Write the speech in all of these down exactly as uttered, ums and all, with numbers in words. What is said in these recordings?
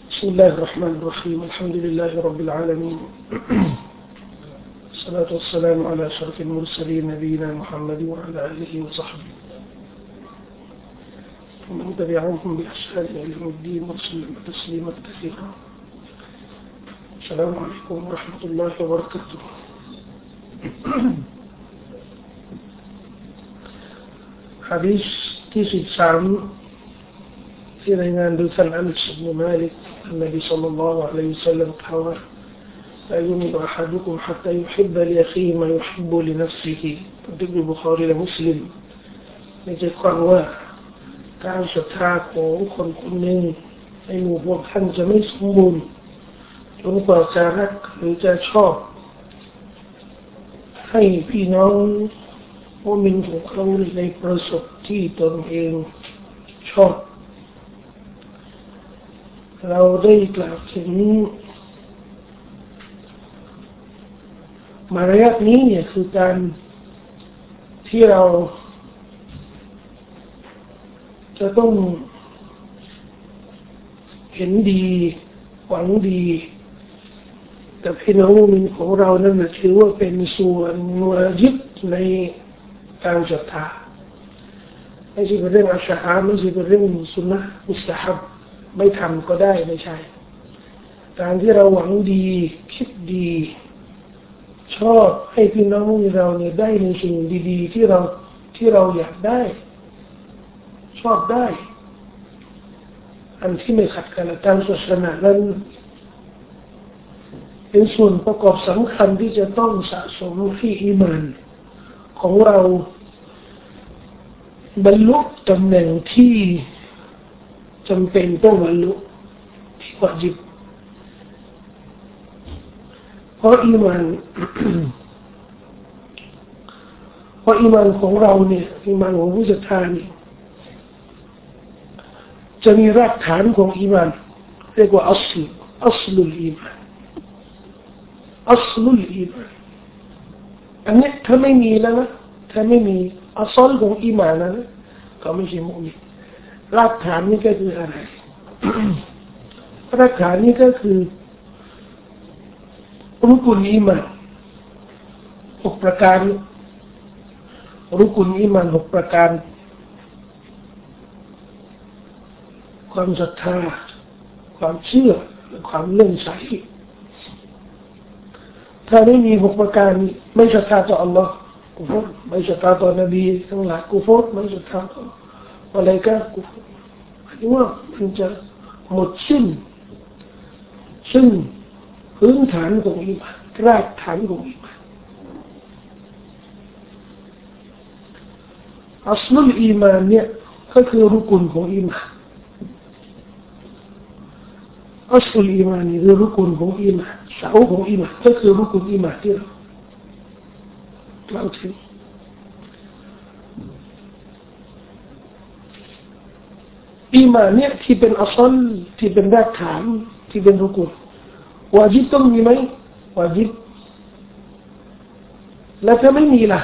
بسم الله الرحمن الرحيم الحمد لله رب العالمين الصلاة والسلام على أشرف المرسلين نبينا محمد وعلى آله وصحبه ومن تبعهم بإحسان إلى يوم الدين وسلم تسليما كثيرا السلام عليكم ورحمة الله وبركاته حديث تيسي سام في رينان دوثان أنس بن مالك النبي صلى الله عليه وسلم قال لا يؤمن أحدكم حتى يحب لأخيه ما يحب لنفسه تدق البخاري لمسلم ในใจความว่าการศรัทธาของคนคนหนึ่งในหมู่พวกท่านจะไม่สมบูรณ์จนกว่าจะรักหรือจะชอบให้พี่น้องมุมินของเขาในประสบที่ตนเองชอบเราได้กล่าวถึงมารยาทนี้เนี่ยคือการที่เราจะต้องเห็นดีหวังดีกับพี่น้องมุมินของเรานั่นถือว่าเป็นส่วนวาญิบในการศรัทธาไม่ใช่เป็นเรื่องอัชอาไม่ใช่เป็นเรื่องสุนนะมุสตะฮับไม่ทำก็ได้ไม่ใช่การที่เราหวังดีคิดดีชอบให้พี่น้องมุมินเราเนี่ยได้ในสิ่งดีๆที่เราที่เราอยากได้ชอบได้อันที่ไม่ขัดกันกับการศาสนานั้นเป็นส่วนประกอบสำคัญที่จะต้องสะสมให้อีหม่านของเราบรรลุตำแหน่งที่จำเป็นต้องบรรลุที่วาญิบเพราะอีหม่านเพราะอีหม่านของเราเนี่ยอีหม่านของผู้ศรัทธาเนี่ยจะมีรากฐานของอีหม่านเรียกว่าอัศลอัศลุลอีหม่านอัศลุลอีหม่านอันนี้ถ้าไม่มีแล้วนะถ้าไม่มีอัศลของอีหม่านนะก็ไม่ใช่มุมินรากฐานนี่ก็คืออะไร รากฐานนี่ก็คือรุกุนอีหม่านหกประการรุกุนอีหม่านหกประการความศรัทธาความเชื่อความเลื่อมใสถ้าไม่มีหกประการนี้ไม่ศรัทธาต่ออัลลอฮ์กุฟรไม่ศรัทธาต่อนบีทั้งหลายกุฟรไม่ศรัทธาต่ออะไรก็กุฟรหมายถึงว่ามันจะหมดสิ้นซึ่งพื้นฐานของอีหม่านรากฐานของอีหม่านอัศลุลอีหม่านเนี่ยก็คือรุกุนของอีหม่านอัศลุลอีหม่านนี่คือรุกุนของอีหม่านเสาของอีหม่านก็คือรุกุนอีหม่านที่เรากล่าวถึงอีหม่านเนี่ยที่เป็นอัศลที่เป็นรากฐานที่เป็นรุกุนวาญิบต้องมีไหมวาญิบแล้วถ้าไม่มีล่ะ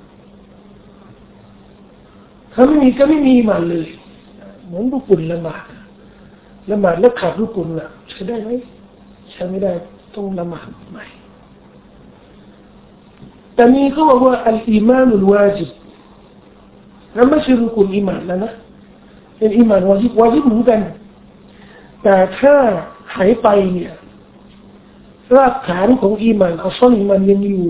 ถ้าไม่มีก็ไม่มีอีหม่านเลยเหมือนรุกุนละหมาดละหมาดแล้วขาดรุกุนล่ะใช้ได้ไหมใช้ไม่ได้ต้องละหมาดใหม่แต่มีเขาบอกว่าอัลอีมานุลวาญิบนั่นไม่ใช่รุกุนอีหม่านแล้วนะเป็นอีหม่านวาญิบวาญิบเหมือนกันแต่ถ้าหายไปเนี่ยรากฐานของอีหม่านอัศลมันยังอยู่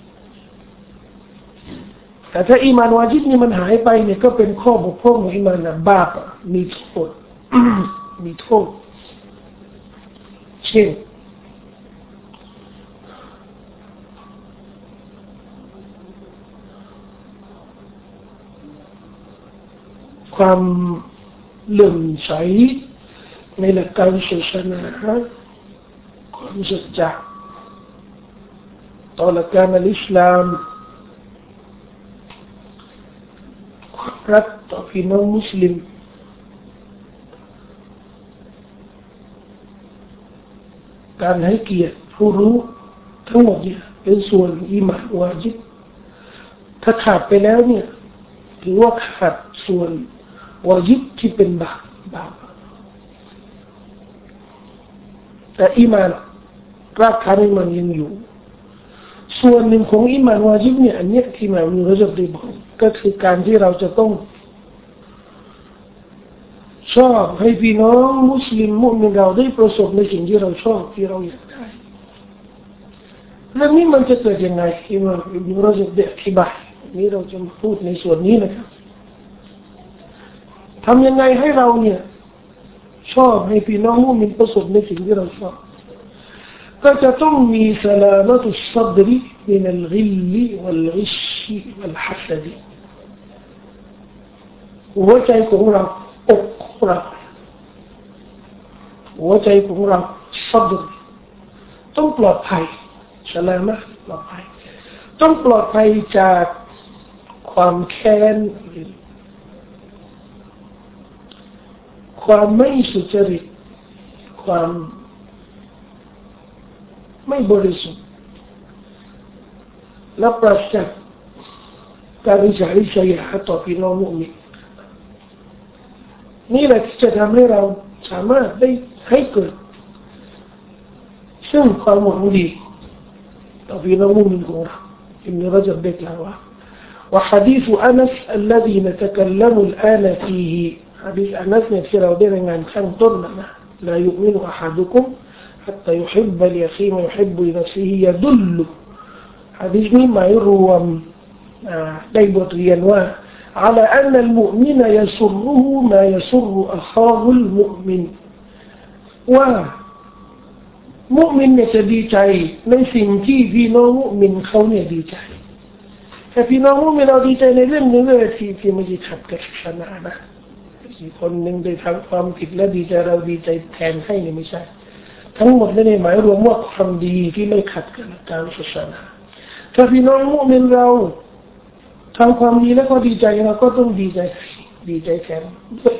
แต่ถ้าอีหม่านวาญิบนี่มันหายไปเนี่ยก็เป็นข้อบกพร่องของอีหม่านนะบาปมีโทษ มีโทษเช่นความเลื่อมใสในหลักการศาสนาความสัจจะต่อหลักการอัลอิสลามความรักต่อพี่น้องมุสลิมการให้เกียรติผู้รู้ทั้งหมดเนี่ยเป็นส่วนอีหม่านวาญิบถ้าขาดไปแล้วเนี่ยถือว่าขาดส่วนวาญิบที่เป็นบาปบาปแต่อีมานรากฐานอีมานยังอยู่ส่วนหนึ่งของอีมานวาญิบเนี่ยอันเนี้ยที่มามีเราจะได้บอกก็คือการที่เราจะต้องชอบให้พี่น้องมุสลิมมุมินเราได้ประสบในสิ่งที่เราชอบที่เราอยากได้เรื่องนี้มันจะเกิดยังไงที่มันเราจะได้อธิบายนี้เราจะพูดในส่วนนี้นะครับทำยังไงให้เราเนี่ยชอบให้พี่น้องมุมินประสบในสิ่งที่เราชอบก็จะต้องมีสลามะตุศซัดริมินัลกิลลิวัลกิชชิวัลฮัสดหัวใจของเราอกของเราหัวใจของเราซัดริต้องปลอดภัยสลามะปลอดภัยต้องปลอดภัยจากความแค้นความไม่สุจริตความไม่บริสุทธิ์และปราศจากการอิจฉาริษยาต่อพี่น้องมุมินนี่แหละที่จะทำให้เราสามารถได้ให้เกิดซึ่งความหวังดีต่อพี่น้องมุมินของเราอิบนุรญับได้กล่าวว่า وحديث أنس الذي نتكلم الآن فيه حديث أنس في رواية عن كان طرنا لا يؤمن أحدكم حتى يحب لأخيه ما يحب لنفسه يدل حديثนี้หมายรวมได้บทเรียนว่า على أن المؤمن يسره ما يسر أخاه المؤمن ว่ามุมินเนี่ยจะดีใจในสิ่งที่พี่น้องมุมินเขาเนี่ยดีใจแต่พี่น้องมุมินเราดีใจในเรื่องนึงเลยที่ที่ไม่ได้ขัดกับศาสนานะที่คนหนึ่งได้ทำความผิดและดีใจเราดีใจแทนให้เนี่ยไม่ใช่ทั้งหมดนั่นเองหมายรวมว่าความดีที่ไม่ขัดกับการศาสนาถ้าพี่น้องมุมินเราทำความดีแล้วก็ดีใจเราก็ต้องดีใจดีใจแทนด้วย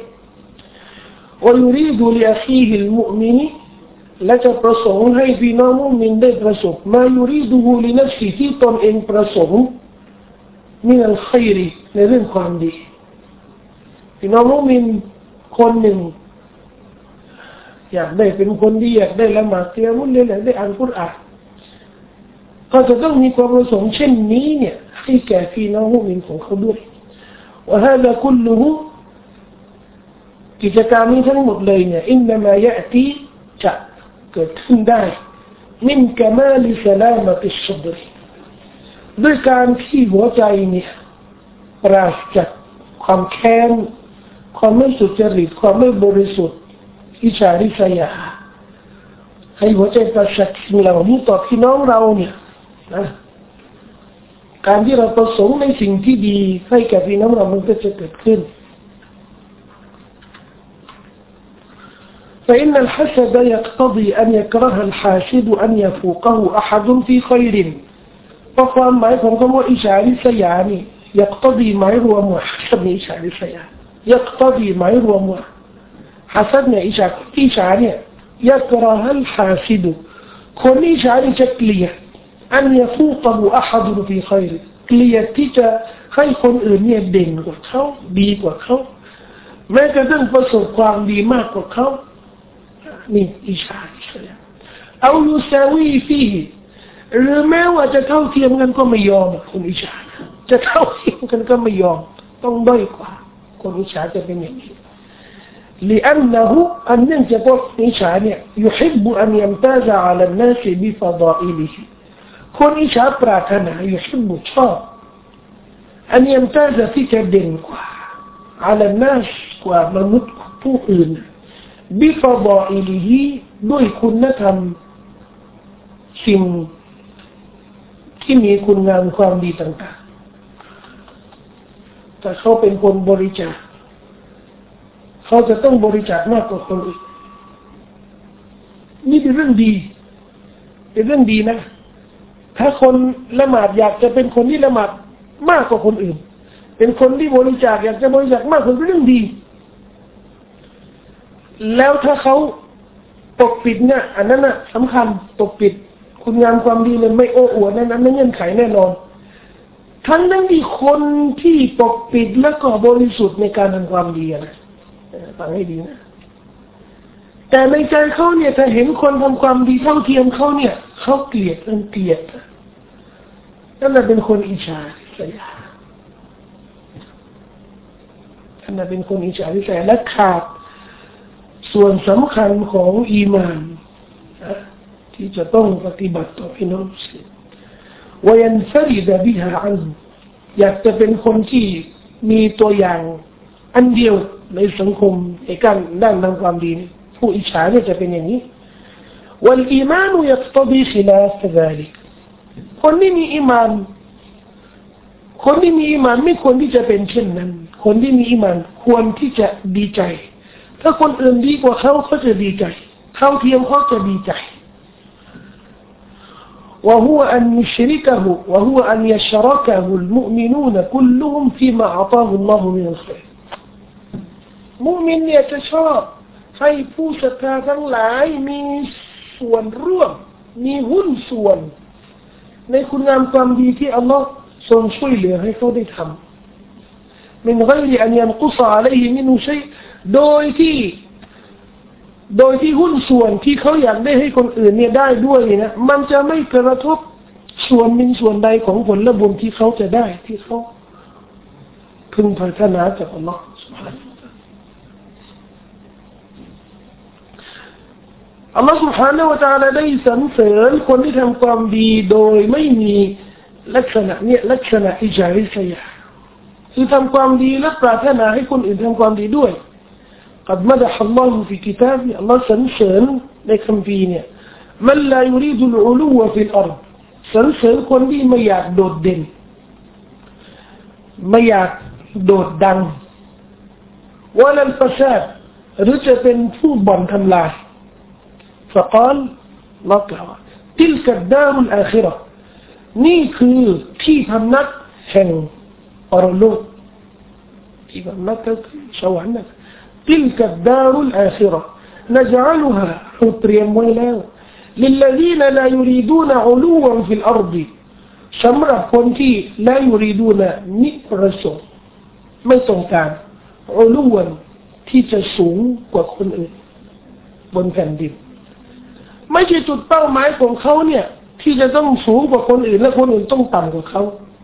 ويريد لأخيه المؤمنและจะประสงค์ให้พี่น้องมุมินได้ประสบมายูรีดูฮูลินัฟซีที่ตนเองประสงค์มินัลค็อยริในเรื่องความดีพี่น้องมุมินคนหนึ่งอยากได้เป็นคนดีอยากได้ละหมาดเตียมุลเลยอยากได้อ่านกุรอานก็จะต้องมีความประสงค์เช่นนี้เนี่ยให้แก่พี่น้องมุมินของเขาด้วยว่าฮาดะคุลลุฮูกิจการนี้ทั้งหมดเลยเนี่ยอินนามายะตีจะเกิดขึ้นได้มินกะมาลิสลามะติศซัดรด้วยการที่หัวใจเนี่ยปราศจากความแค้นความไม่สุจริตความไม่บริสุทธิ์อิจฉาริษยาให้หัวใจปราศจากสิ่งเหล่านี้ต่อพี่น้องเราเนี่ยนะการที่เราประสงค์ในสิ่งที่ดีให้แก่พี่น้องเรามันก็จะเกิดขึ้นفإن الحسد يقتضي أن يكره الحاسد أن يفوقه أحد في خير เพราะความหมายของคำว่าอิจฉาริษยานี่ يقتضي หมายรวมว่าฮัสดอิจฉาริษยา يقتضي หมายรวมว่าฮัสดเนี่ยอิจฉาอิจฉาเนี่ย يكره الحاسد คนอิจฉานี่จะเกลียด أن يفوقه أحد في خير เกลียดที่จะให้คนอื่นเนี่ยเด่นกว่าเขาดีกว่าเขาแม้กระทั่งประสบความดีมากกว่าเขานี่อิจฉาริษยาเอายูซาวีฟีหรือแม้ว่าจะเท่าเทียมกันก็ไม่ยอมคนอิจฉาจะเท่าเทียมกันก็ไม่ยอมต้องด้อยกว่าคนอิจฉาจะเป็นอย่างนี้ لأنه อันเนื่องจากว่าอิจฉาเนี่ย يحب أن يمتاز على الناس بفضائله คนอิจฉาปรารถนา يحب ชอบ أن يمتاز ที่จะเด่นกว่า على الناس กว่ามนุษย์ผู้อื่นบิฟฎออิลิฮิด้วยคุณธรรมสิ่งที่มีคุณงามความดีต่างๆแต่เขาเป็นคนบริจาคเขาจะต้องบริจาคมากกว่าคนอื่นนี่เป็นเรื่องดีเป็นเรื่องดีนะถ้าคนละหมาดอยากจะเป็นคนที่ละหมาดมากกว่าคนอื่นเป็นคนที่บริจาคอยากจะบริจาคมากกว่าเป็นเรื่องดีแล้วถ้าเขาปกปิดเนี่ยอันนั้นน่ะสำคัญปกปิดคุณงามความดีเลยไม่โอ้อวดนั้นไม่เงื่อนไขแน่นอนทั้งนั้นที่คนที่ปกปิดแล้วก็บริสุทธิ์ในการทำความดีนะฟังให้ดีนะแต่ในใจเขาเนี่ยถ้าเห็นคนทำความดีเท่าเทียมเขาเนี่ยเขาเกลียดรังเกียจนั่นแหละเป็นคนอิจฉาริษยานั่นแหละเป็นคนอิจฉาริษยาและขาดส่วนสำคัญของอีมานที่จะต้องปฏิบัติต่อพี่น้องมุสลิมوينفرد بها عنه อยากจะเป็นคนที่มีตัวอย่างอันเดียวในสังคมในการด้านทางความดีผู้อิจฉาเนี่ยจะเป็นอย่างนี้ والإيمان يقتضي خلاف ذلك คนที่มีอีมานคนที่มีอีมานไม่ควรที่จะเป็นเช่นนั้นคนที่มีอีมานควรที่จะดีใจถ้าคนอื่นดีกว่าเขาเขาจะดีใจเท่าเทียมเขาจะดีใจوهو أن يشركه وهو أن يشركه المؤمنون كلهم فيما أعطاه الله من الخير มุมินเนี่ยจะชอบให้ผู้ศรัทธาทั้งหลายมีส่วนร่วมมีหุ้นส่วนในคุณงามความดีที่อัลลอฮ์ทรงช่วยเหลือให้เขาได้ทำمن غير أن ينقص عليه منه شيء โดยที่โดยที่หุ้นส่วนที่เขาอยากได้ให้คนอื่นเนี่ยได้ด้วยนะมันจะไม่กระทบส่วนหนึ่งส่วนใดของผลบุญที่เขาจะได้ที่เขาพึงพัฒนาจากอัลลอฮ์ سبحانه อัลลอฮ์ سبحانه และ تعالى ได้สรรเสริญคนที่ทำความดีโดยไม่มีลักษณะเนี่ยลักษณะอิจฉาริษยาคือทำความดีและปรารถนาให้คนอื่นทำความดีด้วยقد مدح الله في كتابه الله سنسر ในคัมภีร์เนี่ยมันلا يريد العلو في الأرض สรรเสริญคนที่ไม่อยากโดดเด่นไม่อยากโดดดังولا الفساد หรือจะเป็นผู้บ่อนทำลาย فقال ละกล่าว تلك الدار الآخرة นี่คือที่พำนักแห่งปรโลกที่พำนักก็คือสวรรค์นะتلك الدار الآخرة نجعلها حطريم ويلاو للذين لا يريدون علوا في الأرض سمرة كنتي لا يريدون نقرسوا ما يتوقعون علوا تيجسون وكونบนแผ่นดินไม่ใช่จุดเป้าหมายของเขาเนี่ยที่จะต้องสูงกว่าคนอื่นและคนอื่นต้องต่ำกว่าเขา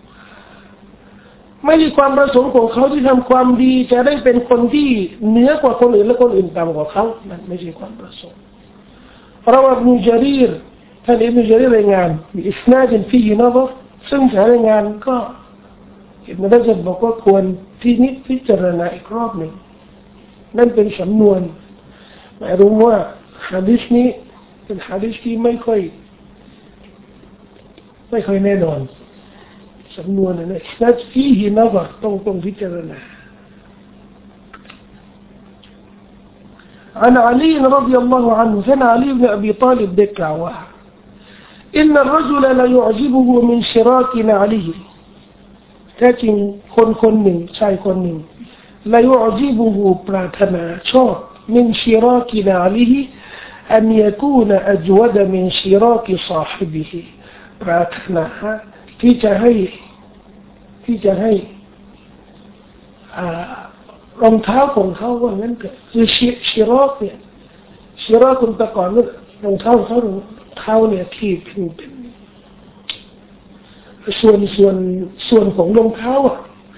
ไม่ใช่ความประสงค์ของเขาที่ทำความดีจะได้เป็นคนที่เหนือกว่าคนอื่นและคนอื่นต่ำกว่าเขานั่นไม่ใช่ความประสงค์เพราะว่าอิบนุญะรีรท่านอิบนุญะรีรรายงานมีอิสนาดฟีฮินะฎรซึ่งรายงานก็อิบนุระญับบอกว่าควรที่นิพิจารณาอีกรอบหนึ่งนั่นเป็นสำนวนหมายรู้ว่าหะดีษนี้เป็นหะดีษที่ไม่ค่อยไม่ค่อยแน่นอนสำนวนนั้นอิสนาดฟีฮินะฎรต้องต้องพิจารณาعن علي رضي الله عنه كان علي بن أبي طالب ذكر إن الرجل لا يعجبه من شراك نعله لكن كن كن من شاي كن من لا يعجبه براتنا شوق من شراك نعله أن يكون أجود من شراك صاحبه براتناที่จะให้ที่จะให้รองเท้าของเขาว่างั้นก็คือชิรอกเนี่ยชิรอกคุณตะก่อนเนี่ยรองเท้าเขารองเท้าเนี่ยที่เป็นเป็นส่วนส่วนส่วนของรองเท้าอ่ะ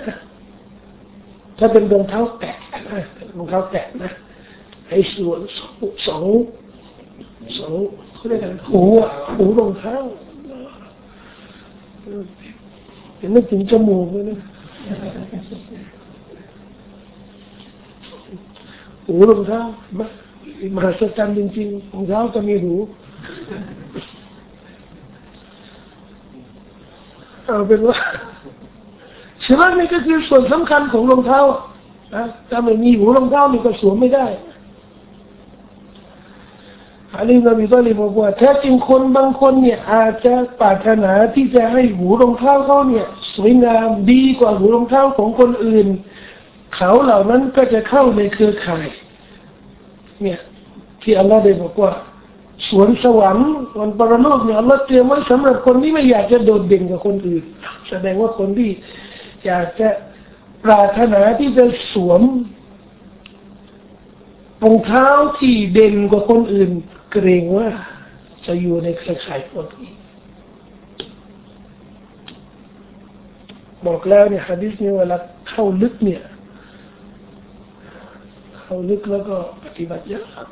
ถ้าเป็นรองเท้าแตะนะรองเท้าแตะนะไอ้ส่วนสองสองสองเขาเรียกอะไรหูอ่ะหูรองเท้าเห็นนึกถึงจมูกเลยนะหูรองเท้ามหัศจรรย์จริงๆรองเท้าจะมีหูเอาเป็นว่าชิรักนี่ก็คือส่วนสำคัญของรองเท้านะถ้าไม่มีหูรองเท้านี่ก็สวมไม่ได้อาลีนบีตอลิบบอกว่าแท้จริงคนบางคนเนี่ยอาจจะปรารถนาที่จะให้หูรองเท้าเขาเนี่ยสวยงามดีกว่าหูรองเท้าของคนอื่นเขาเหล่านั้นก็จะเข้าในเครือข่ายเนี่ยที่อัลลอฮ์ได้บอกว่าสวนสวรรค์วันปรโลกเนี่ยอัลลอฮ์เตรียมไว้สำหรับคนที่ไม่อยากจะโดดเด่นกับคนอื่นแสดงว่าคนที่อยากจะปรารถนาที่จะสวมรองเท้าที่เด่นกว่าคนอื่นเกรงว่าจะอยู่ในเครือข่ายพวกนี้บอกแล้วเนี่ยหะดีษนี้เวลาเข้าลึกเนี่ยเข้าลึกแล้วก็ปฏิบัติยาก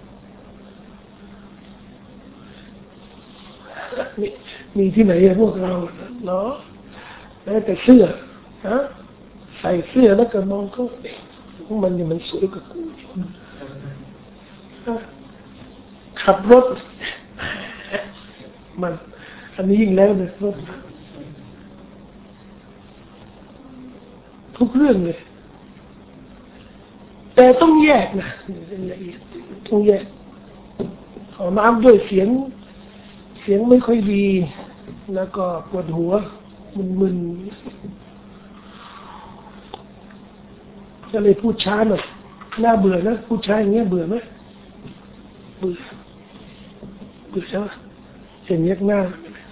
มีมีที่ไหนพวกเราเนาะแม้แต่เสื้อฮะใส่เสื้อแล้วก็มองก็มันนี่มันสวยกว่ากูขับรถมันอันนี้ยิ่งแล้วเลยรถทุกเรื่องเลยแต่ต้องแยกนะละเอียดต้องแยกขอน้ำด้วยเสียงเสียงไม่ค่อยดีแล้วก็ปวดหัวมึนๆก็เลยพูดช้าหน่อยน่าเบื่อนะพูดช้าอย่างเงี้ยเบื่อไหมเบื่อเบื่อใช่ไหมเห็นยักหน้า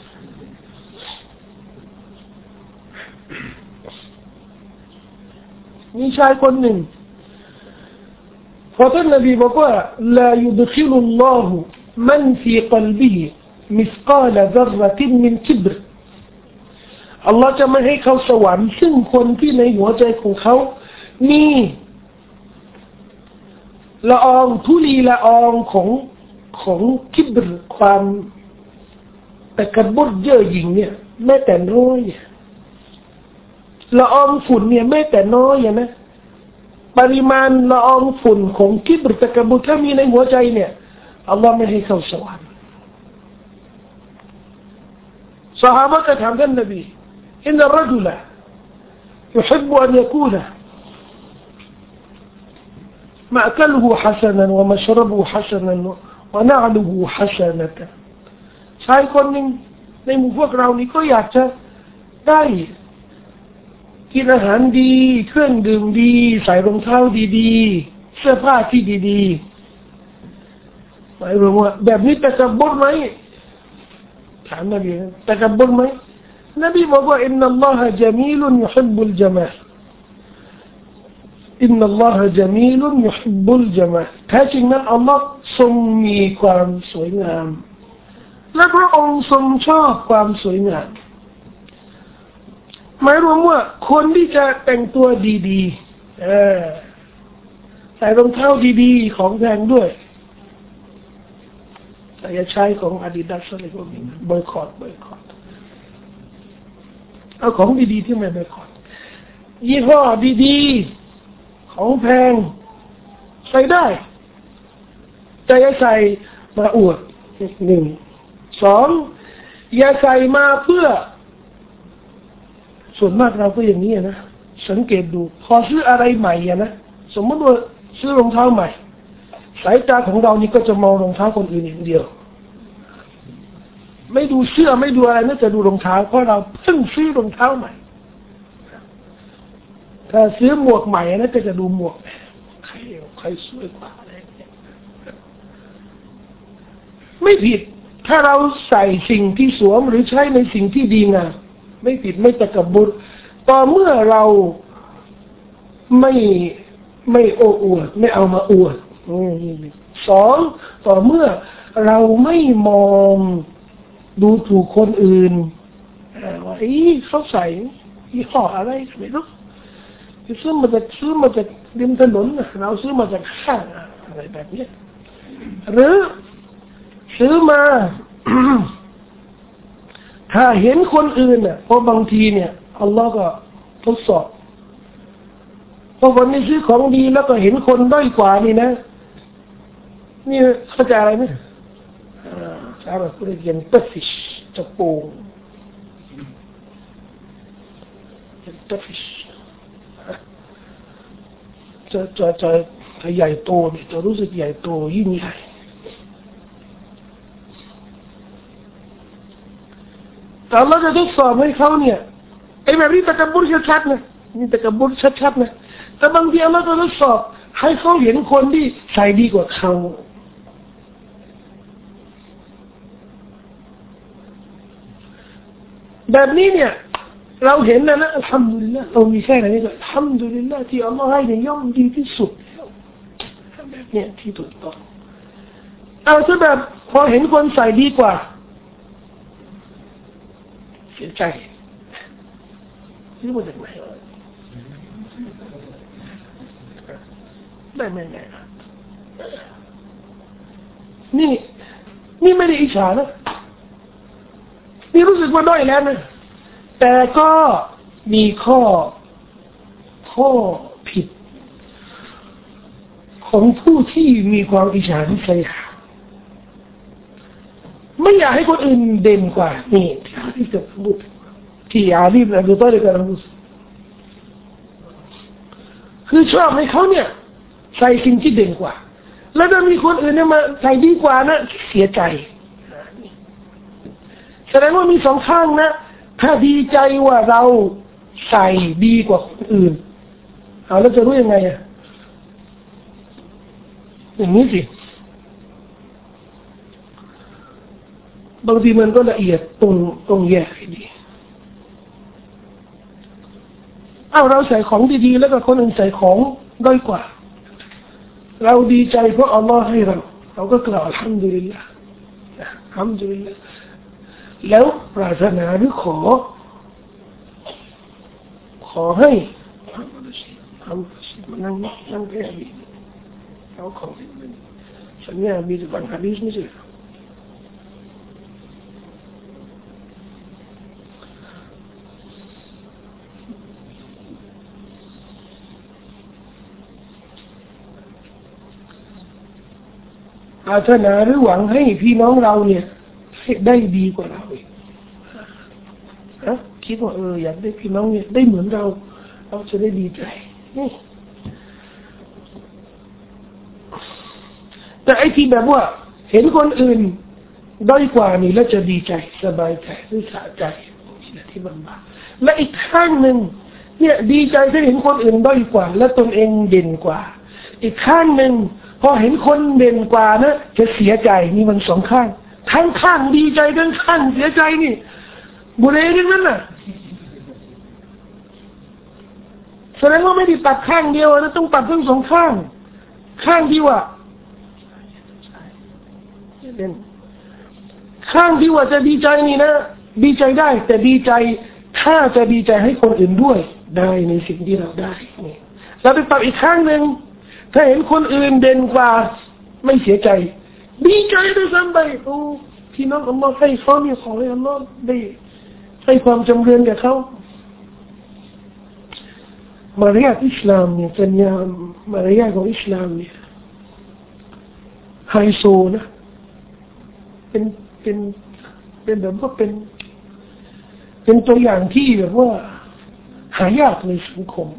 มีชายคนหนึ่งพอท่านนบีบอกว่าลายุดขิลุลลอฮุมันฟีกัลบิฮิมิสกาลซะรรตินมินคิบรอัลลอฮ์จะไม่ให้เขาสวรรค์ซึ่งคนที่ในหัวใจของเขามีละอองธุลีละอองของของคิบรความแต่กระบุดเย่อหยิ่งเนี่ยแม้แต่น้อยละอองฝุ่นเนี่ยแม้แต่น้อยนะปริมาณละอองฝุ่นของคิบรตะกบุรถ้ามีในหัวใจเนี่ยอัลลอฮ์ไม่ให้เข้าสวรรค์ซอฮาบะห์ก็ถามท่านนบีอินนัรรจุลيحب أن يكون مأكله حسنا ومشربه حسنا ونعله حسنة ชายคนหนึ่งในหมู่พวกเรานี่ก็อยากจะได้กินอาหารดีเครื่องดื่มดีใส่รองเท้าดีๆเสื้อผ้าที่ดีๆหมายรวมว่าแบบนี้ตะกะบุรไหมถามนบีตะกะบุรไหมนบีบอกว่าอินนัลลอฮะญะมีลุนยุฮิบบุลญะมาลอินนัลลอฮะญะมีลุนยุฮิบบุลญะมาลแท้จริงนั้นอัลลอฮ์ทรงมีความสวยงามและพระองค์ทรงชอบความสวยงามหมายรวมว่าคนที่จะแต่งตัวดีๆเออใส่รองเท้าดีๆของแพงด้วยแต่อย่าใช้ของ Adidas อะไรพวกนี้บอยคอตบอยคอตเอาของดีๆที่ไม่บอยคอตยี่ห้อดีๆของแพงใส่ได้แต่อย่าใส่มาอวดหนึ่งสองอย่าใส่มาเพื่อส่วนมากเราก็อย่างนี้นะสังเกตดูพอซื้ออะไรใหม่อะนะสมมติว่าซื้อรองเท้าใหม่สายตาของเรานี่ก็จะมองรองเท้าคนอื่นอย่างเดียวไม่ดูเสื้อไม่ดูอะไรน่าจะดูรองเท้าเพราะเราเพิ่งซื้อรองเท้าใหม่ถ้าซื้อหมวกใหม่นะก็จะดูหมวกใครใครสวยกว่าอะไรอย่างเงี้ยไม่ผิดถ้าเราใส่สิ่งที่สวมหรือใช้ในสิ่งที่ดีงามไม่ผิดไม่ตะกบุรต่อเมื่อเราไม่ไม่โอ้อวดไม่เอามาอวดสองต่อเมื่อเราไม่มองดูถูกคนอื่นว่าอีเขาใส่ยี่ห้ออะไรไม่รู้ซื้อมาจากซื้อมาจากริมถนนเราซื้อมาจากห้างอะไรแบบนี้หรือซื้อมา ถ้าเห็นคนอื่นเนี่ยเพราะบางทีเนี่ยอัลลอฮ์ก็ทดสอบเพราะวันนี้ซื้อของดีแล้วก็เห็นคนด้อยกว่านี่นะนี่เข้าใจอะไรไหมอ่าชาวบ้านเขาเรียกยันตัฟิชจะโป่งยันตัฟิชจะจะจะจะใหญ่โตเนี่ยจะรู้สึกใหญ่โตยิ่งใหญ่แต่เราจะทดสอบให้เขาเนี่ยไอ้แบบนี้ตะกบุรชัดๆนะนี่ตะกบุรชัดๆนะแต่บางทีเราจะทดสอบให้เขาเห็นคนที่ใส่ดีกว่าเขาแบบนี้เนี่ยเราเห็นนะนะอัลฮัมดุลิลละห์เรามีแค่ไหนก็อัลฮัมดุลิลละห์ที่อัลลอฮ์ให้เนี่ยย่อมดีที่สุดแบบเนี้ยที่ถูกต้องเอาซะแบบพอเห็นคนใส่ดีกว่าเสียใจนี่มันจากไหนวะได้ไม่ไงนี่นี่ไม่ได้อิจฉานะนี่รู้สึกว่าด้อยแล้วนะแต่ก็มีข้อข้อผิดของผู้ที่มีความอิจฉาริษยาไม่อยากให้คนอื่นเด่นกว่านี่ที่อาลีจะพูดที่อาลีนะดูต้นเลยกันรู้คือชอบให้เขาเนี่ยใส่สิ่งที่เด่นกว่าแล้วถ้ามีคนอื่นเนี่ยมาใส่ดีกว่านะเสียใจแสดงว่ามีสองข้างนะถ้าดีใจว่าเราใส่ดีกว่าคนอื่นเอาแล้วจะรู้ยังไงอ่ะอย่างนี้สิบางทีมันก็ละเอียดตรงตรงแยกให้ดีเอาเราใส่ของดีๆแล้วก็คนอื่นใส่ของด้อยกว่าเราดีใจเพราะอัลลอฮ์ให้เราเราก็กล่าวอัลฮัมดุลิลลาห์อัลฮัมดุลิลลาห์แล้วปรารถนาหรือขอขอให้ทำอะไรสิทำอะไรสิมันนั่งนั่งแค่นี้เอาของที่มันสัญญามีบางฮะดีษไม่ใช่ปรารถนาหรือหวังให้พี่น้องเราเนี่ยได้ดีกว่าเราอีกนะคิดว่าเอออยากได้พี่น้องเนี่ยได้เหมือนเราเราจะได้ดีใจนี่แต่ไอ้ที่แบบว่าเห็นคนอื่นด้อยกว่านี่แล้วจะดีใจสบายใจหรือสะใจนี่แหละที่มันมาและอีกข้างหนึ่งเนี่ยดีใจถ้าเห็นคนอื่นด้อยกว่าและตนเองเด่นกว่าอีกข้างหนึ่งพอเห็นคนเด่นกว่านะจะเสียใจนี่มันสองข้างทั้งข้างดีใจทั้งข้างเสียใจนี่บุเรทั้งนั้นน่ะแสดงว่าไม่ได้ตัดข้างเดียวนะต้องตัดทั้งสองข้างข้างที่ว่าเด่นข้างที่ว่าจะดีใจนี่นะดีใจได้แต่ดีใจถ้าจะดีใจให้คนอื่นด้วยได้ในสิ่งที่เราได้นี่เราไปตัดอีกข้างหนึ่งถ้าเห็นคนอื่นเด่นกว่าไม่เสียใจดีใจด้วยซ้ำไปโอ้พี่น้องอัลลอฮ์ให้เขาเนี่ยขอให้อัลลอฮ์ได้ให้ความจำเริญแก่เขามารยาทอิสลามเนี่ยสัญญามารยาทของอิสลามเนี่ยไฮโซนะเป็นเป็นเป็นแบบว่าเป็นเป็นตัวอย่างที่แบบว่าหายากในสังคม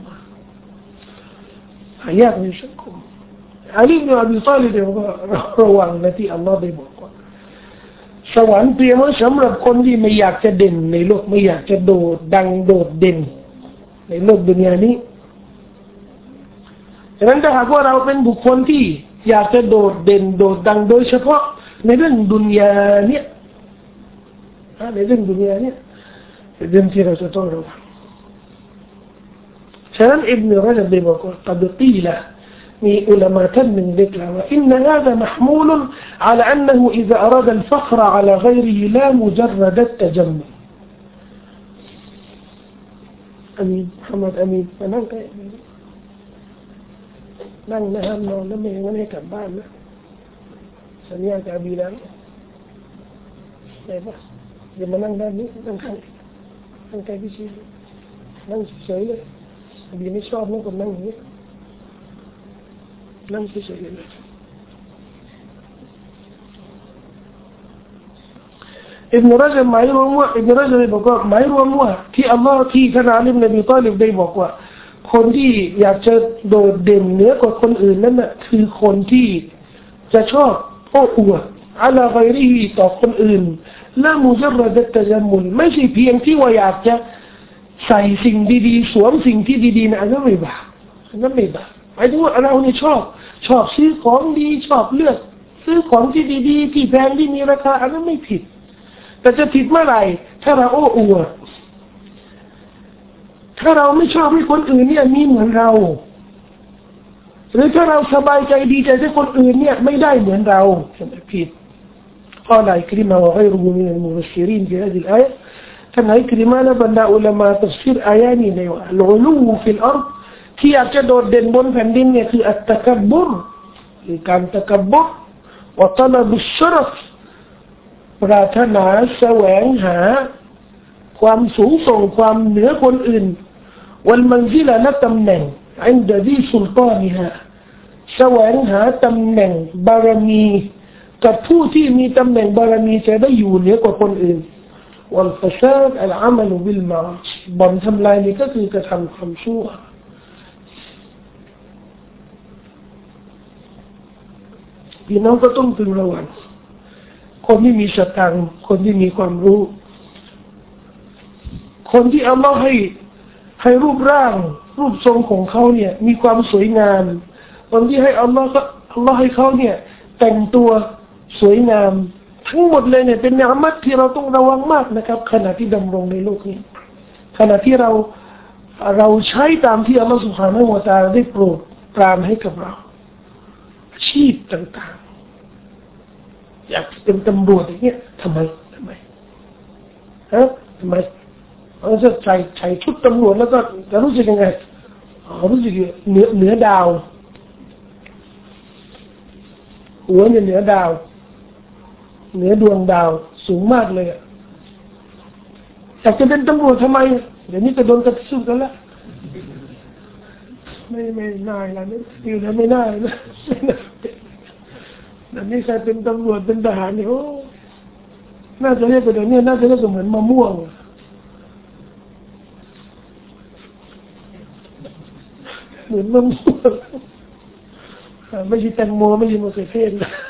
หายากในสังคมอาลีบินอบีฏอลิบเนี่ยก็ระวังนะที่อัลลอฮ์ได้บอกว่าสวรรค์เตรียมไว้สำหรับคนที่ไม่อยากจะเด่นในโลกไม่อยากจะโดดดังโดดเด่นในโลกดุนยานี้ฉะนั้นถ้าหากว่าเราเป็นบุคคลที่อยากจะโดดเด่นโดดดังโดยเฉพาะในเรื่องดุนยาเนี่ยในเรื่องดุนยาเนี่ยเป็นเรื่องที่เราจะต้องระวังฉะนั้นอิบนุรจบได้บอกว่าقد قيلมีอุลามะท่านหนึ่งได้กล่าวว่าอินนะฮาซา محمول على أنه إذا أراد الفخر على غيره لا مجرد التجمل อามีนมุฮัมมัดอามีนมานั่งใกล้นั่งนะฮะนอนแล้วไม่งั้นให้กลับบ้านนะสัญญากับอาบีแล้วได้ปะเดี๋ยวมานั่งด้านนี้นั่งข้างนั่งใกล้พี่ชีนั่งเฉยๆเลยอาบีไม่ชอบนั่งคนนั่งอย่างนี้นั่งเฉยๆเลยอิบนุรจบหมายรวมว่าอิบนุรจบบอกว่าหมายรวมว่าที่อัลลอฮ์ที่ท่านอาลีบินอบีฏอลิบได้บอกว่าคนที่อยากจะโดดเด่นเหนือกว่าคนอื่นนั่นน่ะคือคนที่จะชอบโอ้อวดอะลาไกริฮิต่อคนอื่นละมุจรดะตะจัมมุลไม่ใช่เพียงที่ว่าอยากจะใส่สิ่งดีๆสวมสิ่งที่ดีๆนะอันนั้นไม่บาปอันนั้นไม่บาปหมายถึงว่าเราเนี่ยชอบชอบซื้อของดีชอบเลือกซื้อของที่ดีๆที่แพงที่มีราคาอันนั้นไม่ผิดแต่จะผิดเมื่อไหร่ถ้าเราโอ้อวดถ้าเราไม่ชอบให้คนอื่นเนี่ยมีเหมือนเราหรือถ้าเราสบายใจดีใจที่คนอื่นเนี่ยไม่ได้เหมือนเราใช่ไหมผิดقال عكرمة وغيره من المفسرين في هذه الآيةท่านอิกริมะและบรรดาอุลามะตัฟซีรอายะนี้ในว่าอัลอุลูฟิลอัรฎที่อยากจะโดดเด่นบนแผ่นดินเนี่ยคืออัตตะกับบรุหรือการตะกับบรุวะตะลบุชรฟปรารถนาแสวงหาความสูงส่งความเหนือคนอื่นวัลมันซิละและตำแหน่งอินดะดีสุลตานิฮะแสวงหาตำแหน่งบารมีกับผู้ที่มีตำแหน่งบารมีจะได้อยู่เหนือกว่าคนอื่นวัลฟะซาดอัลอามัลบิลมาอซิบ่อนทำลายนี่ก็คือกระทำความชั่วพี่น้องก็ต้องพึงระวังคนที่มีสตังค์คนที่มีความรู้คนที่อัลเลาะห์ให้ให้รูปร่างรูปทรงของเขาเนี่ยมีความสวยงามคนที่ให้อัลเลาะห์ก็อัลเลาะห์ให้เขาเนี่ยแต่งตัวสวยงามทั้งหมดเลยเนี่ยเป็นนิมัตที่เราต้องระวังมากนะครับขณะที่ดำรงในโลกนี้ขณะที่เราเราใช้ตามที่อัลเลาะห์ซุบฮานะฮูวะตะอาลาได้โปรดปรานให้กับเราอาชีพต่างๆอยากเป็นตำรวจอย่างเงี้ยทำไมทำไมฮะทำไมเราจะใส่ใส่ชุดตำรวจแล้วก็จะรู้สึกยังไงอ๋อรู้สึกเหนือเหนือดาวหัวเนี่ยเหนือดาวเหนือดวงดาวสูงมากเลยอ่ะอยากจะเป็นตำรวจทำไมเดี๋ยวนี้จะโดนกระทืบกันแล้วไม่ไม่น่าละนี่อยู่แล้วไม่น่านะแต่นี่ใครเป็นตำรวจเป็นทหารเนี่ยโอ้น่าจะเรียกกันเดี๋ยวนี้น่าจะเรียกเหมือนมะม่วงเหมือนมะม่วงไม่ใช่แตงโมไม่ใช่มะเขือเทศ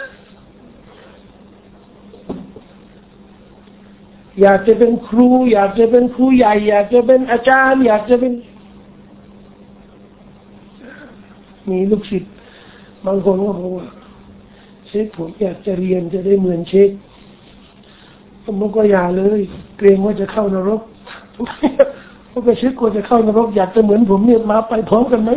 อยากจะเป็นครูอยากจะเป็นครูใหญ่อยากจะเป็นอาจารย์อยากจะเป็นมีลูกศิษย์บางคนก็บอกว่าเชคผมอยากจะเรียนจะได้เหมือนเชคผมก็อย่าเลยเกรงว่าจะเข้านรกเพราะเชคกลัวจะเข้านรกอยากจะเหมือนผมเนี่ยมาไปพร้อมกันไหม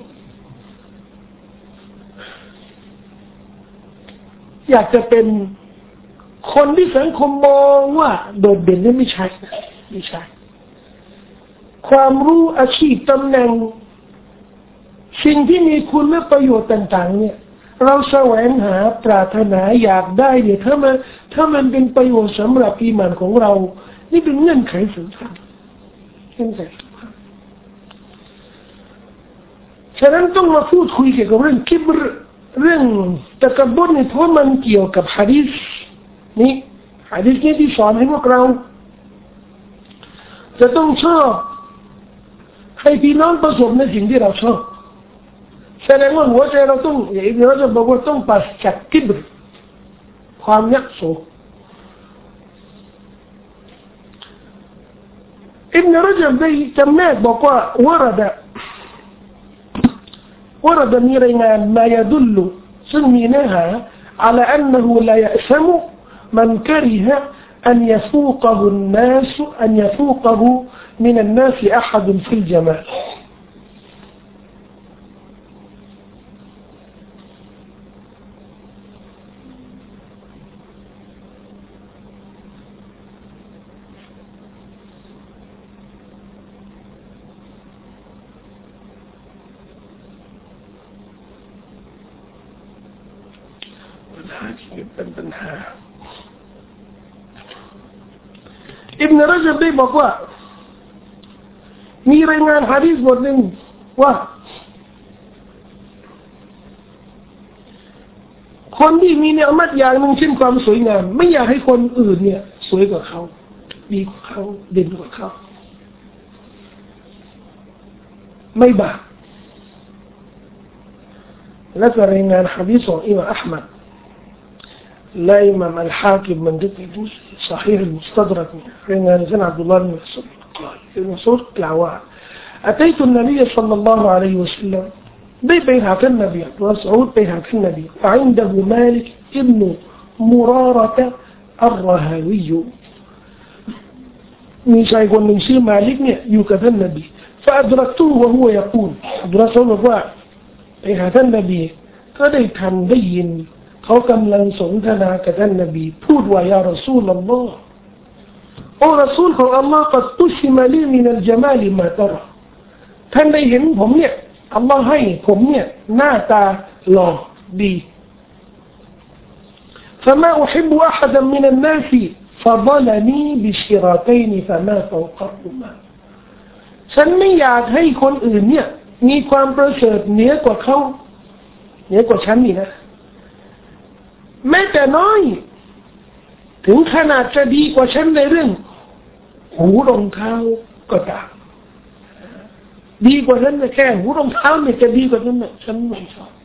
อยากจะเป็นคนที่สังคมมองว่าโดดเด่นนี่ไม่ใช่ไม่ใช่ความรู้อาชีพตำแหน่งสิ่งที่มีคุณและประโยชน์ต่างๆเนี่ยเราแสวงหาปรารถนาอยากได้เนี่ยถ้ามันถ้ามันเป็นประโยชน์สำหรับอีหม่านของเรานี่เป็นเงื่อนไขสำคัญเงื่อนไขสำคัญฉะนั้นต้องมาพูดคุยเกี่ยวกับเรื่องคิบรเรื่องตะกับบรุเนี่ยเพราะมันเกี่ยวกับหะดีษนี่หะดีษนี้ที่สอนให้พวกเราจะต้องชอบให้พี่น้องประสบในสิ่งที่เราชอบแสดงว่าหัวใจเราต้องอย่างนี้เราจะบอกว่าต้องปราศจากกิบรความยักษ์โสอิบนุรจับได้จำแนกบอกว่าวรดะورد من رجال ما يدل سنمينها على أنه لا يأثم من كره أن يفوقه الناس أن يفوقه من الناس أحد في الجمالเป็นปัญหาอิบนุรจับได้บอกว่ามีรายงานหะดีษบทหนึ่งว่าคนที่มีเนืมัดอย่างหนึ่งเช่นความสวยงามไม่อยากให้คนอื่นเนี่ยสวยกว่าเขาดีกว่าเขาเด่นกว่าเขาไม่บาปและก็รายงานหะดีษของอิหม่ามอะห์มัดلا إمام الحاكم من ذكر صحيح المستدرك رجع عن عبد الله بن مسعود قال ابن مسعود كلاوا أتيت النبي صلى الله عليه وسلم بي بيها النبي مسعود بيها النبي فعنده مالك ابن مرارة الرهاوي من شيء يقول من شيء مالك يكذب النبي فأدركته وهو يقول أدركته وهو ไปหาท่านนบีก็ได้ทันได้ยินเขากำลังสนทนากับท่านนบีพูดว่ายารอซูลอัลลอฮ์โอ้รอซูลของอัลลอฮ์กัดตุชิมาลีมินัลญะมาลิมาตระท่านได้เห็นผมเนี่ยอัลลอฮ์ให้ผมเนี่ยหน้าตาหล่อดี فما أحب أحدا من الناس فضلني بشراتين فما فوقهما ฉันไม่อยากให้คนอื่นเนี่ยมีความประเสริฐเหนือกว่าเขาเหนือกว่าฉันนี่นะแม้แต่น้อยถึงขนาดจะดีกว่าฉันในเรื่องหูรองเท้าก็ตามดีกว่าฉันแค่หูรองเท้าเนี่ยจะดีกว่าฉันเนี่ยฉันไม่ชอบ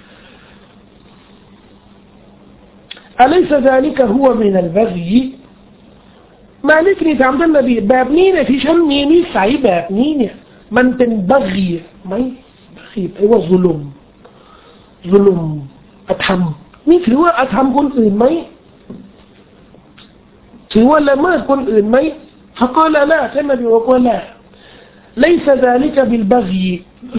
أليس ذلك هو من البغي มาลิกนี่ถามท่านนบีแบบนี้เนี่ยที่ฉันมีนิสัยแบบนี้เนี่ยมันเป็นบักีไหมบักีแปลว่าซุลุมซุลุมอธรรมนี่ถือว่าอธรรมคนอื่นไหมถือว่าละเมิดคนอื่นไหมเขาก็ละละท่านนบีบอกว่าละ ليس ذلك بالبغي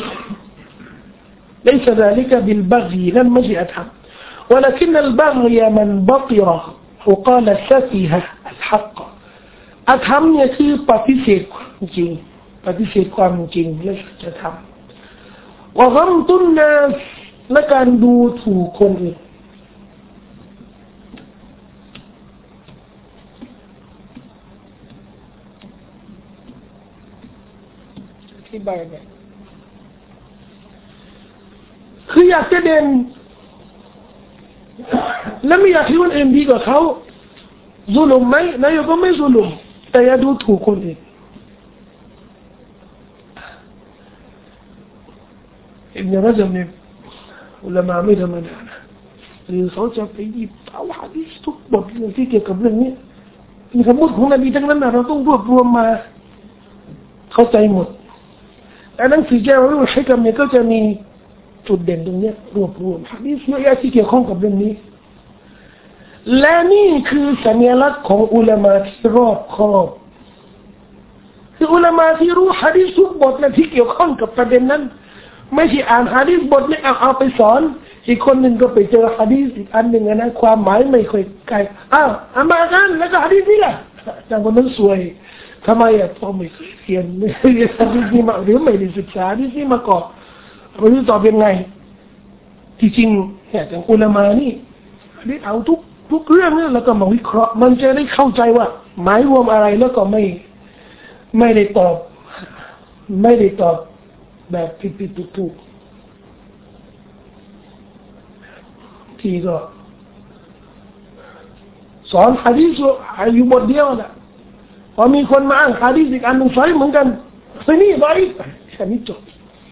ليس ذلك بالبغي นั่นไม่ใช่อธรรมولكن البغي من بطر وقال سفه الحق อธรรมเนี่ยคือปฏิเสธความจริงปฏิเสธความจริงและสัจธรรมวะฆัมตุนนัสและการดูถูกคนอื่นอธิบายไงคืออยากจะเด่นแล้วไม่อยากให้คนอื่นดีกว่าเขาซุลุมไหมนายก็ไม่ซุลุมแต่อย่าดูถูกคนอื่นอิบนุรจบเนี่ยอุลามะไม่ธรรมดานะหรือเขาจะไปหยิบเอาหะดีษทุกบทเรื่องที่เกี่ยวกับเรื่องนี้มีคำพูดของนบีทั้งนั้นนะเราต้องรวบรวมมาเข้าใจหมดแต่หนังสือแจวรู้ให้กับเนี่ยก็จะมีจุดเด่นตรงนี้รวบรวมหะดีษเยอะแยะที่เกี่ยวข้องกับเรื่องนี้และนี่คือสัญลักษณ์ของอุลามะที่รอบคอบคืออุลามะที่รู้หะดีษทุกบทและที่เกี่ยวข้องกับประเด็นนั้นไม่ใช่อ่านหะดีษบทนี้เอาเอาไปสอนอีกคนหนึ่งก็ไปเจอหะดีษอีกอันหนึ่งนะความหมายไม่ค่อยไกลอ้าวเอามากันแล้วก็หะดีษนี่แหละจังคนนั้นสวยทำไมอ่ะเพราะไม่เคยเรียนไม่เคยเรียนหะดีษนี่มาหรือไม่ได้ศึกษาหะดีษนี่มาก่อนไม่รู้ตอบยังไงที่จริงเนี่ยอย่างอุลามะนี่หะดีษเอาทุกทุกเรื่องเนี่ยแล้วก็มาวิเคราะห์มันจะได้เข้าใจว่าหมายรวมอะไรแล้วก็ไม่ไม่ได้ตอบไม่ได้ตอบแบบผิดๆถูกๆที่ก็สอนหะดีษอยู่บทเดียวแหละพอมีคนมาอ้างหะดีษอีกอันหนึ่งสอยเหมือนกันไอ้นี่ไว้แค่นี้จบ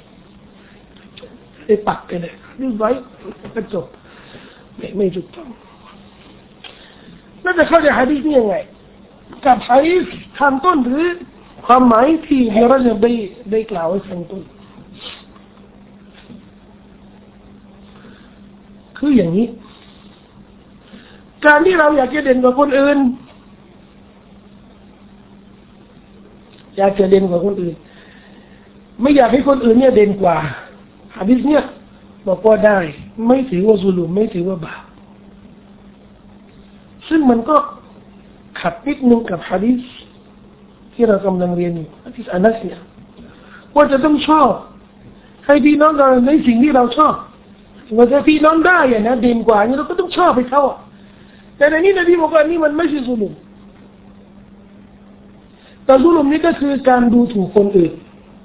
ได้ปักไปเลยนี่ไว้ก็จบไม่ไม่ถูกต้องแล้วจะเข้าใจหะดีษนี่ยังไงกับหะดีษข้างต้นหรือความหมายที่เราจะได้ได้กล่าวไว้ข้างต้นคืออย่างนี้การที่เราอยากจะเด่นกว่าคนอื่นอยากจะเด่นกว่าคนอื่นไม่อยากให้คนอื่นเนี่ยเด่นกว่าหะดีษเนี่ยบอกว่าได้ไม่ถือว่าซุลุมไม่ถือว่าบาปซึ่งมันก็ขัดนิดนึงกับหะดีษที่เรากำลังเรียนอยู่หะดีษอานัสเนี่ยว่าจะต้องชอบให้พี่น้องเราในสิ่งที่เราชอบว่าจะพี่น้องได้อะนะเด่นกว่านี่เราก็ต้องชอบไปเขาแต่ในนี้นบีบอกว่านี่มันไม่ใช่ซุลุมแต่ซุลุมนี่ก็คือการดูถูกคนอื่น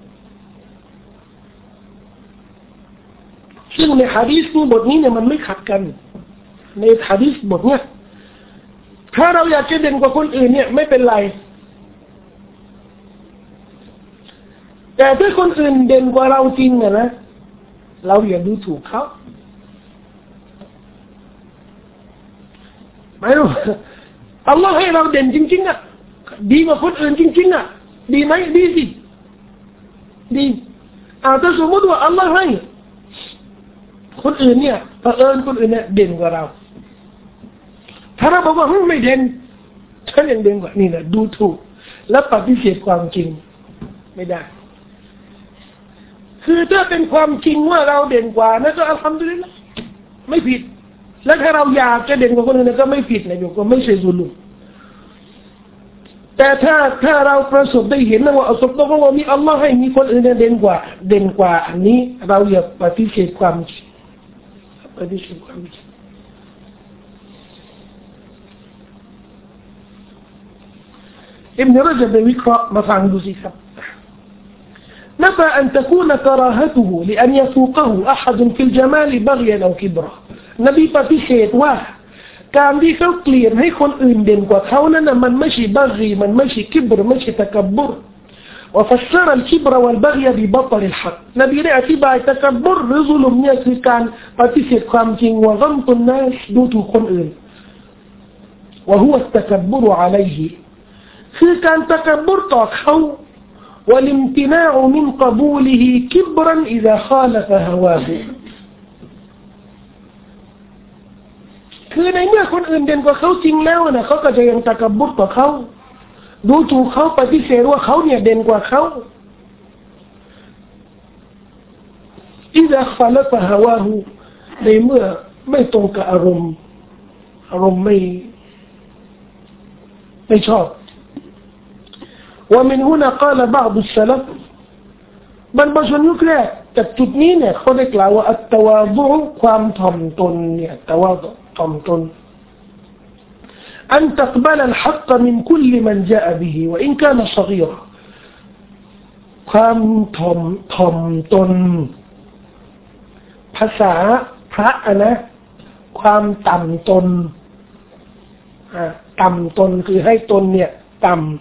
ซึ่งในหะดีษนี้บทนี้เนี่ยมันไม่ขัดกันในหะดีษบทเนี้ยถ้าเราอยากจะเด่นกว่าคนอื่นเนี่ยไม่เป็นไรแต่ถ้าคนอื่นเด่นกว่าเราจริงอะนะเราอย่าดูถูกเขาไม่รู้อัลลอฮ์ให้เราเด่นจริงๆอ่ะดีกว่าคนอื่นจริงๆอ่ะดีไหมดีสิดีอาถ้าสมมติว่าอัลลอฮ์ให้คนอื่นเนี่ยเผอิญคนอื่นเนี่ยเด่นกว่าเราถ้าเราบอกว่าไม่เด่นฉันยังเด่นกว่านี่นะดูถูกและปฏิเสธความจริงไม่ได้คือถ้าเป็นความจริงว่าเราเด่นกว่านั่นก็อัลฮัมดุลิลละห์ไม่ผิดและถ้าเราอยากจะเด่นกว่าคนอื่นก็ไม่ผิดนะโยมก็ไม่ใช่ซุลุมแต่ถ้าถ้าเราประสบได้เห็นนะว่าอัลลอฮฺว่ามีอัลลอฮ์ให้มีคนอื่นเด่นกว่าเด่นกว่าอันนี้เราอย่าปฏิเสธความจริงปฏิเสธความจริงอิบนุรจบได้วิเคราะห์มาฟังดูสิครับنفى أن تكون كراهته لأن يسوقه أحد في الجمال بغيا أو كبرا นบีปฏิเสธว่าการที่เขาเกลียดให้คนอื่นเด่นกว่าเขานั้นมันไม่ใช่บักีมันไม่ใช่กิบรไม่ใช่ตะกับบร وفسر الكبر والبغي ببطل الحق นบีได้อธิบายตะกับบรหรือซุลุมเนี่ยคือการปฏิเสธความจริงว่าฆัมตุนนัสดูถูกคนอื่น وهو التكبر عليه คือการตะกับบรต่อเขาوالامتناع من قبوله كبرا إذا خالف هواه คือในเมื่อคนอื่นเด่นกว่าเขาจริงแล้วนะเขาก็จะยังตะกับบรต่อเขาดูถูกเขาปฏิเสธว่าเขาเนี่ยเด่นกว่าเขา إذا خالف هواه ในเมื่อไม่ตรงกับอารมณ์อารมณ์ไม่ไม่ชอบومن هنا قال بعض السلف บรรพชนยุคแรกจากจุดนี้เนี่ยเขาได้กล่าวว่าอัตตวาดุความถ่อมตนเนี่ยตวาดุถ่อมตน أن تقبل الحق من كل من جاء به وإن كان صغيرا ความถ่อมถ่อมตนภาษาพระนะความต่ำตนอ่าต่ำตนคือให้ตนเนี่ยต่ำ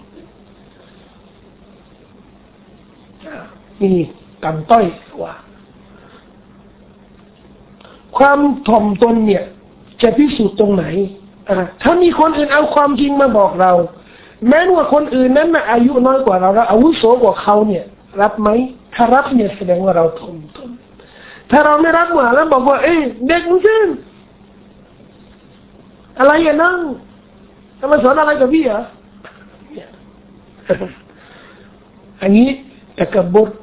มีต่ำต้อยกว่าความถ่อมตนเนี่ยจะพิสูจน์ตรงไหนถ้ามีคนอื่นเอาความจริงมาบอกเราแม้ว่าคนอื่นนั้นนะอายุน้อยกว่าเราแล้วอาวุโสกว่าเขาเนี่ยรับไหมถ้ารับเนี่ยแสดงว่าเราถ่อมตนถ้าเราไม่รับมาแล้วบอกว่าเอ๊ะเด็กมึงชื่นอะไรอย่านั่งจะมาสอนอะไรกับพี่เหรออันนี้ตะกับบร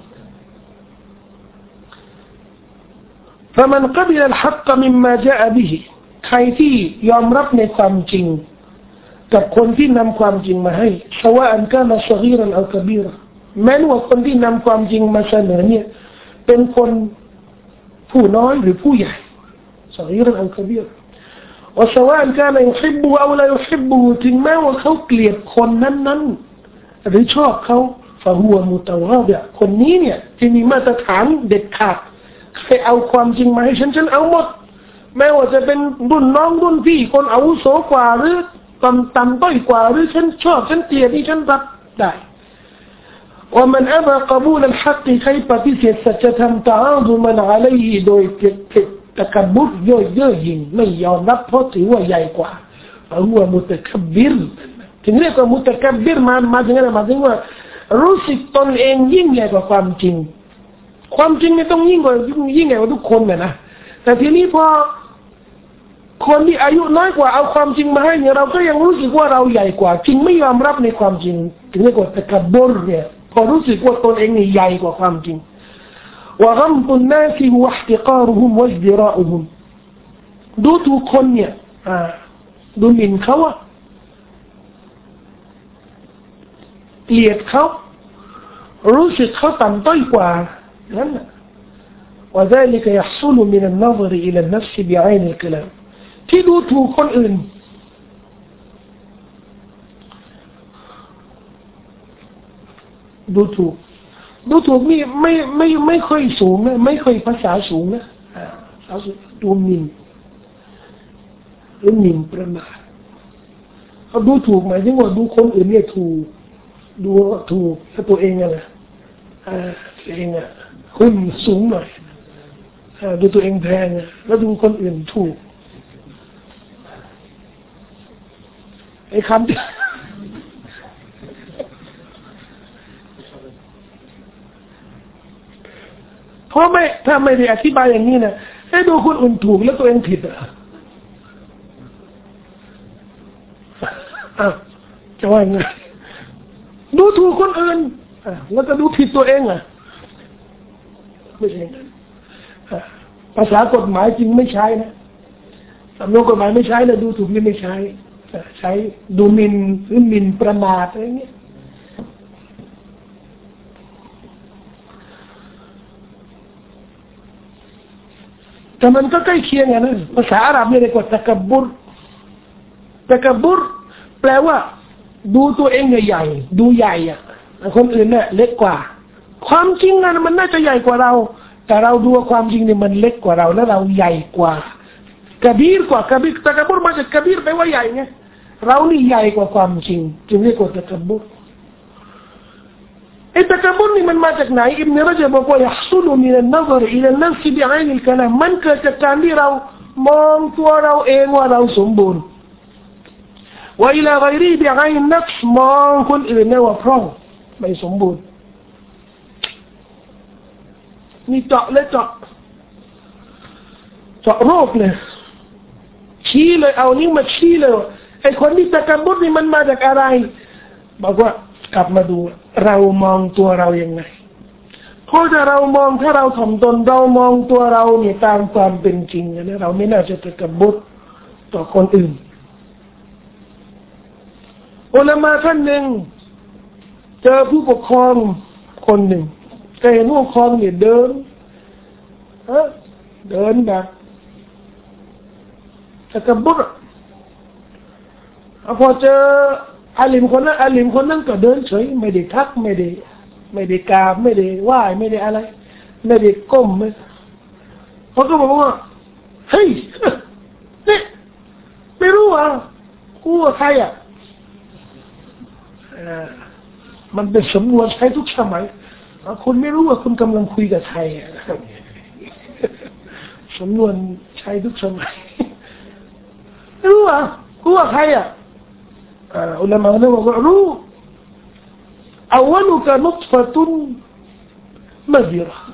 فمن قبل الحق مما جاء به ใครที่ยอมรับในความจริงกับคนที่นำความจริงมาให้ سواء كان صغيرا أو كبيرا แม้ว่าคนที่นำความจริงมาเสนอเนี่ยเป็นคนผู้น้อยหรือผู้ใหญ่ صغيرا أو كبيرا وسواء كان يحبه أو لا يحبه ถึงแม้ว่าเขาเกลียดคนนั้นๆหรือชอบเขาفهو متواضع คนนี้เนี่ยที่มีมาตรฐานเด็ดขาดใครเอาความจริงมาให้ฉันฉันเอาหมดแม้ว่าจะเป็นรุ่นน้องรุ่นพี่คนอาวุโสกว่าหรือต่ำต่ำต้อยกว่าหรือฉันชอบฉันเกลียดที่ฉันรับได้ومن أبى قبول الحق ใครปฏิเสธสัจธรรม تعاظما عليه โดยตะกับบรย่อเย่อหยิ่งไม่ยอมรับเพราะถือว่าใหญ่กว่าفهو متكبر ถึงเรียกว่ามุตะกับบรมามาถึงอะไรมาถึงว่ารู้สึกตนเองยิ่งใหญ่กว่าความจริงความจริงไม่ต้องยิ่งกว่ายิ่งใหญ่กว่าทุกคนนะนะแต่ทีนี้พอคนที่อายุน้อยกว่าเอาความจริงมาให้เนี่ยเราก็ยังรู้สึกว่าเราใหญ่กว่าจริงไม่ยอมรับในความจริงถึงเรียกว่าตะกับบรเนี่ยพอรู้สึกว่าตนเองนี่ใหญ่กว่าความจริงว่าฆัมตุนนัสวะอิห์ติการุฮุมวะอิซดิราอุฮุมดูถูกคนเนี่ยอ่าดูหมิ่นเขาอะเกลียดเขารู้สึกเขาต่ำต้อยกว่านั่นแหละ وذلك يحصل من النظر إلى النفس بعين الكلام ที่ดูถูกคนอื่นดูถูกดูถูกนี่ไม่ไม่ไม่ค่อยสูงนะไม่ค่อยภาษาสูงนะอ่าดูหมิ่นหรือหมิ่นประมาทเขาดูถูกหมายถึงว่าดูคนอื่นเนี่ยถูกดูถูกแล้วตัวเองอะนะอ่าตัวเองอะหุ่นสูงหน่อยอ่าดูตัวเองแพงอะแล้วดูคนอื่นถูกไอ้คำที่เพราะไม่ถ้าไม่ได้อธิบายอย่างนี้นะให้ดูคนอื่นถูกแล้วตัวเองผิดอะอ้าวจะว่าไงดูถูกคนอื่นแล้วก็ดูผิดตัวเองอ่ะไม่ใช่นั้นภาษากฎหมายจริงไม่ใช้นะสำนวนกฎหมายไม่ใช้เลยดูถูกนี่ไม่ใช้ใช้ดูหมิ่นหรือหมิ่นประมาทอะไรเงี้ยแต่มันก็ใกล้เคียงกันนะภาษาอาหรับเนี่ยเรียกว่าตะกบุรตะกบุรแปลว่าดูตัวเองใหญ่ๆดูใหญ่อะคนอื่นเนี่ยเล็กกว่าความจริงนะมันน่าจะใหญ่กว่าเราแต่เราดูความจริงเนี่ยมันเล็กกว่าเราแล้วเราใหญ่กว่ากะบีรกว่ากะบีรตะกบุรมาจากกะบีรแปลว่าใหญ่ไงเรานี่ใหญ่กว่าความจริงจึงเรียกว่าตะกบุรไอ้ตะกบุรนี่มันมาจากไหนอิบนุรจบบอกว่า يحصل من النظر إلى النفس بعين الكلام มันเกิดจากการที่เรามองตัวเราเองว่าเราสมบูรณ์ว่าอิลาไกรีบิไอนนัฟส์มองคนอื่นเนี่ยว่าพร่องไม่สมบูรณ์นี่เจาะเลยเจาะเจาะโรคเลยชี้เลยเอานิ้วมาชี้เลยไอ้คนที่ตะกบุรนี่มันมาจากอะไรบอกว่ากลับมาดูเรามองตัวเรายังไงเพราะถ้าเรามองถ้าเราถ่อมตนเรามองตัวเราเนี่ยตามความเป็นจริงนะเราไม่น่าจะตะกบุรต่อคนอื่นอุลามะท่านหนึ่งเจอผู้ปกครองคนหนึ่งแกเห็นผู้ปกครองเนี่ยเดินเออเดินแบบตะกบุรพอเจออาลิมคนนั้นอาลิมคนนั้นก็เดินเฉยไม่ได้ทักไม่ได้ไม่ได้กราบไม่ได้ไหว้ไม่ได้อะไรไม่ได้ก้มไม่เขาก็บอกว่าเฮ้ยนี่ไม่รู้อ่ะกูว่าใครอ่ะมันเป็นสำนวนใช้ทุกสมัยคุณไม่รู้ว่าคุณกำลังคุยกับใครอ่ะสำนวนใช้ทุกสมัยไม่รู้อ่ะกูว่าใครอ่ะอุลามะเนี่ยบอกว่ารู้อวัลุกะนุตฟะตุนมะซิเราะห์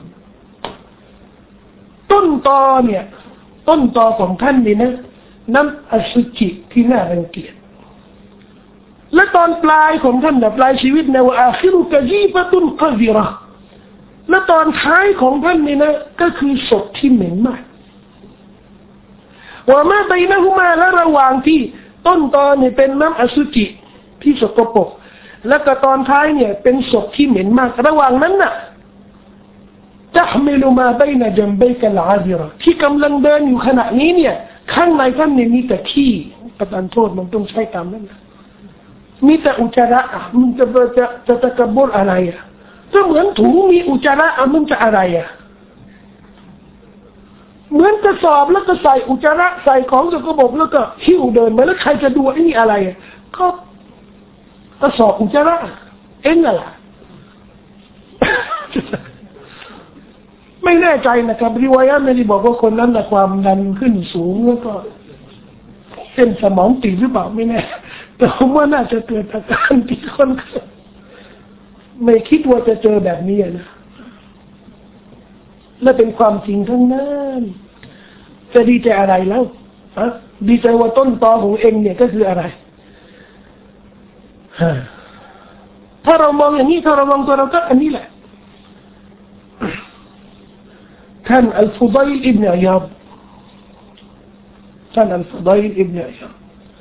ต้นตอเนี่ยต้นตอของท่านนี่นะน้ำอสุจิที่น่ารังเกียจและตอนปลายของท่านนะปลายชีวิตนะว่าอาคิรุกะจีฟะตุนกะซิเราะห์และตอนท้ายของท่านนี่นะก็คือศพที่เหม็นมากว่ามาบัยนะฮุมาและระหว่างที่ต้นตอเนี่ยเป็นน้ำอสุจิที่สกปรกแล้วก็ตอนท้ายเนี่ยเป็นศพที่เหม็นมากระหว่างนั้นน่ะจะมิลุมาบัยนะจัมบัยกะลอาซิเราะห์ที่กำลังเดินอยู่ขณะนี้เนี่ยข้างในท่านเนี่ยมีแต่ขี้ประทานโทษมันต้องใช้ตามนั้นนะมีแต่อุจจาระมันจะจะจะตะกบุรอะไรอ่ะก็เหมือนถุงมีอุจจาระมันจะอะไรอ่ะเหมือนกระสอบแล้วก็ใส่อุจจาระใส่ของสกปรกแล้วก็หิ้วเดินมาแล้วใครจะดูไอ้นี่อะไรอ่ะก็กระสอบอุจจาระเอ็งอะไรไม่แน่ใจนะครับริวายะห์ไม่ได้บอกว่าคนนั้นน่ะความดันขึ้นสูงแล้วก็เส้นสมองตีบหรือเปล่าไม่แน่แต่ผมว่าน่าจะเกิดอาการที่คนไม่คิดว่าจะเจอแบบนี้นะและเป็นความจริงทั้งนั้นจะดีใจอะไรแล้วฮะดีใจว่าต้นตอของเองเนี่ยก็คืออะไรถ้าเรามองอย่างนี้ถ้าเรามองตัวเราก็อันนี้แหละท่านอัลฟุดัยลอิบนุอัยาบท่านอัลฟุดัยลอิบนุอัยาบ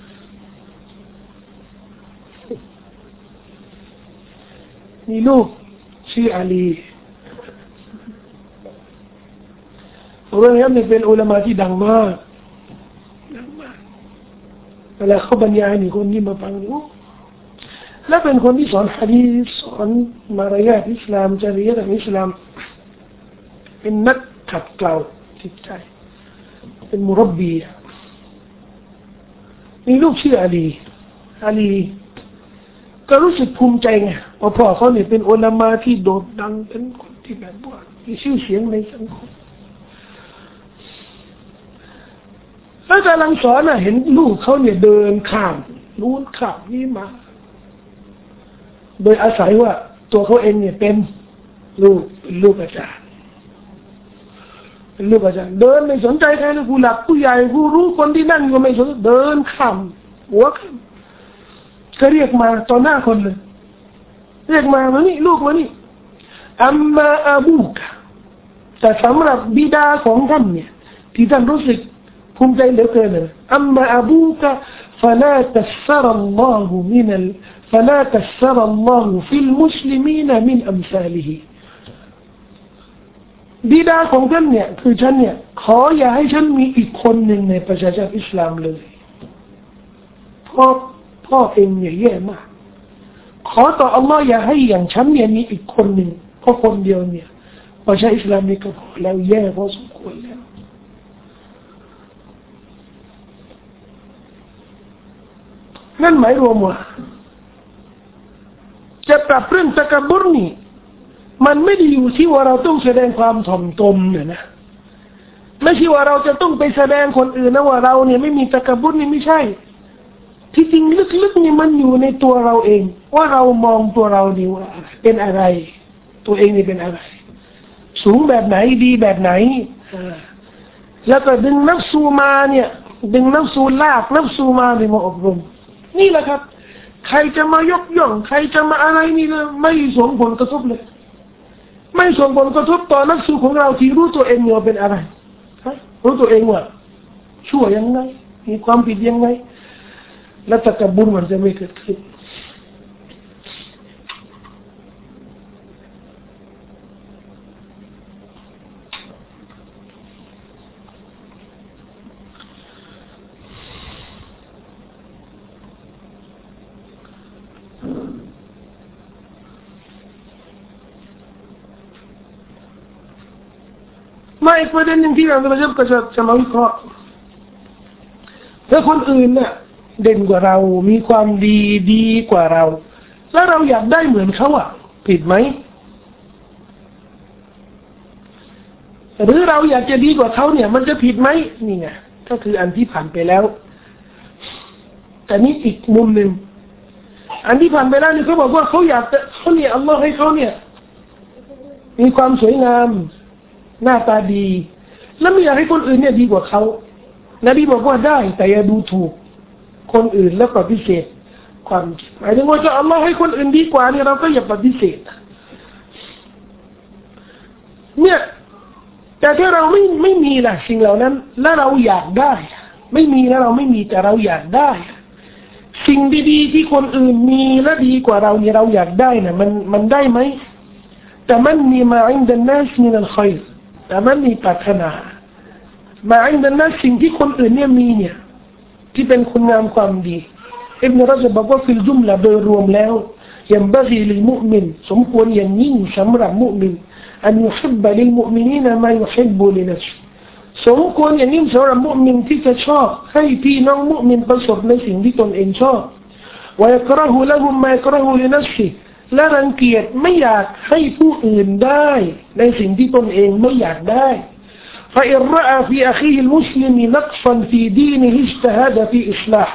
มีลูกชื่ออาลีอุลามะเนี่ยเป็นอุลามะที่ดังมากดังมากเวลาเขาบรรยายนี่คนที่มาฟังและเป็นคนที่สอนหะดีษสอนมารยาทอิสลามจริยธรรมอิสลามเป็นนักขัดเกลาจิตใจเป็นมุรับบีมีลูกชื่ออาลีอาลีก็รู้สึกภูมิใจไงว่าพ่อเขาเนี่ยเป็นอุลามะที่โด่งดังเป็นคนที่แบบว่ามีชื่อเสียงในสังคมแล้วกำลังสอนน่ะเห็นลูกเขาเนี่ยเดินข้ามนู้นข้ามนี่มาโดยอาศัยว่าตัวเขาเองเนี่ยเป็นลูกเป็นลูกอาจารย์เป็นลูกอาจารย์เดินไม่สนใจใครเลยผู้หลักผู้ใหญ่ผู้รู้คนที่นั่งก็ไม่สนเดินข้ามหัวข้ามก็เรียกมาต่อหน้าคนเลยเรียกมามานี่ลูกมานี่อัมมาอาบูกแต่สำหรับบิดาของท่านเนี่ยที่ท่านรู้สึกภูมิใจเหลือเกินนะอัมมาอบูกะฟะลาตัสซะรัลลอฮุมินัลฟะลาตัสซะรัลลอฮุฟิลมุสลิมีนมินอัมซาลิฮิบิดาของท่านเนี่ยคือฉันเนี่ยขออย่าให้ฉันมีอีกคนหนึ่งในประชาชาติอิสลามเลยพ่อพ่อเองเนี่ยแย่มากขอต่ออัลลอฮ์อย่าให้อย่างฉันเนี่ยมีอีกคนหนึ่งเพราะคนเดียวเนี่ยประชาอิสลามนี่ก็พอแล้วแย่พอสมควรแล้วนั่นหมายรวมว่าจะปรับเรื่องตะกบุรนี่มันไม่ได้อยู่ที่ว่าเราต้องแสดงความถ่อมตนเนี่ยนะไม่ใช่ว่าเราจะต้องไปแสดงคนอื่นนะว่าเราเนี่ยไม่มีตะกบุรนี่ไม่ใช่ที่จริงลึกๆนี่มันอยู่ในตัวเราเองว่าเรามองตัวเรานี่ว่าเป็นอะไรตัวเองนี่เป็นอะไรสูงแบบไหนดีแบบไหนแล้วก็ดึงนัฟซูมาเนี่ยดึงนัฟซูลากนัฟซูมาไปมาอบรมนี่แหละครับใครจะมายกย่องใครจะมาอะไรนี่เลยไม่ส่งผลกระทบเลยไม่ส่งผลกระทบต่อนัฟซูของเราที่รู้ตัวเองว่าเป็นอะไรรู้ตัวเองว่าชั่วยังไงมีความผิดยังไงแล้วตะกบุญมันจะไม่เกิดขึ้นมาอีกประเด็นหนึ่งที่เราจะก็จะจะมาวิเคราะห์ถ้าคนอื่นเนี่ยเด่นกว่าเรามีความดีดีกว่าเราแล้วเราอยากได้เหมือนเขาอ่ะผิดไหมหรือเราอยากจะดีกว่าเขาเนี่ยมันจะผิดไหมนี่ไงก็คืออันที่ผ่านไปแล้วแต่นี่อีกมุมหนึ่งอันที่ผ่านไปแล้วนี่เขาบอกว่าเขาอยากเขาเนี่ยอัลลอฮ์ให้เขาเนี่ยมีความสวยงามหน้าตาดีแล้วไม่อยากให้คนอื่นเนี่ยดีกว่าเขานบีบอกว่าได้แต่อย่าดูถูกคนอื่นแล้วปฏิเสธความหมายถึงว่าจะอัลลอฮ์ให้คนอื่นดีกว่าเนี่ยเราก็อย่าปฏิเสธเนี่ยแต่ถ้าเราไม่ไม่มีล่ะสิ่งเหล่านั้นแล้วเราอยากได้ไม่มีแล้วเราไม่มีแต่เราอยากได้สิ่งดีๆที่คนอื่นมีและดีกว่าเราเนี่ยเราอยากได้น่ะมันมันได้ไหมแต่มันมีมาอินดันนัสมินัลค็อยรแต่มันมีปรารถนามาอินดันนัสสิ่งที่คนอื่นเนี่ยมีเนี่ยที่เป็นคุณงามความดีอิบนุรอญะบอกว่าฟิลจุมละโดยรวมแล้วยัมบะกีลิลมุอ์มินสมควรอย่างยิ่งสำหรับมุอ์มินอันยุฮิบบะลิลมุอ์มินีนมายุฮิบบุลินัฟซิสมควรอย่างยิ่งสำหรับมุอ์มินที่จะชอบให้พี่น้องมุอ์มินประสบในสิ่งที่ตนเองชอบวะยักเราะฮุละฮุมมายักเราะฮุลินัฟซิและรังเกียจไม่อยากให้ผู้อื่นได้ในสิ่งที่ตนเองไม่อยากได้فإن رأى في أخيه المسلم نقصا في دينه اجتهد في إصلاح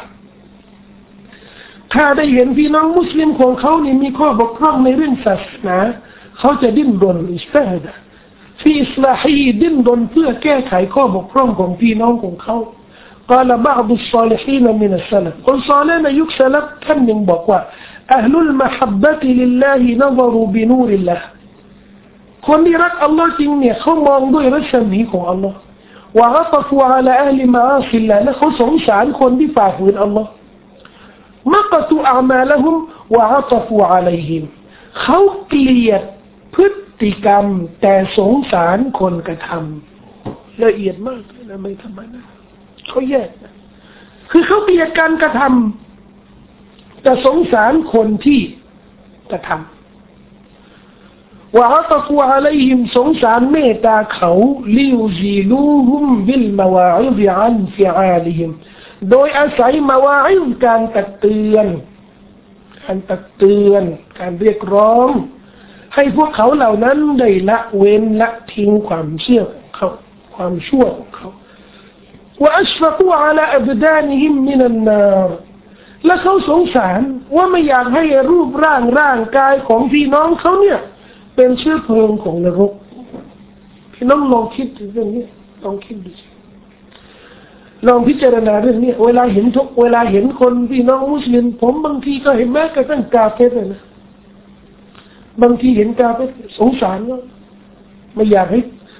ถ้าได้เห็นพี่น้องมุสลิมของเขานี่มีข้อบกพร่องในเรื่องศาสนาเขาจะดิ้นรนอิสตาฮดะฟีอิสลาฮีดิ้นรนเพื่อแก้ไขข้อบกพร่องของพี่น้องของเขากล่าวบางบุษาลิฮีนมินัสซาลฟคนซอลิห์ในยุคสลับท่านหนึ่งบอกว่าอัลลุลมะฮับบะติลิลลาฮินะซะรูบินูริลลาห์คนที่รักอัลลอฮ์จริงเนี่ยเขามองด้วยรัศมีของอัลลอฮ์วะอัตฟูอะลาอัลลิมะอาซิลลาห์และเขาสงสารคนที่ฝ่าฝืนอัลลอฮ์มักตุอามาละฮุมวะอัตฟูอะลัยฮิมเขาเกลียดพฤติกรรมแต่สงสารคนกระทำละเอียดมากนะไม่ธรรมดาเขาแยกนะคือเขาเกลียดการกระทำแต่สงสารคนที่กระทำวะอัตฟูอะลัยฮิมสงสารเมตตาเขาลิยูซีลูฮุมบิลมะวาอิซอันฟิอาลิฮิมโดยอาศัยมาวาอิซการตักเตือนการตักเตือนการเรียกร้องให้พวกเขาเหล่านั้นได้ละเว้นละทิ้งความเชื่อของเขาความชั่วของเขาว่าอัชฟะกูอะลาอับดานิฮิมมินันนารและเขาสงสารว่าไม่อยากให้รูปร่างร่างกายของพี่น้องเขาเนี่ยเป็นเชื้อเพลิงของนรกพี่น้องลองคิดถึงเรื่องนี้ลองคิดดูลองพิจารณาเรื่องนี้เวลาเห็นทุกเวลาเห็นคนพี่น้องมุสลิมผมบางทีก็เห็นแม้กระทั่งกาเฟรเลยนะบางทีเห็นกาเฟรสงสารว่าไม่อยากให้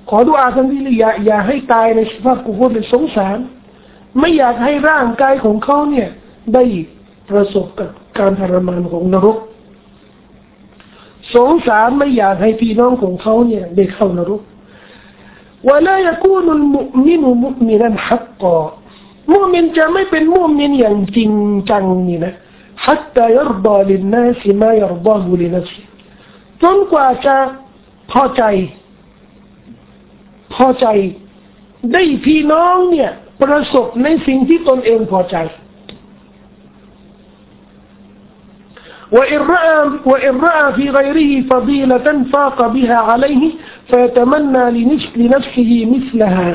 ขอดุอาทันทีเลยอย่าอย่าให้ตายในสภาพกุฟรเลยสงสารไม่อยากให้ร่างกายของเขาเนี่ยได้ประสบกับการทรมานของนรกสงสารไม่อยากให้พี่น้องของเขาเนี่ยได้เข้านรกولا يكون المؤمن مؤمنا حقاมุมินจะไม่เป็นมุมินอย่างจริงจังนี่นะ حتى يرضى للناس ما يرضاه لنفسه จนกว่าจะพอใจพอใจได้พี่น้องเนี่ยประสบในสิ่งที่ตนเองพอใจوإن رأى وإن رأى في غيره فضيلة فاق بها عليه فيتمنى لنفسه مثلها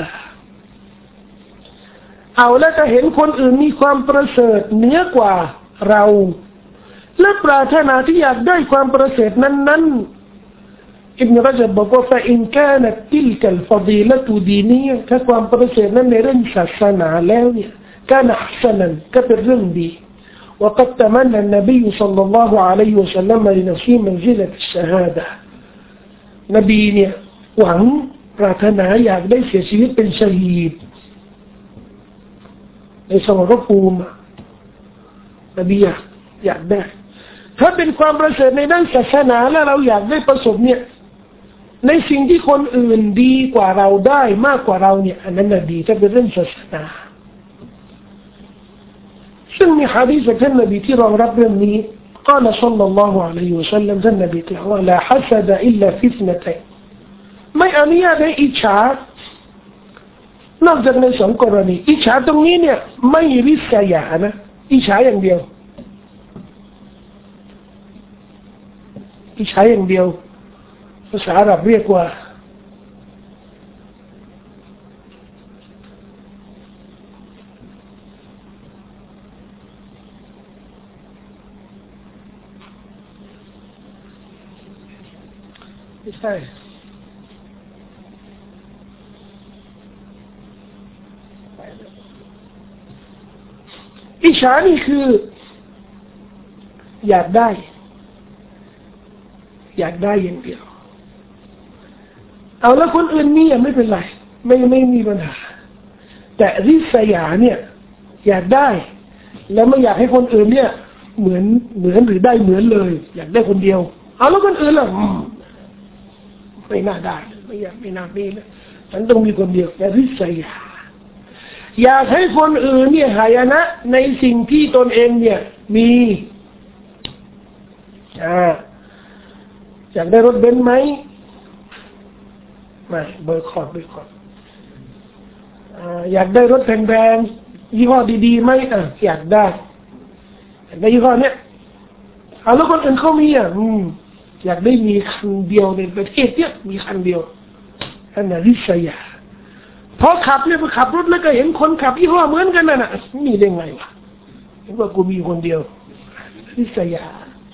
เอาแล้วจะเห็นคนอื่นมีความประเสริฐเหนือกว่าเราและปรารถนาที่อยากได้ความประเสริฐนั้นๆอิบนุรญับบอกว่า فإن كانت تلك الفضيلة دينية ถ้าความประเสริฐนั้นในเรื่องศาสนาแล้วเนี่ย كان حسنا ก็เป็นเรื่องดีوقد تمنى النبي صلى الله عليه وسلم لنفسه منزلة الشهادة นบีเนี่ยหวังปรารถนาอยากได้เสียชีวิตเป็นชะฮีดในสมรภูมินบีอยากอยากได้ถ้าเป็นความประเสริฐในด้านศาสนาแล้วเราอยากได้ประสบเนี่ยในสิ่งที่คนอื่นดีกว่าเราได้มากกว่าเราเนี่ยอันนั้นน่ะดีถ้าเป็นเรื่องศาสนาซึ่งมีหะดีษจากท่านนบีที่รองรับเรื่องนี้قال صلى الله عليه وسلم ท่านนบีกล่าวว่า لا حسد إلا في اثنتين ไม่อนุญาตให้อิจฉานอกจากในสองกรณีอิจฉาตรงนี้เนี่ยไม่ริษยานะอิจฉาอย่างเดียวอิจฉาอย่างเดียวภาษาอาหรับเรียกว่าไม่ใช่อิจฉานี่คืออยากได้อยากได้อย่างเดียวเอาแล้วคนอื่นมีอ่ะไม่เป็นไรไม่ไม่มีปัญหาแต่ริษยาเนี่ยอยากได้แล้วไม่อยากให้คนอื่นเนี่ยเหมือนเหมือนหรือได้เหมือนเลยอยากได้คนเดียวเอาแล้วคนอื่นล่ะไม่น่าได้ไม่อยากไม่น่ามีนะฉันต้องมีคนเดียวแต่ริษยาอยากให้คนอื่นเนี่ยหายนะในสิ่งที่ตนเองเนี่ยมีอ่าอยากได้รถเบนซ์ไหมไม่เบอร์คอร์ดเบอร์คอร์ดอ่าอยากได้รถแพงๆยี่ห้อดีๆไหมอ่ะอยากได้อยากได้ยี่ห้อเนี้ยเอาแล้วคนอื่นเขามีอ่ะอืมอยากได้มีคันเดียวในประเทศเนี่ยมีคันเดียวอันนั้นริษยาพอขับเนี่ยพอขับรถแล้วก็เห็นคนขับยี่ห้อเหมือนกันน่ะนะมีได้ไงวะเห็นว่ากูมีคนเดียวริษยา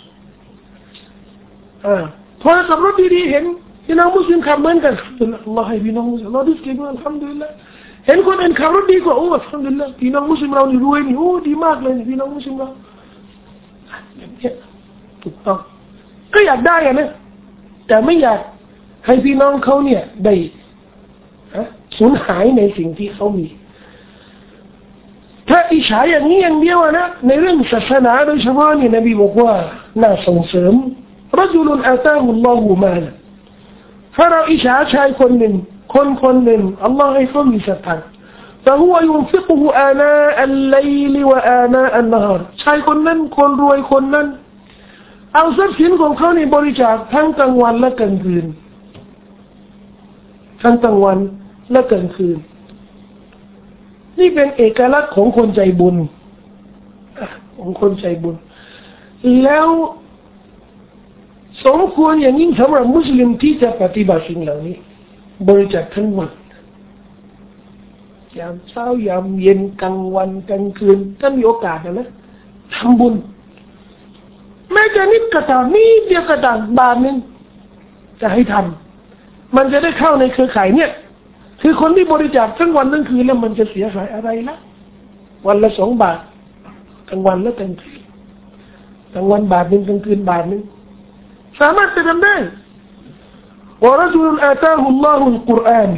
อ่าพอขับรถดีๆเห็นพี่น้องมุสลิมขับเหมือนกันอัลลอฮ์ให้พี่น้องมุสลิมเราดิสกินอัลฮัมดุลิลละเห็นคนอื่นขับรถดีกว่าโอ้อัลฮัมดุลิลละพี่น้องมุสลิมเรานี่รวยนี่โอ้ดีมากเลยพี่น้องมุสลิมเราอย่างนี้ถูกต้องก็อยากได้อะนะแต่ไม่อยากให้พี่น้องเขาเนี่ยได้สูญหายในสิ่งที่เขามีถ้าอิจฉาอย่างนี้อย่างเดียวนะในเรื่องศาสนาโดยเฉพาะนี่นบีบอกว่าน่าส่งเสริมรจุลอาตาฮุลลอฮุมานะถ้าเราอิจฉาชายคนหนึ่งคนคนหนึ่งอัลลอฮ์ให้เขามีสตังค์แต่หัวยุนฟิกุฮุอานาอัลไลลิวะอานาอันนฮารชายคนนั้นคนรวยคนนั้นเอาทรัพย์สินของเขาในบริจาคทั้งกลางวันและกลางคืนทั้งกลางวันและกลางคืนนี่เป็นเอกลักษณ์ของคนใจบุญของคนใจบุญแล้วสมควรอย่างยิ่งสำหรับมุสลิมที่จะปฏิบัติสิ่งเหล่านี้บริจาคทั้งวันยามเช้ายามเย็นกลางวันกลางคืนถ้ามีโอกาสนะทำบุญแม้จะนิดกระตานิดเดียวกระตาบาทนึงจะให้ทำมันจะได้เข้าในเครือข่ายเนี่ยคือคนที่บริจาคทั้งวันทั้งคืนแล้วมันจะเสียหายอะไรละวันละสองบาทกลางวันและกลางคืนกลางวันบาทนึงกลางคืนบาทนึงสามารถจะทำได้ ورجل آتاه الله القرآن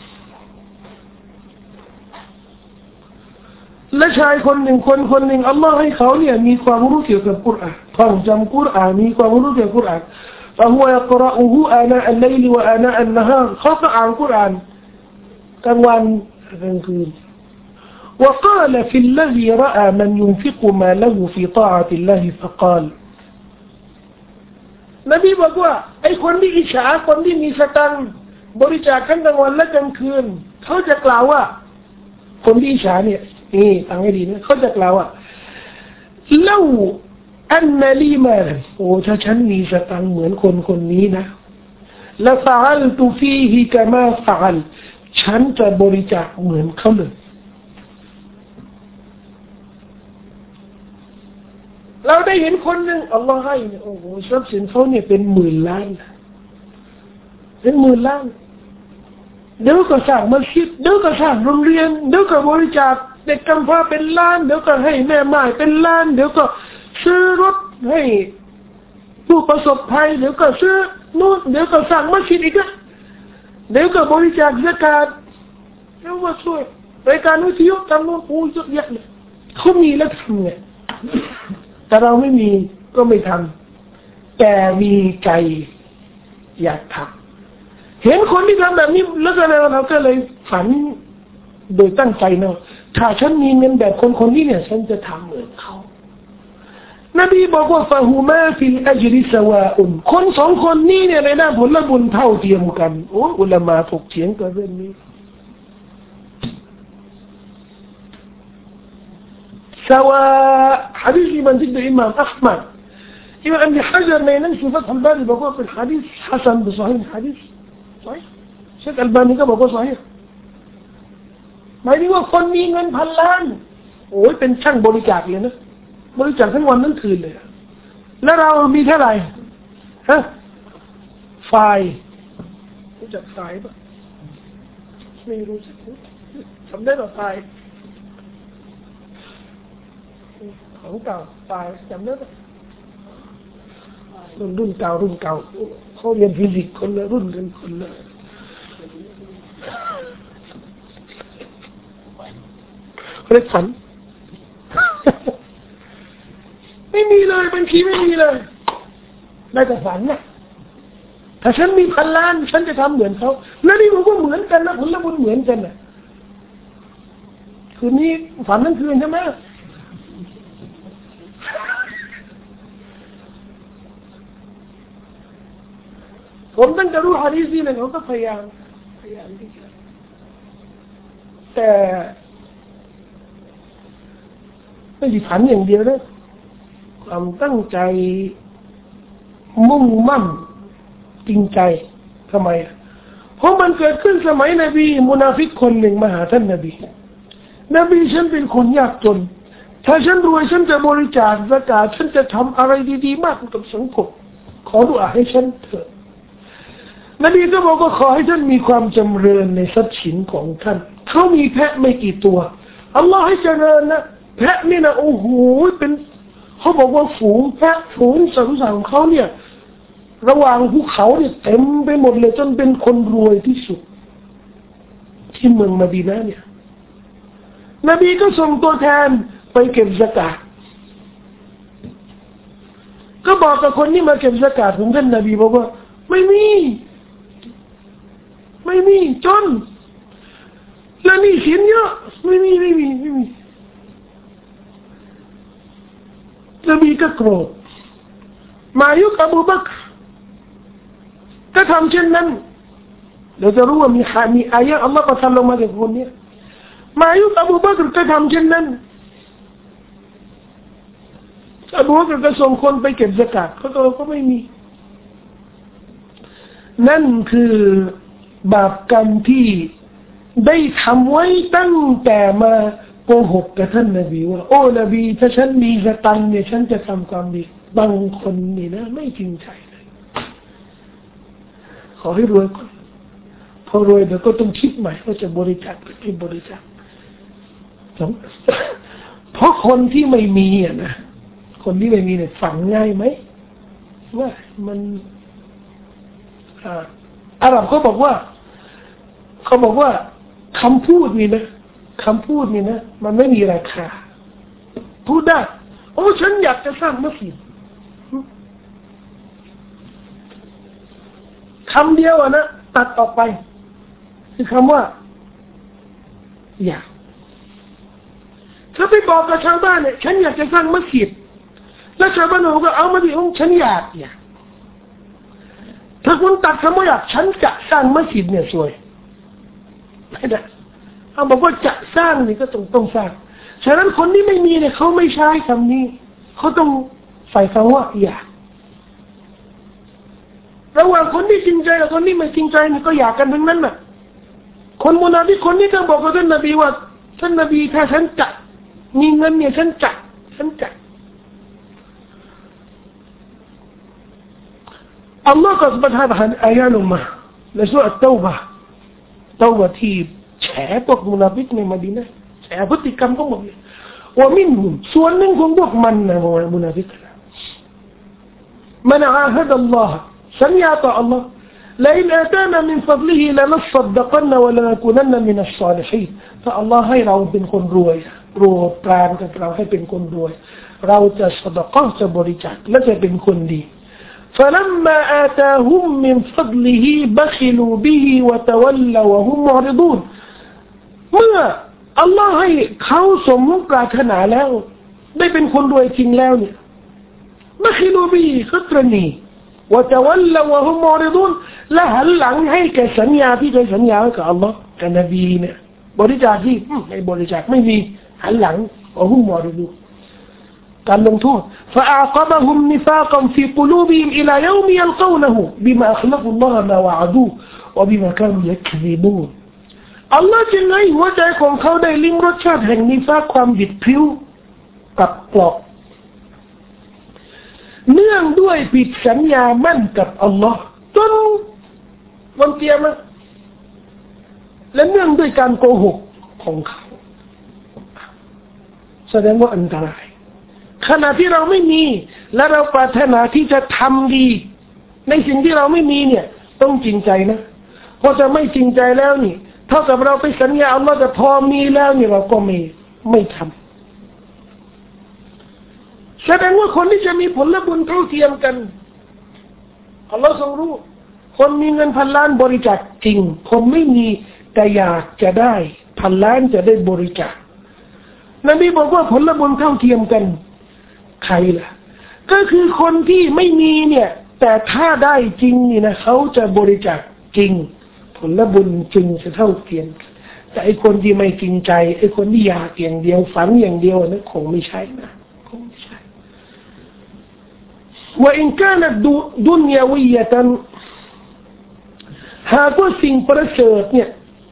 และชายคนหนึ่งคนคนหนึ่งอัลลอฮ์ให้เขาเนี่ยมีความรู้เกี่ยวกับกุรอานท่องจำกุรอานมีความรู้เกี่ยวกับกุรอาน فهو يقرأه آناء الليل وآناء النهار เขาก็อ่านกุรอานกลางวันกลางคืน وقال في الذي رأى من ينفق ماله في طاعة الله فقال นบีบอกว่าไอ้คนที่อิจฉาคนที่มีสตังค์บริจาคทั้งกลางวันและกลางคืนเขาจะกล่าวว่าคนที่อิจฉาเนี่ยนี่ฟังให้ดีนะเขาจะกล่าวว่าเล่าอันนาลีมาโอ้ถ้าฉันมีสตังค์เหมือนคนคนนี้นะละฟะอัลตุฟีฮิกะมาฟะอัลฉันจะบริจาคเหมือนเขาเลยเราได้เห็นคนหนึ่งอัลลอฮ์ให้เนี่ยโอ้โหทรัพย์สินเขาเนี่ยเป็นหมื่นล้านเป็นหมื่นล้านเดี๋ยวก็สร้างมัสยิดเดี๋ยวก็สร้างโรงเรียนเดี๋ยวก็บริจาคเด็กกำพร้าเป็นล้านเดี๋ยวก็ให้แม่ไม้เป็นล้านเดี๋ยวก็ซื้อรถให้ผู้ประสบภัยเดี๋ยวก็ซื้อนู่นเดี๋ยวก็สร้างมัสยิดอีกนะเดี๋ยวก็บริจาคซะกาตเดี๋ยวมาช่วยรายการวิทยุทำนู่นโอ้เยอะแยะเลยเขามีแล้วทำไงแต่เราไม่มีก็ไม่ทำแต่มีใจอยากทำเห็นคนที่ทำแบบนี้แล้วก็เราก็เลยฝันโดยตั้งใจเนาะถ้าฉันมีเงินแบบคนคนนี้เนี่ยฉันจะทำเหมือนเขานบีบอกว่าฟะฮูมาฟิลอัจริสวาอุนคนสองคนนี้เนี่ยในด้านผลบุญเท่าเทียมกันโอ้อุลามะถกเถียงกันเรื่องนี้سواء حديث من جد الإمام أحمد إمام ابن حجر ما ينسي فتح الباري بقول في الحديث حسن بصحيح الحديث صحيح شيخ البانيก็บอกว่า صحيح หมายถึงว่าคนมีเงินพันล้านโอ้ยเป็นช่างบริจาคเลยนะบริจาคทั้งวันทั้งคืนเลยแล้วเรามีเท่าไหร่ฮะไฟรู้จักไฟป่ะไม่รู้จักทำได้หรอไฟของเก่าไฟจำได้ไหมรุ่นรุ่นเก่ารุ่นเก่าเขาเรียนฟิสิกส์คนละรุ่นกันคนละเรียกฝันไม่มีเลยบัญชีไม่มีเลยได้แต่ฝันนะถ้าฉันมีพันล้านฉันจะทำเหมือนเขาแล้วนี่มันก็เหมือนกันนะผลบุญเหมือนกันนะคืนนี้ฝันทั้งคืนใช่ไหมผมตั้งแต่รู้ฮะดีษนี้เลยผมก็พยายามพยายามที่จะแต่ไม่ได้ฝันอย่างเดียวนะความตั้งใจมุ่งมั่นจริงใจทำไมเพราะมันเกิดขึ้นสมัยนบีมุนาฟิกคนหนึ่งมาหาท่านนบีนบีฉันเป็นคนยากจนถ้าฉันรวยฉันจะบริจาคซะกาตฉันจะทำอะไรดีๆมากกับสังคมขอดุอาให้ฉันเถอะนบีก็บอกว่าขอให้ท่านมีความจำเริญในทรัพย์สินของท่านเขามีแพะไม่กี่ตัวอัลลอฮ์ให้เจริญนะแพะนี่นะโอ้โหเป็นเขาบอกว่าฝูงแพะฝูงสังสารของเขาเนี่ยระหว่างภูเขาเนี่ยเต็มไปหมดเลยจนเป็นคนรวยที่สุดที่เมืองมะดีนะห์เนี่ยนบีก็ส่งตัวแทนไปเก็บซะกาตก็บอกกับคนที่มาเก็บซะกาตของท่านนบีบอกว่าไม่มีไม่มีจนแล้วนี่สินเยอะไม่มีไม่มีไม่มีนบีก็โกรธมายุคอบูบักรก็ทำเช่นนั้นเราจะรู้ว่ามีมีอายะอัลลอฮฺประทานลงมาแก่คนนี้มายุคอบูบักรก็ทำเช่นนั้นอบูบักรก็ส่งคนไปเก็บซะกาตเขาก็ไม่มีนั่นคือบาปกรรมที่ได้ทำไว้ตั้งแต่มาโกหกกับท่านนบีว่าโอ้นบีถ้าฉันมีสตังค์เนี่ยฉันจะทำความดีบางคนนี่นะไม่จริงใจเลยขอให้รวยก่อนพอรวยเดี๋ยวก็ต้องคิดใหม่ว่าจะบริจาคหรือไม่บริจาคเพราะคนที่ไม่มีอ่ะนะคนที่ไม่มีเนี่ยฝังง่ายไหมว่ามันอ่าอาหรับเขาบอกว่าเขาบอกว่าคำพูดนี่นะคำพูดนี่นะมันไม่มีราคาพูดได้โอ้ฉันอยากจะสร้างมัสยิดคำเดียวอะนะตัดออกไปคือคำว่าอยากถ้าไปบอกกับชาวบ้านเนี่ยฉันอยากจะสร้างมัสยิดแล้วชาวบ้านบอกว่าเอามาดิของฉันอยากอยากถ้าคุณตัดคำว่าอยากฉันจะสร้างมัสยิดเนี่ยสวยไม่ได้เอาบอกว่าจะสร้างนี่ก็ต้องต้องสร้างฉะนั้นคนที่ไม่มีเนี่ยเขาไม่ใช้คำนี้เขาต้องใส่คำว่าอยากระหว่างคนที่จริงใจกับคนที่ไม่จริงใจนี่ก็อยากกันทั้งนั้นน่ะคนมุนาฟิกคนนี้ก็บอกกับท่านนบีว่าท่านนบีถ้าฉันจะมีเงินเนี่ยฉันจะฉันจะอัลลอฮฺก็ประทานผ่านอายะลงมาในสุรเตาบะเตาบะที่แฉพวกมุนาฟิกในมะดีนะห์แฉพฤติกรรมทั้งหมดเลยว่ามินหุมส่วนหนึ่งของพวกมันนะมุนาฟิกมันอาฮัดอัลลอฮฺสัญญาต่ออัลลอฮฺلئن آتانا من فضله لنصدقن ولنكونن من الصالحين ถ้าอัลลอฮฺให้เราเป็นคนรวยโปรดปรานกับเราให้เป็นคนรวยเราจะสดะกอฮ์จะบริจาคและจะเป็นคนดี فلما آتاهم من فضله بخلوا به وتولوا وهم معرضون เมื่ออัลลอฮฺให้เขาสมปรารถนาแล้วได้เป็นคนรวยจริงแล้วเนี่ยบคิลูบีเขาตรณีวะตะวัลลวะฮุมมอริดุนและหันหลังให้แก่สัญญาที่เคยสัญญาไว้กับอัลลอฮ์กับนบีเนี่ยบริจาคที่ไม่บริจาคไม่มีหันหลังวะฮุมมอริดุนการลงโทษ فأعقبهم نفاقا في قلوبهم إلى يوم يلقونه بما أخلفوا الله ما وعدوه وبما كانوا يكذبون อัลลอฮ์จึงให้หัวใจของเขาได้ลิ้มรสชาติแห่งนิฟากความบิดพริ้วกับกลอกเนื่องด้วยผิดสัญญามั่นกับอัลลอฮ์จนวันเกียรติและเนื่องด้วยการโกหกของเขาแสดงว่าอันตรายขณะที่เราไม่มีและเราปรารถนาที่จะทำดีในสิ่งที่เราไม่มีเนี่ยต้องจริงใจนะเพราะจะไม่จริงใจแล้วนี่เท่ากับเราไปสัญญาอัลลอฮ์จะพอมีแล้วนี่เราก็ไม่ไม่ทำแสดงว่าคนที่จะมีผลบุญเท่าเทียมกันอัลลอฮ์ทรงรู้คนมีเงินพันล้านบริจาคจริงคนไม่มีแต่อยากจะได้พันล้านจะได้บริจาคนบีบอกว่าผลบุญเท่าเทียมกันใครล่ะก็คือคนที่ไม่มีเนี่ยแต่ถ้าได้จริงนี่นะเขาจะบริจาคจริงผลบุญจริงจะเท่าเทียมกันแต่ไอ้คนที่ไม่จริงใจไอ้คนที่อยากอย่างเดียวฝันอย่างเดียวนั้นคงไม่ใช่นะคงไม่ใช่ว่าอินกานะดุนยาวิยะตันหากว่าสิ่งประเสริฐเนี่ย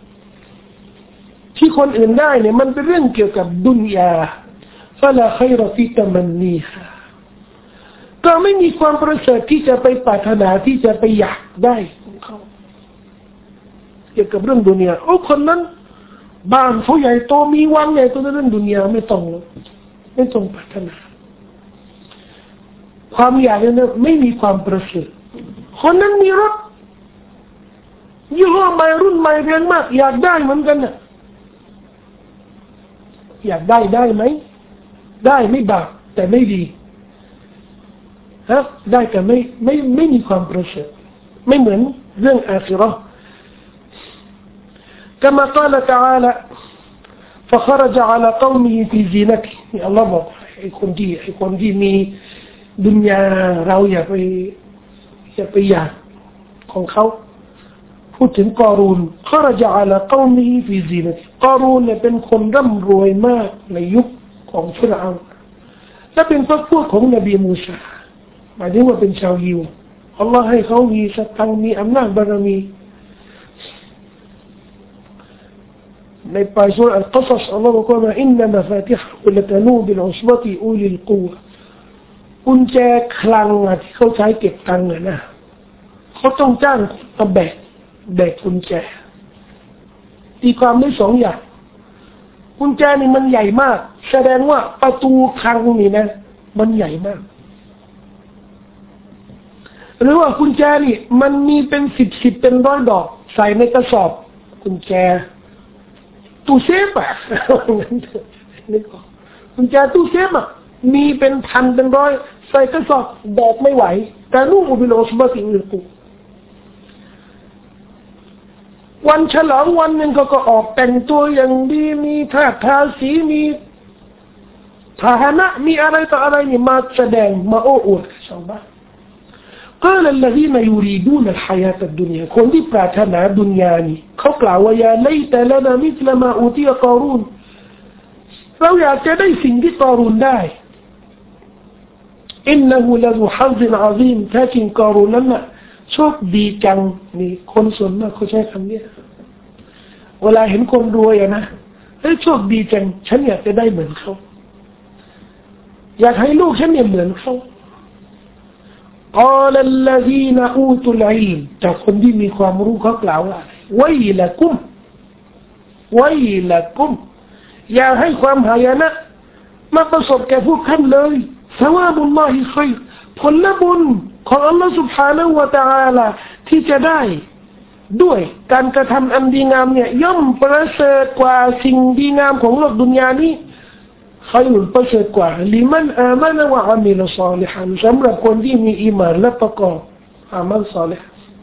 ที่คนอื่นได้เนี่ยมันเป็นเรื่องเกี่ยวกับดุนยาฟะลาคัยรอฟิตะมันนีฮาก็ไม่มีความประเสริฐที่จะไปปรารถนาที่จะไปอยากได้ของเขาเกี่ยวกับเรื่องดุนยาโอ้คนนั้นบ้านเขาใหญ่โตมีวังใหญ่โตเรื่องดุนยาไม่ต้องไม่ต้องปรารถนาความอยากนั้นไม่มีความประเสริฐคนนั้นมีรถยี่ห้อใหม่รุ่นใหม่แพงมากอยากได้เหมือนกันน่ะอยากได้ได้ไหมได้ไม่บาปแต่ไม่ดีฮะได้แต่ไม่ไม่ไม่มีความประเสริฐไม่เหมือนเรื่องอาคิเราะห์كما قال تعالى فخرج على قومه في زينته นี่อัลเลาะห์บอกไอ้คนที่ไอ้คนที่มีดุนยาเราอย่าไปอย่าไปอยากของเขาพูดถึงกอรูน خرج على قومه في زينته กอรูนเนี่ยเป็นคนร่ำรวยมากในยุคของฟิรเอาน์และเป็นพวกพวกของนบีมูซาหมายถึงว่าเป็นชาวยิวอัลลอฮ์ให้เขามีสตังค์มีอำนาจบารมีในปลายสุรอัลกัศสอัลลอฮ์บอกว่าอินนะมะฟาติฮะละตะนูบิลอุสบะติอูลิลกุวะกุญแจคลังที่เขาใช้เก็บตังค์นะเขาต้องจ้างมาแบกแบกกุญแจตีความได้สองอย่างกุญแจนี่มันใหญ่มากแสดงว่าประตูคลังนี่นะมันใหญ่มากหรือว่ากุญแจนี่มันมีเป็นสิบสิบเป็นร้อยดอกใส่ในกระสอบกุญแจตู้เซฟอ่ะนึกออกกุญแจตู้เซฟอ่ะมีเป็นพันเป็นร้อยใส่กระสอบแบกไม่ไหวแต่ลูกอุบิโลสบะติอุลกุวันฉลองวันหนึ่งก็ก็ออกแต่งตัวอย่างดีมีท่าทาสีมีพาหนะมีอะไรต่ออะไรนี่มาแสดงมาโอ้อวดชาวบ้านقال الذين يريدون الحياة الدنيا คนที่ปรารถนาดุนยานี่เขากล่าวว่ายาไลตะลานามิสลามาอูติยะกอรูนเราอยากจะได้สิ่งที่กอรูนได้อินนะฮูละซุฮัซซินอะซีมแท้จริงกอรูนนั้นน่ะโชคดีจังนี่คนส่วนมากเขาใช้คำนี้เวลาเห็นคนรวยอะนะเฮ้ยโชคดีจังฉันอยากจะได้เหมือนเขาอยากให้ลูกฉันเนี่ยเหมือนเขาقال الذين اوتوا العلم จากคนที่มีความรู้เขากล่าวว่าวัยละกุมวัยละกุมอย่าให้ความหายนะมาประสบแก่พวกท่านเลยสวาบุลลอฮิค็อยรผลบุญของอัลลอฮฺ سبحانه และ تعالى ที่จะได้ด้วยการกระทำอันดีงามเนี่ยย่อมประเสริฐกว่าสิ่งดีงามของโลกดุนยานี้ค็อยรประเสริฐกว่าลิมันอามานะวะอามิลศอลิฮันสำหรับคนที่มีอีหม่านและประกอบอามัลศอลิฮ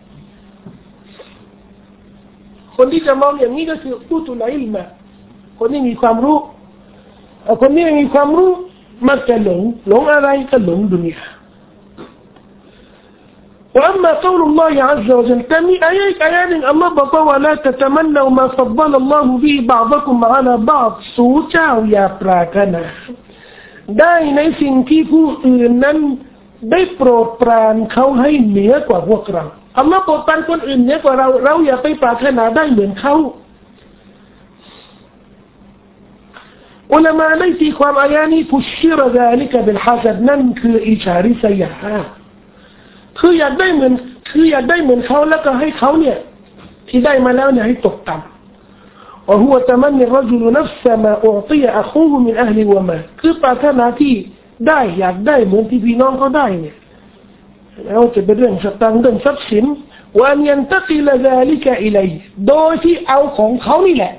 คนที่จะมองอย่างนี้ก็คือผู้ตุลอิลมะคนที่มีความรู้คนที่มีความรู้มักจะหลงหลงอะไรก็หลงดุนยาوأما قول الله عز وجل تمي آيات آيات الله بقى ولا تتمنوا ما فضل الله به بعضكم على بعض สู่เจ้าอย่าปรารถนาได้ในสิ่งที่ผู้อื่นนั้นได้โปรดปรานเขาให้เหนือกว่าพวกเราอัลลอฮ์โปรดปรานคนอื่นเหนือกว่าเราเราอย่าไปปรารถนาได้เหมือนเขาอุลามะได้ตีความอายะนี้ฟุชชิรซาลิกะบิลฮัสดนั่นคืออิชาริสยาคืออยากได้เหมือนคืออยากได้เหมือนเขาแล้วก็ให้เขาเนี่ยที่ได้มาแล้วเนี่ยให้ตกต่ำว่าหัวตะมันเนี่ยรจุลนัฟซะมาอุติยะอะคูฮุมินอะห์ลิวะมาคือปรารถนาที่ได้อยากได้เหมือนที่พี่น้องเขาได้เนี่ยแล้วจะเป็นเรื่องสตังค์เรื่องทรัพย์สินวันยันตะกิลซาลิกะอิลัยโดยที่เอาของเขานี่แหละ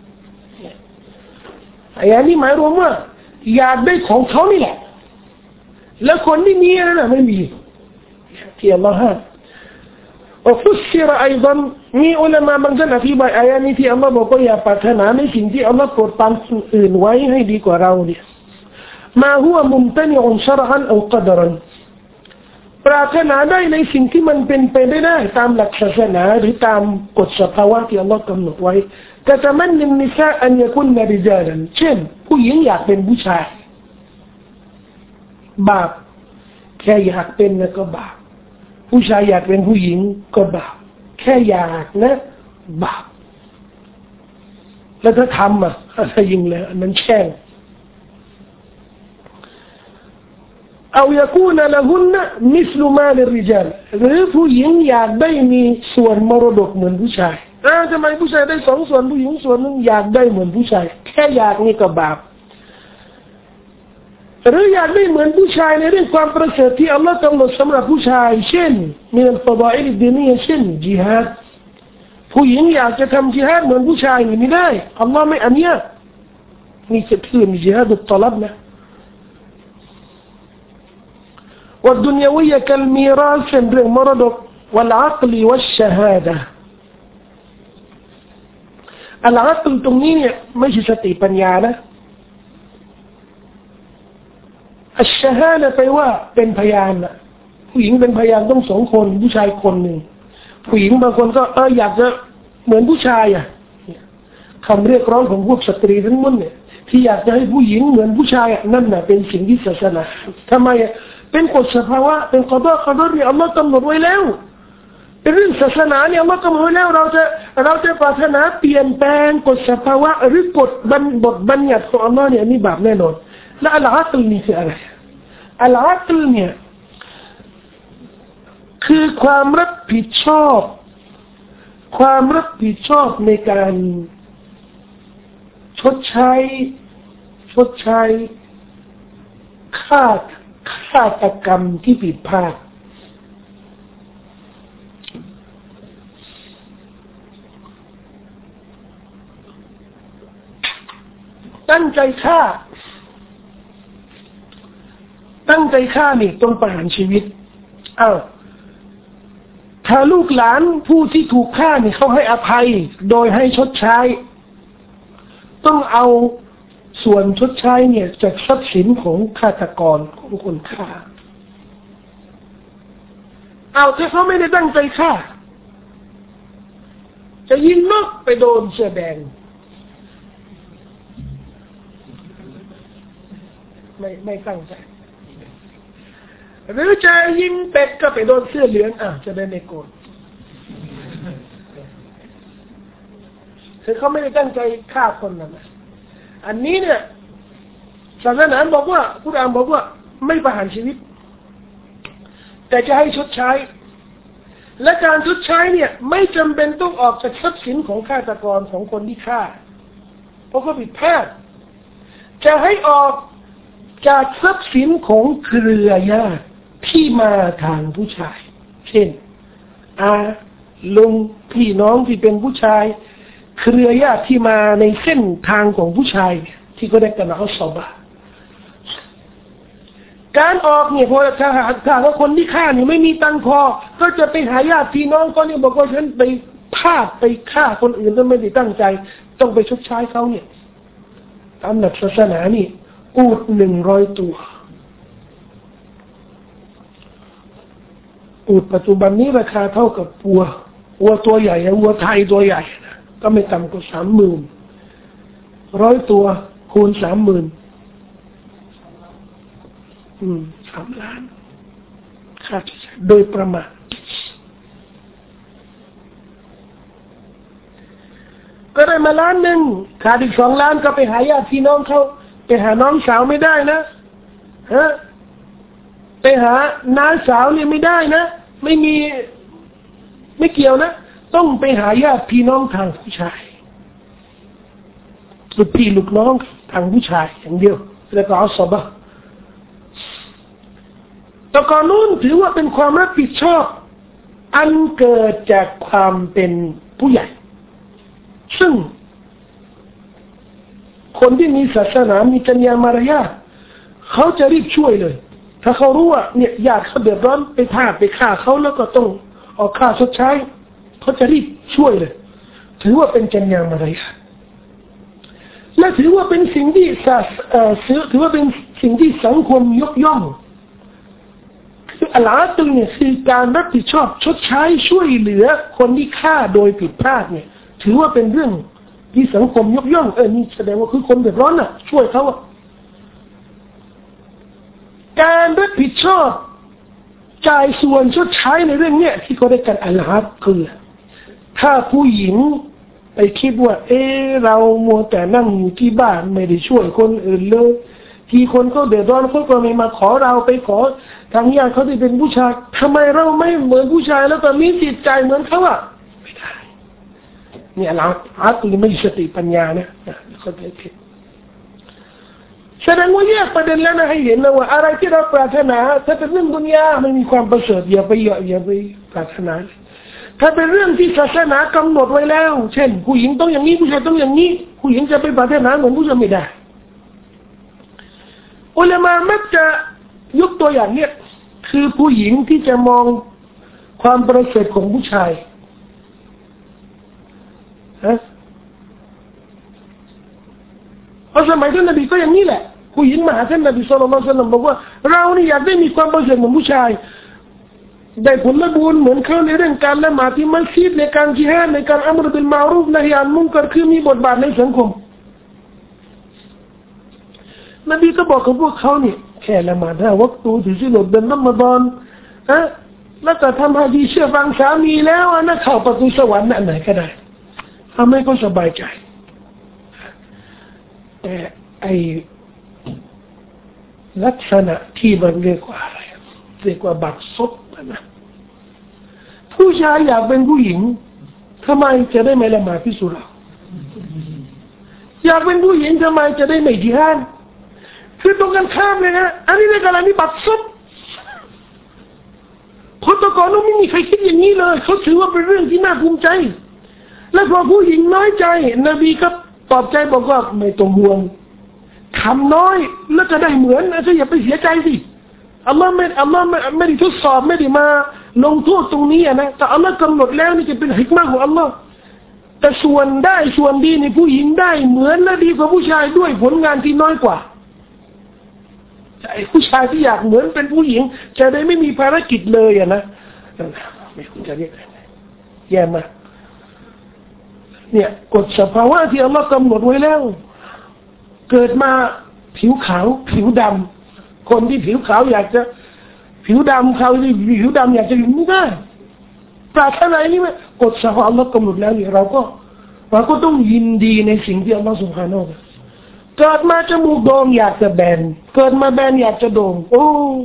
อย่างนี้หมายรวมว่าอยากได้ของเขานี่แหละแล้วคนที่มีนั่นน่ะไม่มีที่อัลลอฮ์ให้อัฟุสซิรอัยดันมีอุลามะบางท่านอธิบายอายะนี้ที่อัลลอฮ์บอกว่าอย่าปรารถนาในสิ่งที่อัลลอฮ์โปรดปรานคนอื่นไว้ให้ดีกว่าเราเนี่ยมาฮุวะมุมตะนิอุนชะรอันเอากอดรันปรารถนาได้ในสิ่งที่มันเป็นไปได้ได้ตามหลักศาสนาหรือตามกฎสภาวะที่อัลลอฮ์กำหนดไว้กะตะมันนินนิซาอันยะกุนนะริจาลันเช่นผู้หญิงอยากเป็นผู้ชายบาปแค่อยากเป็นนะก็บาปผู้ชายอยากเป็นผู้หญิงก็บาปแค่อยากนะบาปแล้วถ้าทำอ่ะอะไรยิ่งเลยอันนั้นแช่งเอาอยากคูนละหุนนะมิสลุมาลิริจัลหรือผู้หญิงอยากได้มีส่วนมรดกเหมือนผู้ชายอ้าวทำไมผู้ชายได้สองส่วนผู้หญิงส่วนนึงอยากได้เหมือนผู้ชายแค่อยากนี่ก็บาปหรืออยากได้เหมือนผู้ชายในเรื่องความประเสริฐที่อัลลอฮ์กำหนดสำหรับผู้ชายเช่นมีอัลฟะฎออิลดีนียะเช่นญิฮาดผู้หญิงอยากจะทำญิฮาดเหมือนผู้ชายนี่ไม่ได้อัลลอฮ์ไม่อนุญาตนี่จะถือมีญิฮาดุตตลับนะوالدنيوية كالميراث เรื่องมรดก والعقل والشهادة العقل ตรงนี้เนี่ยไม่ใช่สติปัญญานะอัชฮาดะแปลว่าเป็นพยานน่ะผู้หญิงเป็นพยานต้องสองคนผู้ชายคนหนึ่งผู้หญิงบางคนก็เอออยากจะเหมือนผู้ชายอ่ะคำเรียกร้องของพวกสตรีทั้งหมดเนี่ยที่อยากจะให้ผู้หญิงเหมือนผู้ชายนั่นน่ะเป็นสิ่งที่ศาสนาทำไมเป็นกฎสภาวะเป็นกฎกฎที่อัลลอฮ์กำหนดไว้แล้วเป็นเรื่องศาสนาเนี่ยอัลลอฮ์กำหนดไว้แล้วเราจะเราจะปรารถนาเปลี่ยนแปลงกฎสภาวะหรือกฎบทบัญญัติของอัลลอฮ์เนี่ยนี่บาปแน่นอนและอัลอากิลนี่คืออะไรอัลอากิลเนี่ยคือความรับผิดชอบความรับผิดชอบในการชดใช้ชดใช้ค่าฆาตกรรมที่ผิดพลาดใจฆ่าตั้งใจฆ่านี่ต้องประหารชีวิตอ้าวถ้าลูกหลานผู้ที่ถูกฆ่านี่เขาให้อภัยโดยให้ชดใช้ต้องเอาส่วนชดใช้เนี่ยจากทรัพย์สินของฆาตกรของคนฆ่าเอาถ้าเขาไม่ได้ตั้งใจฆ่าจะยิงนกไปโดนเสื้อแดงไม่ไม่ตั้งใจหรือจะยิงเป็ดก็ไปโดนเสื้อเหลืองอ่ะจะได้ไม่โกรธคือเขาไม่ได้ตั้งใจฆ่าคนนั่นนะอันนี้เนี่ยศาสนาบอกว่ากุรอานบอกว่าไม่ประหารชีวิตแต่จะให้ชดใช้และการชดใช้เนี่ยไม่จำเป็นต้องออกจากทรัพย์สินของฆาตกรของคนที่ฆ่าเพราะเขาผิดพลาดจะให้ออกจากทรัพย์สินของเครือญาติที่มาทางผู้ชายเช่นอาลุงพี่น้องที่เป็นผู้ชายเครือญาติที่มาในเส้นทางของผู้ชายที่ก็ได้กันเอาศพการออกเนี่ยพอถ้าหากถ้าว่าคนที่ฆ่าเนี่ยไม่มีตังค์พอก็จะไปหาญาติพี่น้องก็เนี่ยบอกว่าฉันไปพลาดไปฆ่าคนอื่นแล้วไม่ได้ตั้งใจต้องไปชดใช้เขาเนี่ยตามหลักศาสนานี่อูฐหนึ่งร้อยตัวอูฐปัจจุบันนี้ราคาเท่ากับวัววัวตัวใหญ่วัวไทยตัวใหญ่นะก็ไม่ต่ำกว่าสามหมื่นร้อยตัวคูณสามหมื่นอืมสามล้านค่าใช้จ่ายโดยประมาณก็ได้มาล้านหนึ่งขาดอีกสองล้านก็ไปหาญาติพี่น้องเขาไปหาน้องสาวไม่ได้นะฮะไปหาน้าสาวเนี่ยไม่ได้นะไม่มีไม่เกี่ยวนะต้องไปหาญาติพี่น้องทางผู้ชายลูกพี่ลูกน้องทางผู้ชายอย่างเดียวแล้วก็เอาศพแต่ก่อนนู้นถือว่าเป็นความรับผิดชอบอันเกิดจากความเป็นผู้ใหญ่ซึ่งคนที่มีศาสนามีจรรยามารยาทเขาจะรีบช่วยเลยถ้าเขารู้ว่าเนี่ยญาติเขาเดือดร้อนไปฆ่าไปฆ่าเขาแล้วก็ต้องออกค่าชดใช้เขาจะรีบช่วยเลยถือว่าเป็นจรรยามารยาทและถือว่าเป็นสิ่งที่ศาสเอ่อถือว่าเป็นสิ่งที่สังคมยกย่องคืออัลอาตุลเนี่ยคือการรับผิดชอบชดใช้ช่วยเหลือคนที่ฆ่าโดยผิดพลาดเนี่ยถือว่าเป็นเรื่องที่สังคมยกย่องเออนี่แสดงว่าคือคนเดือดร้อนน่ะช่วยเขาอ่ะการรับผิดชอบจ่ายส่วนชดใช้ในเรื่องเนี้ยที่เขาได้กันอัลอาคือถ้าผู้หญิงไปคิดว่าเออเรามัวแต่นั่งอยู่ที่บ้านไม่ได้ช่วยคนอื่นเลยที่คนเขาเดือดร้อนเขาก็ไม่มาขอเราไปขอทางญาติเขาที่เป็นผู้ชายทำไมเราไม่เหมือนผู้ชายแล้วก็มีจิตใจเหมือนเขาอ่ะไม่ได้เนี่ยเราอาตุลไม่สติปัญญานะเขาใจผิดแสดงว่าแยกประเด็นแล้วนะให้เห็นนะว่าอะไรที่เราปรารถนาถ้าเป็นเรื่องดุนยาไม่มีความประเสริฐอย่าไปอย่าอย่าไปปรารถนาถ้าเป็นเรื่องที่ศาสนากำหนดไว้แล้วเช่นผู้หญิงต้องอย่างนี้ผู้ชายต้องอย่างนี้ผู้หญิงจะไปปรารถนาเหมือนผู้ชายไม่ได้อุลามะมักจะยกตัวอย่างเนี่ยคือผู้หญิงที่จะมองความประเสริฐของผู้ชายฮะเพราะสมัยท่านนบีก็อย่างนี้แหละผู้หญิงมาหาท่านนบีศ็อลลัลลอฮุอะลัยฮิวะซัลลัมบอกว่าเรานี่อยากได้มีความประเสริฐเหมือนผู้ชายได้ผลบุญเหมือนเขาในเรื่องการละหมาดที่มัสยิดในการญิฮาดในการอัมรุบิลมารูฟนะฮีอันมุนกัรคือมีบทบาทในสังคมนบีก็บอกกับพวกเขาเนี่ยแค่ละหมาดห้าวักตูถือศีลอดเดือนรอมฎอนนะแล้วก็ทำฮะดีเชื่อฟังสามีแล้วอันนั้นเข้าประตูสวรรค์อันไหนก็ได้ทำให้เขาสบายใจแต่ไอลักษณะที่มันเรียกว่าอะไรเรียกว่าบัตรซบนะผู้ชายอยากเป็นผู้หญิงทำไมจะได้ไม่ละหมาดที่สุราอยากเป็นผู้หญิงทำไมจะได้ไม่ญิฮาดคือตรงกันข้ามเลยนะอันนี้ในกรณีบัตรซบคนตะกอนนู้นไม่มีใครคิดอย่างนี้เลยเขาถือว่าเป็นเรื่องที่น่าภูมิใจและพอผู้หญิงน้อยใจนบีก็ปลอบใจบอกว่าไม่ต้องห่วงทำน้อยแล้วจะได้เหมือนนะอย่าไปเสียใจสิอัลลอฮ์ไม่อัลลอฮ์ไม่ไม่ได้ทดสอบไม่ได้มาลงโทษตรงนี้นะแต่อัลลอฮ์กำหนดแล้วนี่จะเป็นฮิกมะห์ของอัลลอฮ์แต่ส่วนได้ส่วนดีในผู้หญิงได้เหมือนและดีกว่าผู้ชายด้วยผลงานที่น้อยกว่าไอ้ผู้ชายที่อยากเหมือนเป็นผู้หญิงจะได้ไม่มีภารกิจเลยอะนะไม่คุณจะเรียกอะไรแย่มากเนี่ยกฎสภาวะที่อัลลอฮ์กำหนดไว้แล้วเกิดมาผิวขาวผิวดำคนที่ผิวขาวอยากจะผิวดำเขาที่ผิวดำอยากจะอยู่ไม่ได้ปรารถนานี่ไหมกฎสภาวะอัลลอฮ์กำหนดแล้วนี่เราก็เราก็ต้องยินดีในสิ่งที่อัลลอฮ์ซุบฮานะฮูวะตะอาลาเกิดมาจมูกโด่งอยากจะแบนเกิดมาแบนอยากจะโด่งโอ้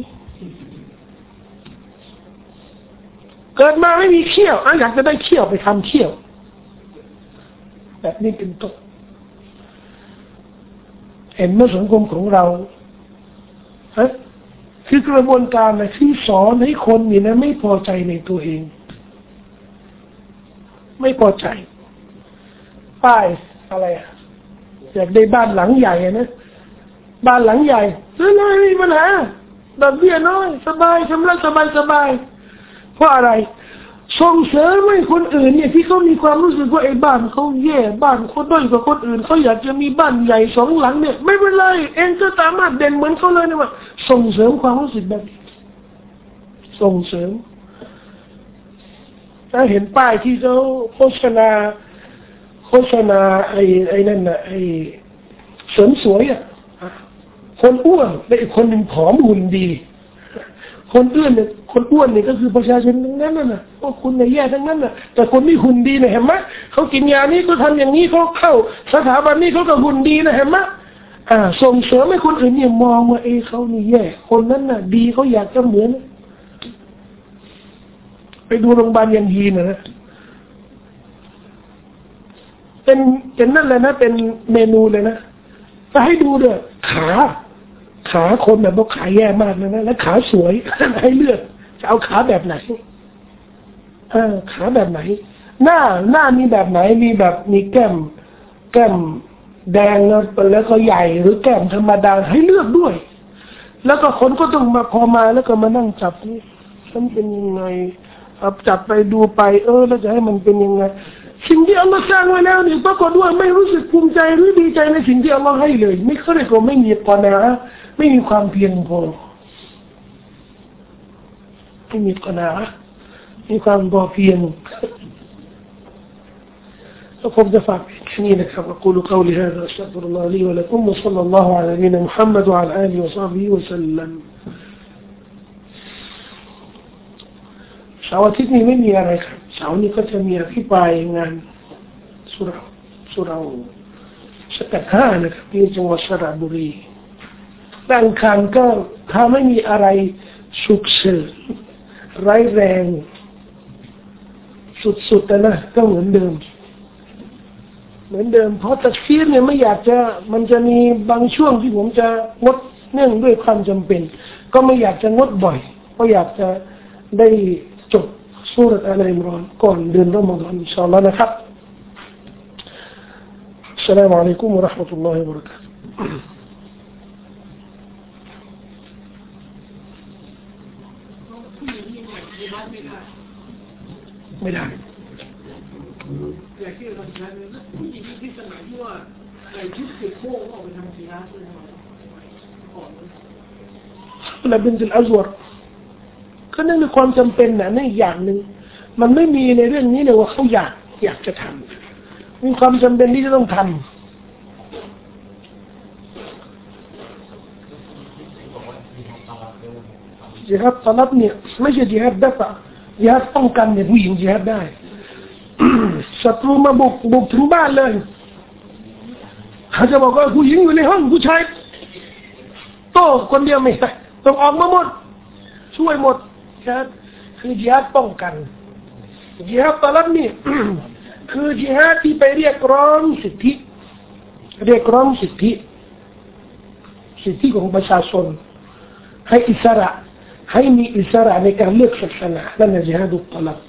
เกิดมาไม่มีเขี้ยวอยากจะได้เขี้ยวไปทำเขี้ยวแบบนี้เป็นต้นเห็นไหมสังคมของเราฮะคือกระบวนการนะที่สอนให้คนนี่นะไม่พอใจในตัวเองไม่พอใจป้ายอะไรอะอยากได้บ้านหลังใหญ่นะบ้านหลังใหญ่ซื้อเลยไม่มีปัญหาดอกเบี้ยน้อยสบายชำระสบายสบายเพราะอะไรส่งเสริมให้คนอื่นเนี่ยที่เขามีความรู้สึกว่าไอ้บ้านเขาแย่บ้านเขาด้อยกว่าคนอื่นเขาอยากจะมีบ้านใหญ่สองหลังเนี่ยไม่เป็นไรเองก็สามารถเด่นเหมือนเขาเลยนะว่าส่งเสริมความรู้สึกแบบนี้ส่งเสริมถ้าเห็นป้ายที่เขาโฆษณาโฆษณาไอ้ไอ้นั่นน่ะไอ้เสริมสวยอ่ะคนอ้วนและอีกคนหนึ่งผอมหุ่นดีคนอ้วนเนี่ยคนอ้วนเนี่ยก็คือประชาชนทั้งนั้นน่ะพวกคุณเนี่ยแย่ทั้งนั้นน่ะแต่คนที่หุ่นดีเนี่ยเห็นไหมเขากินยานี้ก็ทำอย่างนี้เขาเข้าสถาบันนี้เขาก็หุ่นดีนะเห็นไหมอ่าส่งเสริมให้คนอื่นเนี่ยมองว่าเอ้เขานี่แย่คนนั้นน่ะดีเขาอยากจะเหมือนไปดูโรงพยาบาลยันฮีนะนะเป็นเป็นนั่นเลยนะเป็นเมนูเลยนะจะให้ดูด้วยขาขาคนแบบว่าขาแย่มากเลยนะแล้วขาสวยให้เลือกจะเอาขาแบบไหนเออขาแบบไหนหน้าหน้ามีแบบไหนมีแบบมีแก้มแก้มแดงแล้วก็ใหญ่หรือแก้มธรรมดาให้เลือกด้วยแล้วก็คนก็ต้องมาพอมาแล้วก็มานั่งจับนี่ฉันเป็นยังไงเอาจับไปดูไปเออแล้วจะให้มันเป็นยังไงสิ่งที่อัลลอฮ์สร้างไว้แล้วนี่ปรากฏว่าไม่รู้สึกภูมิใจหรือดีใจในสิ่งที่อัลลอฮ์ให้เลยไม่เคยก็ไม่มีกอนาไม่มีความเพียรพอไม่มีกอนามีความพอเพียงแล้วผมจะฝากแค่นี้นะครับأقول قولي هذا أستغفر الله لي ولكم وصلى الله على نبينا محمد وعلى آله وصحبه وسلمเสาร์อาทิตย์นี้ไม่มีอะไรครับเสาร์นี้ก็จะมีอภิปรายงานสุราสุราสกัดห้านะครับที่จังหวัดสระบุรีดังคันก็ถ้าไม่มีอะไรฉุกเฉินร้ายแรงสุดๆนะก็เหมือนเดิมเหมือนเดิมเพราะตักฟีรเนี่ยไม่อยากจะมันจะมีบางช่วงที่ผมจะงดเนื่องด้วยความจำเป็นก็ไม่อยากจะงดบ่อยเพราะอยากจะได้จบซูเราะห์อัลอิมรอนก่อนเดือนรอมฎอนอินชาอัลลอฮ์นะครับอัสสลามุอะลัยกุมวะเราะห์มะตุลลอฮิวะบะเราะกาตุฮ์ไม่ได้แต่ที่เราใช้ผู้หญิงที่สมัยที่ว่าใส่ชุดสีโค้งออกไปทำสีฮาร์ดเลยนะแล้วเป็นจุดอัซวรก็นั่นคือความจำเป็นนะนั่นอีกอย่างหนึ่งมันไม่มีในเรื่องนี้เลยว่าเขาอยากอยากจะทำมีความจำเป็นที่จะต้องทำจิฮาดตลับเนี่ยไม่ใช่จิฮาดดัฟะจิฮาดป้องกันเนี่ยผู้หญิงจิฮาดได้ศัตรูมาบุกบุกถึงบ้านเลยเขาจะบอกว่าผู้หญิงอยู่ในห้องผู้ชายโต้คนเดียวไม่ได้ต้องออกมาหมดช่วยหมดครับคือจิฮาดป้องกันจิฮาดตะลับนี่ คือจิฮาดที่ไปเรียกร้องสิทธิเรียกร้องสิทธิสิทธิของประชาชนให้อิสระให้มีอิสระในการเลือกศาสนานั่นคือจิฮาดุตตะลับ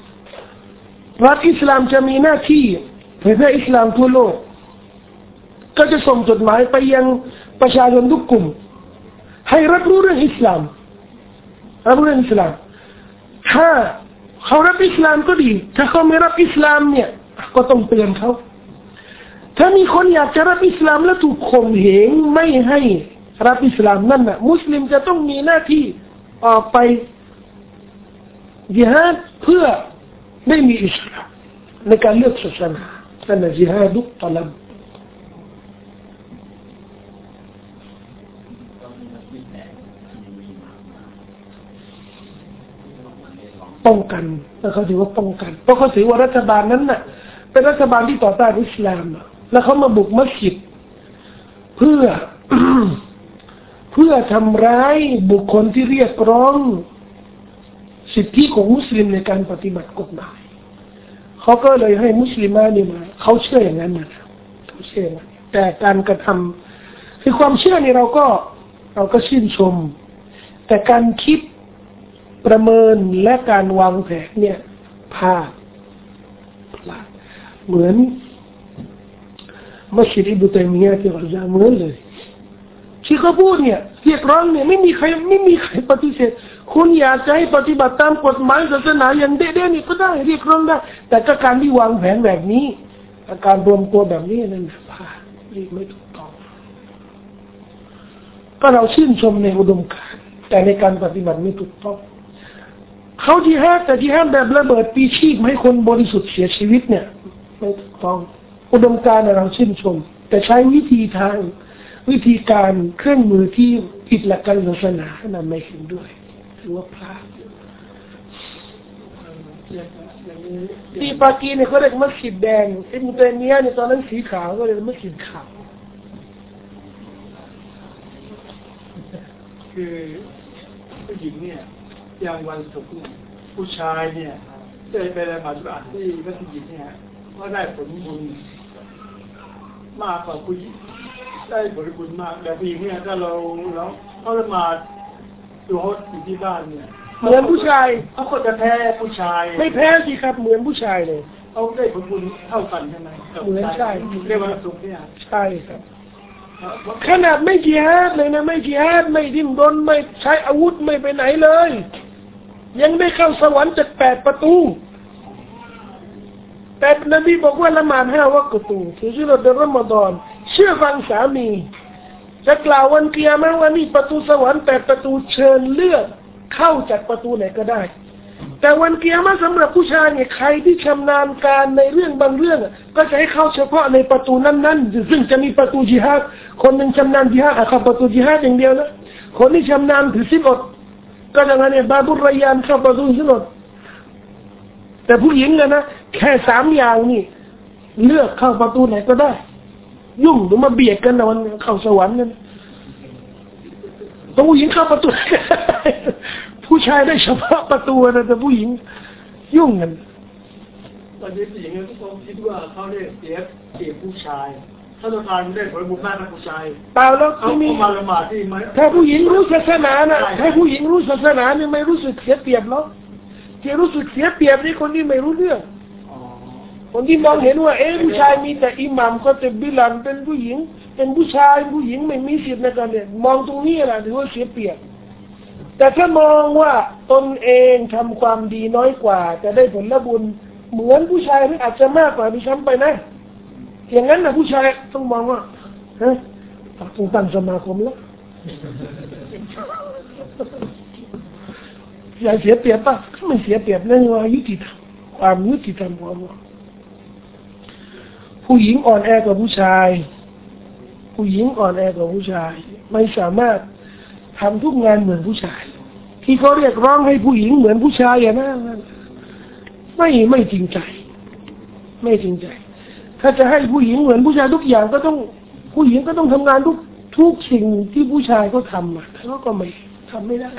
รัฐอิสลามจะมีหน้าที่เผยแพร่อิสลามทั่วโลกก็จะส่งจดหมายไปยังประชาชนทุกกลุ่มให้รับรู้เรื่องอิสลามรับรู้เรื่องอิสลามถ้าเขารับอิสลามก็ดีถ้าเขาไม่รับอิสลามเนี่ยก็ต้องเตือนเขาถ้ามีคนอยากจะรับอิสลามแล้วถูกข่มเหงไม่ให้รับอิสลามนั่นน่ะมุสลิมจะต้องมีหน้าที่ออกไปญิฮาดเพื่อได้มีอิสลามในการเลือกศาสนานั่นแหละญิฮาดุตะลับป้องกันแล้วเขาถือว่าป้องกันเพราะเขาถือว่ารัฐบาลนั้นน่ะเป็นรัฐบาลที่ต่อต้านอิสลามแล้วเขามาบุกมัสยิดเพื่อ เพื่อทำร้ายบุคคลที่เรียกร้องสิทธิของมุสลิมในการปฏิบัติกฎหมายเขาก็เลยให้มุสลิมานี่มาเขาเชื่ออย่างนั้นนะเขาเชื่ออย่างนั้นแต่การกระทำคือความเชื่อนี่เราก็เราก็ชื่นชมแต่การคิดประเมินและการวางแผนเนี่ยพลาดพลาดเหมือนมัสยิดอิบนุตัยมียะห์ที่กอซาเหมือนเลยที่เขาพูดเนี่ยเรียกร้องเนี่ยไม่มีใครไม่มีใครปฏิเสธคุณอยากจะให้ปฏิบัติตามกฎหมายศาสนาอย่างเด็ดๆนี่ก็ได้เรียกร้องได้แต่ก็การที่วางแผนแบบนี้การรวมตัวแบบนี้นั่นพลาดนี่ไม่ถูกต้องก็เราชื่นชมในอุดมการณ์แต่ในการปฏิบัติไม่ถูกต้องเขาจิฮาดแต่จิฮาดแบบระเบิดปีชีพให้คนบริสุทธิ์เสียชีวิตเนี่ยไม่ถูกต้องอุดมการณ์เราชื่นชมแต่ใช้วิธีทางวิธีการเครื่องมือที่ผิดหลักการศาสนานั้นไม่เห็นด้วยถือว่าพลาดที่ปากีเนี่ยเขาเรียกมัสยิดแดงอิบนุตัยมียะห์เนี่ยตอนนั้นสีขาวก็เรียกมัสยิดขาวคือผู้หญิงเนี่ยอย่างวันศุกร์ผู้ชายเนี่ยได้ไปละหมาดอัดที่มัสยิดเนี่ยว่าได้ผลบุญมากกว่าผู้หญิงได้ผลบุญมากแต่ผู้หญิงเนี่ยถ้าเราเราเขาละหมาดดูเขาอยู่ที่บ้านเนี่ยเหมือนผู้ชายเขาก็จะแพ้ผู้ชายไม่แพ้สิครับเหมือนผู้ชายเลยเขาได้ผลบุญเท่ากันใช่ไหมเหมือนใช่เรียกว่าสุขเนี่ยใช่ครับขนาดไม่จิฮาดเลยนะไม่จิฮาดไม่ดิ้นรนไม่ใช้อาวุธไม่ไปไหนเลยยังได้เข้าสวรรค์จากแปดประตูแต่นบีบอกว่าละหมาดห้าวักตุถือศีลเดือนรอมฎอนเชื่อฟังสามีจะกล่าววันกิยามะห์ว่านี่ประตูสวรรค์แปดประตูเชิญเลือกเข้าจากประตูไหนก็ได้แต่วันกิยามะห์สำหรับผู้ชายเนี่ยใครที่ชำนาญการในเรื่องบางเรื่องก็จะให้เข้าเฉพาะในประตูนั้นๆซึ่งจะมีประตูญิฮาดคนหนึ่งชำนาญญิฮาดเข้าประตูญิฮาดอย่างเดียวนะคนที่ชำนาญถือศีลอดก็อย่างนั้นเนี่ยบาบุรรยานเข้าประตูศีลอดแต่ผู้หญิงนะนะแค่สามอย่างนี่เลือกเข้าประตูไหนก็ได้ยุ่งหรือมาเบียดกันนะมันเข้าสวรรค์นั่นผู้หญิงเข้าประตูผู้ชายได้เฉพาะประตูนะแต่ผู้หญิงยุ่งกันตอนนี้ผู้หญิงทุกคนคิดว่าเขาได้เสียเปรียบผู้ชายถ้าต้องการได้ผลบุญมากนะผู้ชายเปล่าแล้วเขามีมาละหมาดที่ไหมถ้าผู้หญิงรู้ศาสนานะถ้าผู้หญิงรู้ศาสนาเนี่ยไม่รู้สึกเสียเปรียบหรอกที่รู้สึกเสียเปรียบนี่คนที่ไม่รู้เรื่องคนที่มองเห็นว่าเอ๊ะผู้ชายมีแต่อิหมัมก็จะบิลันเป็นผู้หญิงเป็นผู้ชายผู้หญิงไม่มีสิทธิ์ในการเรียนมองตรงนี้แหละถือว่าเสียเปรียบแต่ถ้ามองว่าตนเองทำความดีน้อยกว่าจะได้ผลบุญเหมือนผู้ชายที่อาจจะมากกว่าดิฉันไปนะอย่างนั้นนะผู้ชายต้องมองว่าฮะต้องตั้งสมาคมแล้วอย่าเสียเปรียบป่ะไม่เสียเปรียบนั่นว่ายุติธรรมความยุติธรรมของเราผู้หญิงอ่อนแอกว่าผู้ชายผู้หญิงอ่อนแอกว่าผู้ชายไม่สามารถทำทุกงานเหมือนผู้ชายที่เขาเรียกร้องให้ผู้หญิงเหมือนผู้ชายอย่างนั้นไม่ไม่จริงใจไม่จริงใจถ้าจะให้ผู้หญิงเหมือนผู้ชายทุกอย่างก็ต้องผู้หญิงก็ต้องทำงานทุกทุกสิ่งที่ผู้ชายเขาทำอ่ะเขาก็ไม่ทำไม่ได้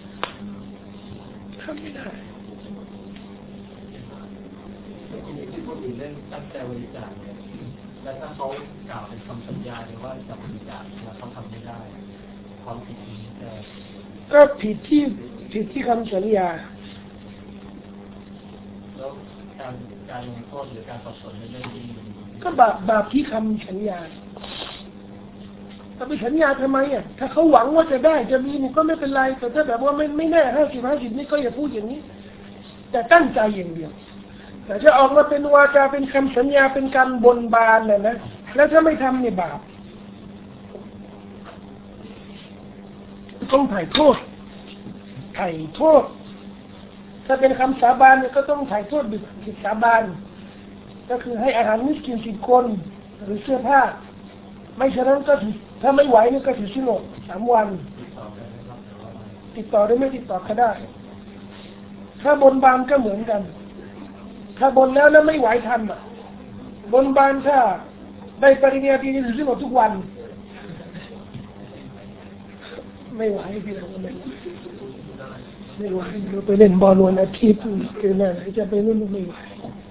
ทำไม่ได้ที่คนอื่นเล่นตั้งใจบริจาคเนี่ยแล้วถ้าเขากล่าวเป็นคำสัญญาหรือว่าจะบริจาคแล้วเขาทำไม่ได้ความผิดนี้ก็ผิดที่ผิดที่คำสัญญาแล้วการการลงโทษหรือการสอบสวนในเรื่องนี้ก็บาปบาปที่คำสัญญาจะไปสัญญาทำไมอ่ะถ้าเขาหวังว่าจะได้จะมีนี่ก็ไม่เป็นไรแต่ถ้าแบบว่าไม่ไม่แน่ห้าสิบห้าสิบนี่ก็อย่าพูดอย่างนี้แต่ตั้งใจอย่างเดียวแต่จะออกมาเป็นวาจาเป็นคำสัญญาเป็นการบนบานน่ะนะแล้วถ้าไม่ทำเนี่ยบาปต้องไถ่โทษไถ่โทษถ้าเป็นคำสาบานเนี่ยก็ต้องไถ่โทษบิดผิดสาบานก็คือให้อาหารมิสกินสิบคนหรือเสื้อผ้าไม่ฉะนั้นก็ถือถ้าไม่ไหวนี่ก็ถือสิโนสามวันติดต่อได้ไม่ติดต่อก็ได้ถ้าบนบานก็เหมือนกันถ้าบนแล้วแล้วไม่ไหวทำอ่ะบนบานถ้าได้ปริญญาตรีนี่ถือสิโนทุกวันไม่ไหวพี่เราไม่ไม่ไหวเราไปเล่นบอลวันอาทิตย์คือนั่นจะไปนู่นไม่ไหว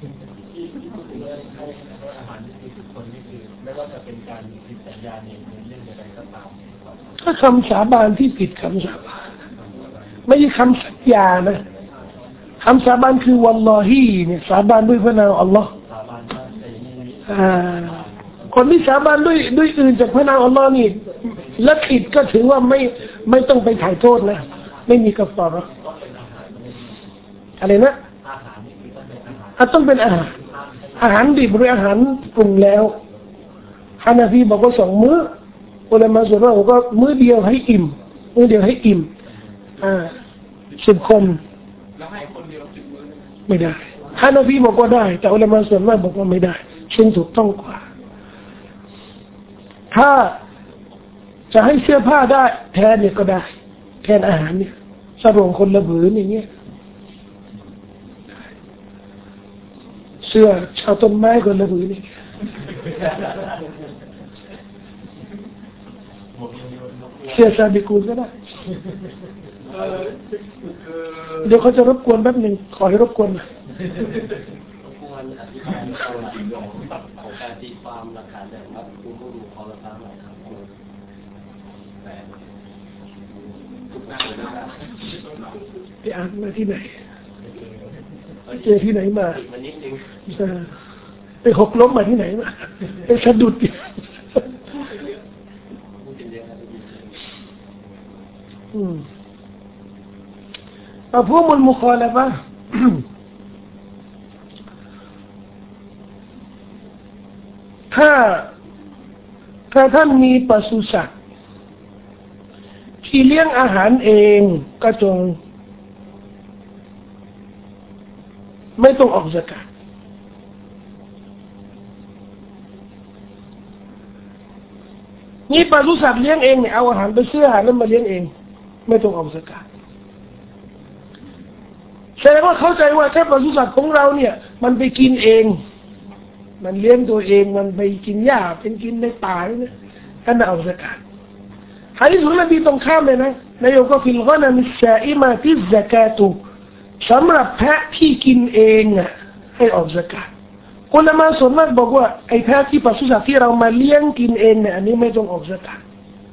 ไม่ว่าจะเป็นการผิดสัญญาในเรื่องใดก็ตามถ้าคำสาบานที่ผิดคำสาบานไม่ใช่คำสัญญานะคำสาบานคือวัลลอฮีเนี่ยสาบานด้วยพระนามอัลลอฮ์คนที่สาบานด้วยด้วยอื่นจากพระนามอัลลอฮ์นี่และผิดก็ถือว่าไม่ไม่ต้องไปถ่ายโทษนะไม่มีกัฟฟาเราะห์อะไรนะอาต้องเป็นอาหารอาหารดิบหรืออาหารปรุงแล้วฮานาฟีบอกว่าสองมื้ออุลามะส่วนมากบอกว่ามื้อเดียวให้อิ่มมื้อเดียวให้อิ่มอ่าสิบคนแล้วให้คนเดียวสิบมื้อไม่ได้ฮานาฟีบอกว่าได้แต่อุลามะส่วนมากบอกว่าไม่ได้ซึ่งถูกต้องกว่าถ้าจะให้เสื้อผ้าได้แทนเนี่ยก็ได้แทนอาหารเนี่ยสรวงคนละผืนอย่างเงี้ยเสื้อชาวต้นไม้คนละผืนนี่เสื้อซาบิกูลก็ได้เดี๋ยวเขาจะรบกวนแป๊บหนึ่งขอให้รบกวนหน่อยควรอธิบายตัวหลักของการตีความหลักฐานแต่ว่าคุณผู้ดูความตามหลักฐานแต่ไปอ่านมาที่ไหนเจอที่ไหนมาไปหกล้มมาที่ไหนมาไปสะดุดอืมเอาพวกมันมุคอละฟะห์ถ้าถ้าท่านมีปศุสัตว์ที่เลี้ยงอาหารเองก็จงไม่ต้องออกซะกาตนี่ปศุสัตว์เลี้ยงเองเนี่ยเอาอาหารไปซื้ออาหารแล้วมาเลี้ยงเองไม่ต้องออกซะกาตแสดงว่าเข้าใจว่าแค่ปศุสัตว์ของเราเนี่ยมันไปกินเองมันเลี้ยงตัวเองมันไปกินหญ้าเป็นกินในป่าเนี่ยท่านเอาซะกาตหะดีษของนบีตรงข้ามเลยนะนายกก็ฟิลกอนามิชาอิมาติซะกาตุสำหรับแพะที่กินเองอ่ะให้ออกซะกาตอุลามะส่วนมากบอกว่าไอ้แพะที่ปศุสัตว์ที่เรามาเลี้ยงกินเองเนี่ยอันนี้ไม่ต้องออกซะกาต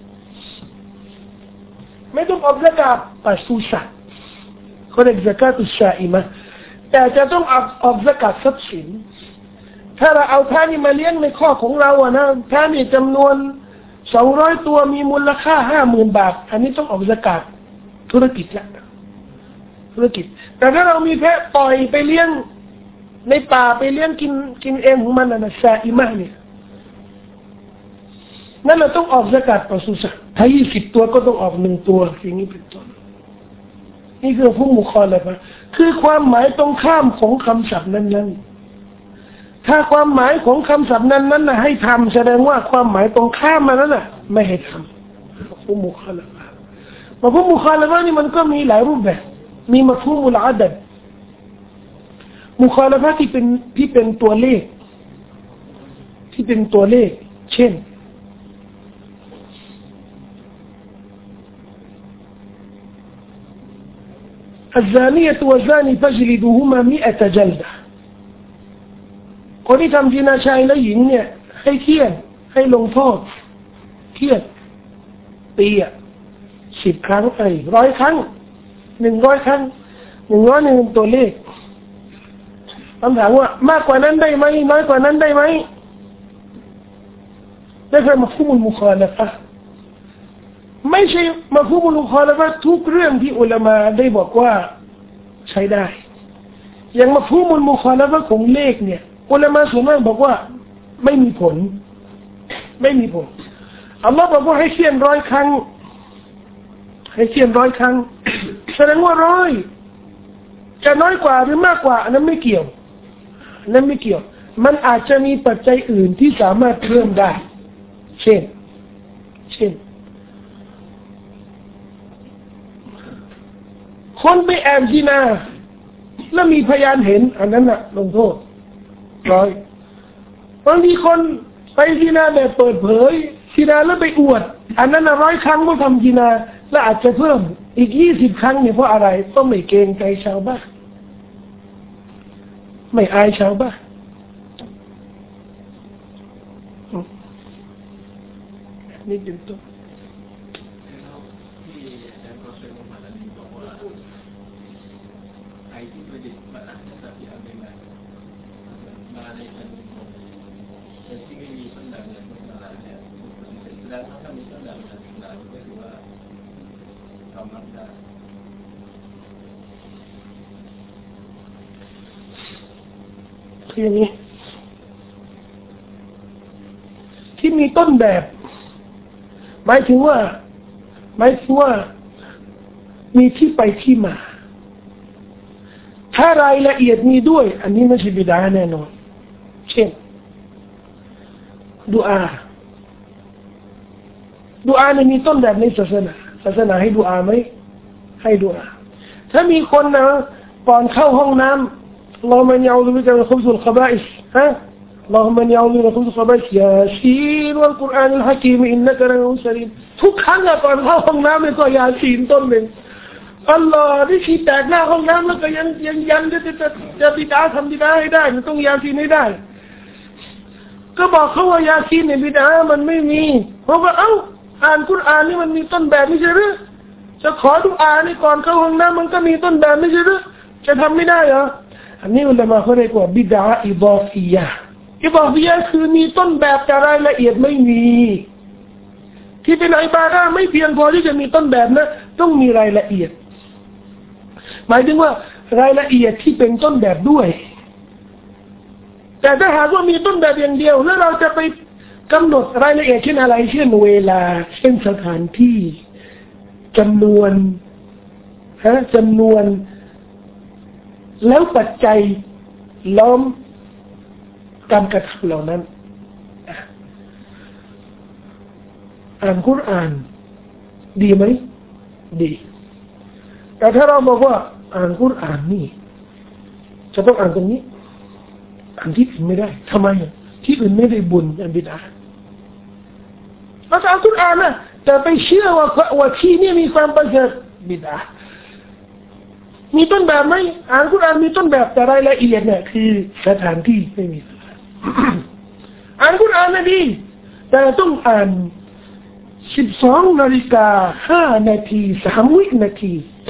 ไม่ต้องออกซะกาตปศุสัตว์เขาเรียกซะกาตุชาอิมะแต่จะต้องออกออกซะกาตทรัพย์สินถ้าเราเอาแพะนี่มาเลี้ยงในข้อของเราอ่ะนะแพะนี่จำนวนสองร้อยตัวมีมูลค่าห้าหมื่นบาทอันนี้ต้องออกซะกาตธุรกิจละธุรกิจแต่ถ้าเรามีแพะปล่อยไปเลี้ยงในป่าไปเลี้ยงกินกินเองของมันนะซาอิมะเนี่ยนั่นเราต้องออกซะกาตปศุสัตว์ถ้ายี่สิบตัวก็ต้องออกหนึ่งตัวอย่างนี้เป็นต้นนี่คือผู้มุคอละฟะห์คือความหมายตรงข้ามของคำศัพท์นั้นๆถ้าความหมายของคำศัพท์นั้นๆนะให้ทำแสดงว่าความหมายตรงข้ามมันนั้นน่ะไม่ให้ทำผู้มุคอละฟะห์มาผู้มุคอละฟะห์นี่มันก็มีหลายรูปแบบมีมัฟฮูมุลอะดัดมุคอละฟะห์ที่เป็นที่เป็นตัวเลขที่เป็นตัวเลขเช่นالزانية والزاني فاجلدوهما مئة جلدة คนที่ทำซินาชายและหญิงเนี่ยให้เคี่ยนให้ลงโทษเคี่ยนตีอ่ะสิบครั้งไปร้อยครั้งหนึ่งร้อยครั้งหนึ่งร้อยหนึ่งตัวเลขคำถามว่ามากกว่านั้นได้ไหมน้อยกว่านั้นได้ไหมได้แค่มัฟฮูมุลมุคอละฟะห์ไม่ใช่มาพูดมุลคอแล้วว่าทุกเรื่องที่อุลามะได้บอกว่าใช้ได้อย่างมาพูดมุลมุคอแล้วว่าของเลขเนี่ยอุลามะส่วนมากบอกว่าไม่มีผลไม่มีผลอัลลอฮ์บอกว่าให้เขียนร้อยครั้งให้เขียนร้อยครั้งแสดงว่าร้อยจะน้อยกว่าหรือมากกว่าอันนั้นไม่เกี่ยวอันนั้นไม่เกี่ยวมันอาจจะมีปัจจัยอื่นที่สามารถเพิ่มได้เช่นเช่นคนไปแอบซินาแล้วมีพยานเห็นอันนั้นน่ะลงโทษร้อยบางทีคนไปซินาแบบเปิดเผยซินาแล้วไปอวดอันนั้นน่ะร้อยครั้งเมื่อทำซินาแล้วอาจจะเพิ่มอีกยี่สิบครั้งเนี่ยเพราะอะไรต้องไม่เกรงใจชาวบ้านไม่อายชาวบ้านนี่เป็นต้นคืออย่างนี้ที่มีต้นแบบหมายถึงว่าหมายถึงว่ามีที่ไปที่มาถ้ารายละเอียดมีด้วยอันนี้ไม่ใช่บิดาแน่นอนเช่นดุอาดุอาเนี่ยมีต้นแบบในศาสนาศาสนาให้ดุอาไหมให้ดุอาถ้ามีคนนะก่อนเข้าห้องน้ำอัลลอฮุมะอินนีอะอูซุบิกะมินคุบซุลคอบาอิสฮะอัลลอฮุมะอินนีอะอูซุบิกะมินคุบซุลคอบาอิสยาซีนวัลกุรอานอัลฮะกีมอินนะกะละมินมุรสลีนทุกครั้งก่อนเข้าห้องน้ำเนี่ยก็ยาซีนต้นหนึ่งอัลลอฮ์ที่ชี้แตกหน้าห้องน้ำแล้วก็ยังยังยันจะจะจะบิดาทำบิดาให้ได้มันต้องยาซีนให้ได้ก็บอกเขาว่ายาซีนเนี่ยบิดามันไม่มีเพราะว่าเอ้าอ่านกุรอานนี่มันมีต้นแบบไม่ใช่หรือจะขอดุอานี่ก่อนเข้าห้องน้ำมันก็มีต้นแบบไม่ใช่หรือจะทำไม่ได้เหรออันนี้อุลามะเขาเรียกว่าบิดาอิฎอฟียะห์อิฎอฟียะห์คือมีต้นแบบแต่รายละเอียดไม่มีที่เป็นอิบาดะห์ไม่เพียงพอที่จะมีต้นแบบนะต้องมีรายละเอียดหมายถึงว่ารายละเอียดที่เป็นต้นแบบด้วยแต่ถ้าหากว่ามีต้นแบบอย่างเดียวแล้วเราจะไปกำหนดรายละเอียดเช่นอะไรเช่นเวลาเช่นสถานที่จำนวนฮะจำนวนแล้วปัจจัยล้อมการกระทำเหล่านั้นอ่านกุรอานดีไหมดีแต่ถ้าเราบอกว่าอ่านกุรอานนี่จะต้องอ่านตรงนี้อ่านที่อื่นไม่ได้ทำไมที่อื่นไม่ได้บุญอันบิดาเราจะอ่านกุรอานนะแต่ไปเชื่อว่าว่าที่นี่มีความประเสริฐบิดามีต้นแบบไหมอ่านกุรอานมีต้นแบบแต่รายละเอียดเนี่ยคือสถานที่ไม่มี อ่านกุรอานนะดีแต่ต้องอ่านสิบสองนาฬิกาห้านาทีสามวินาที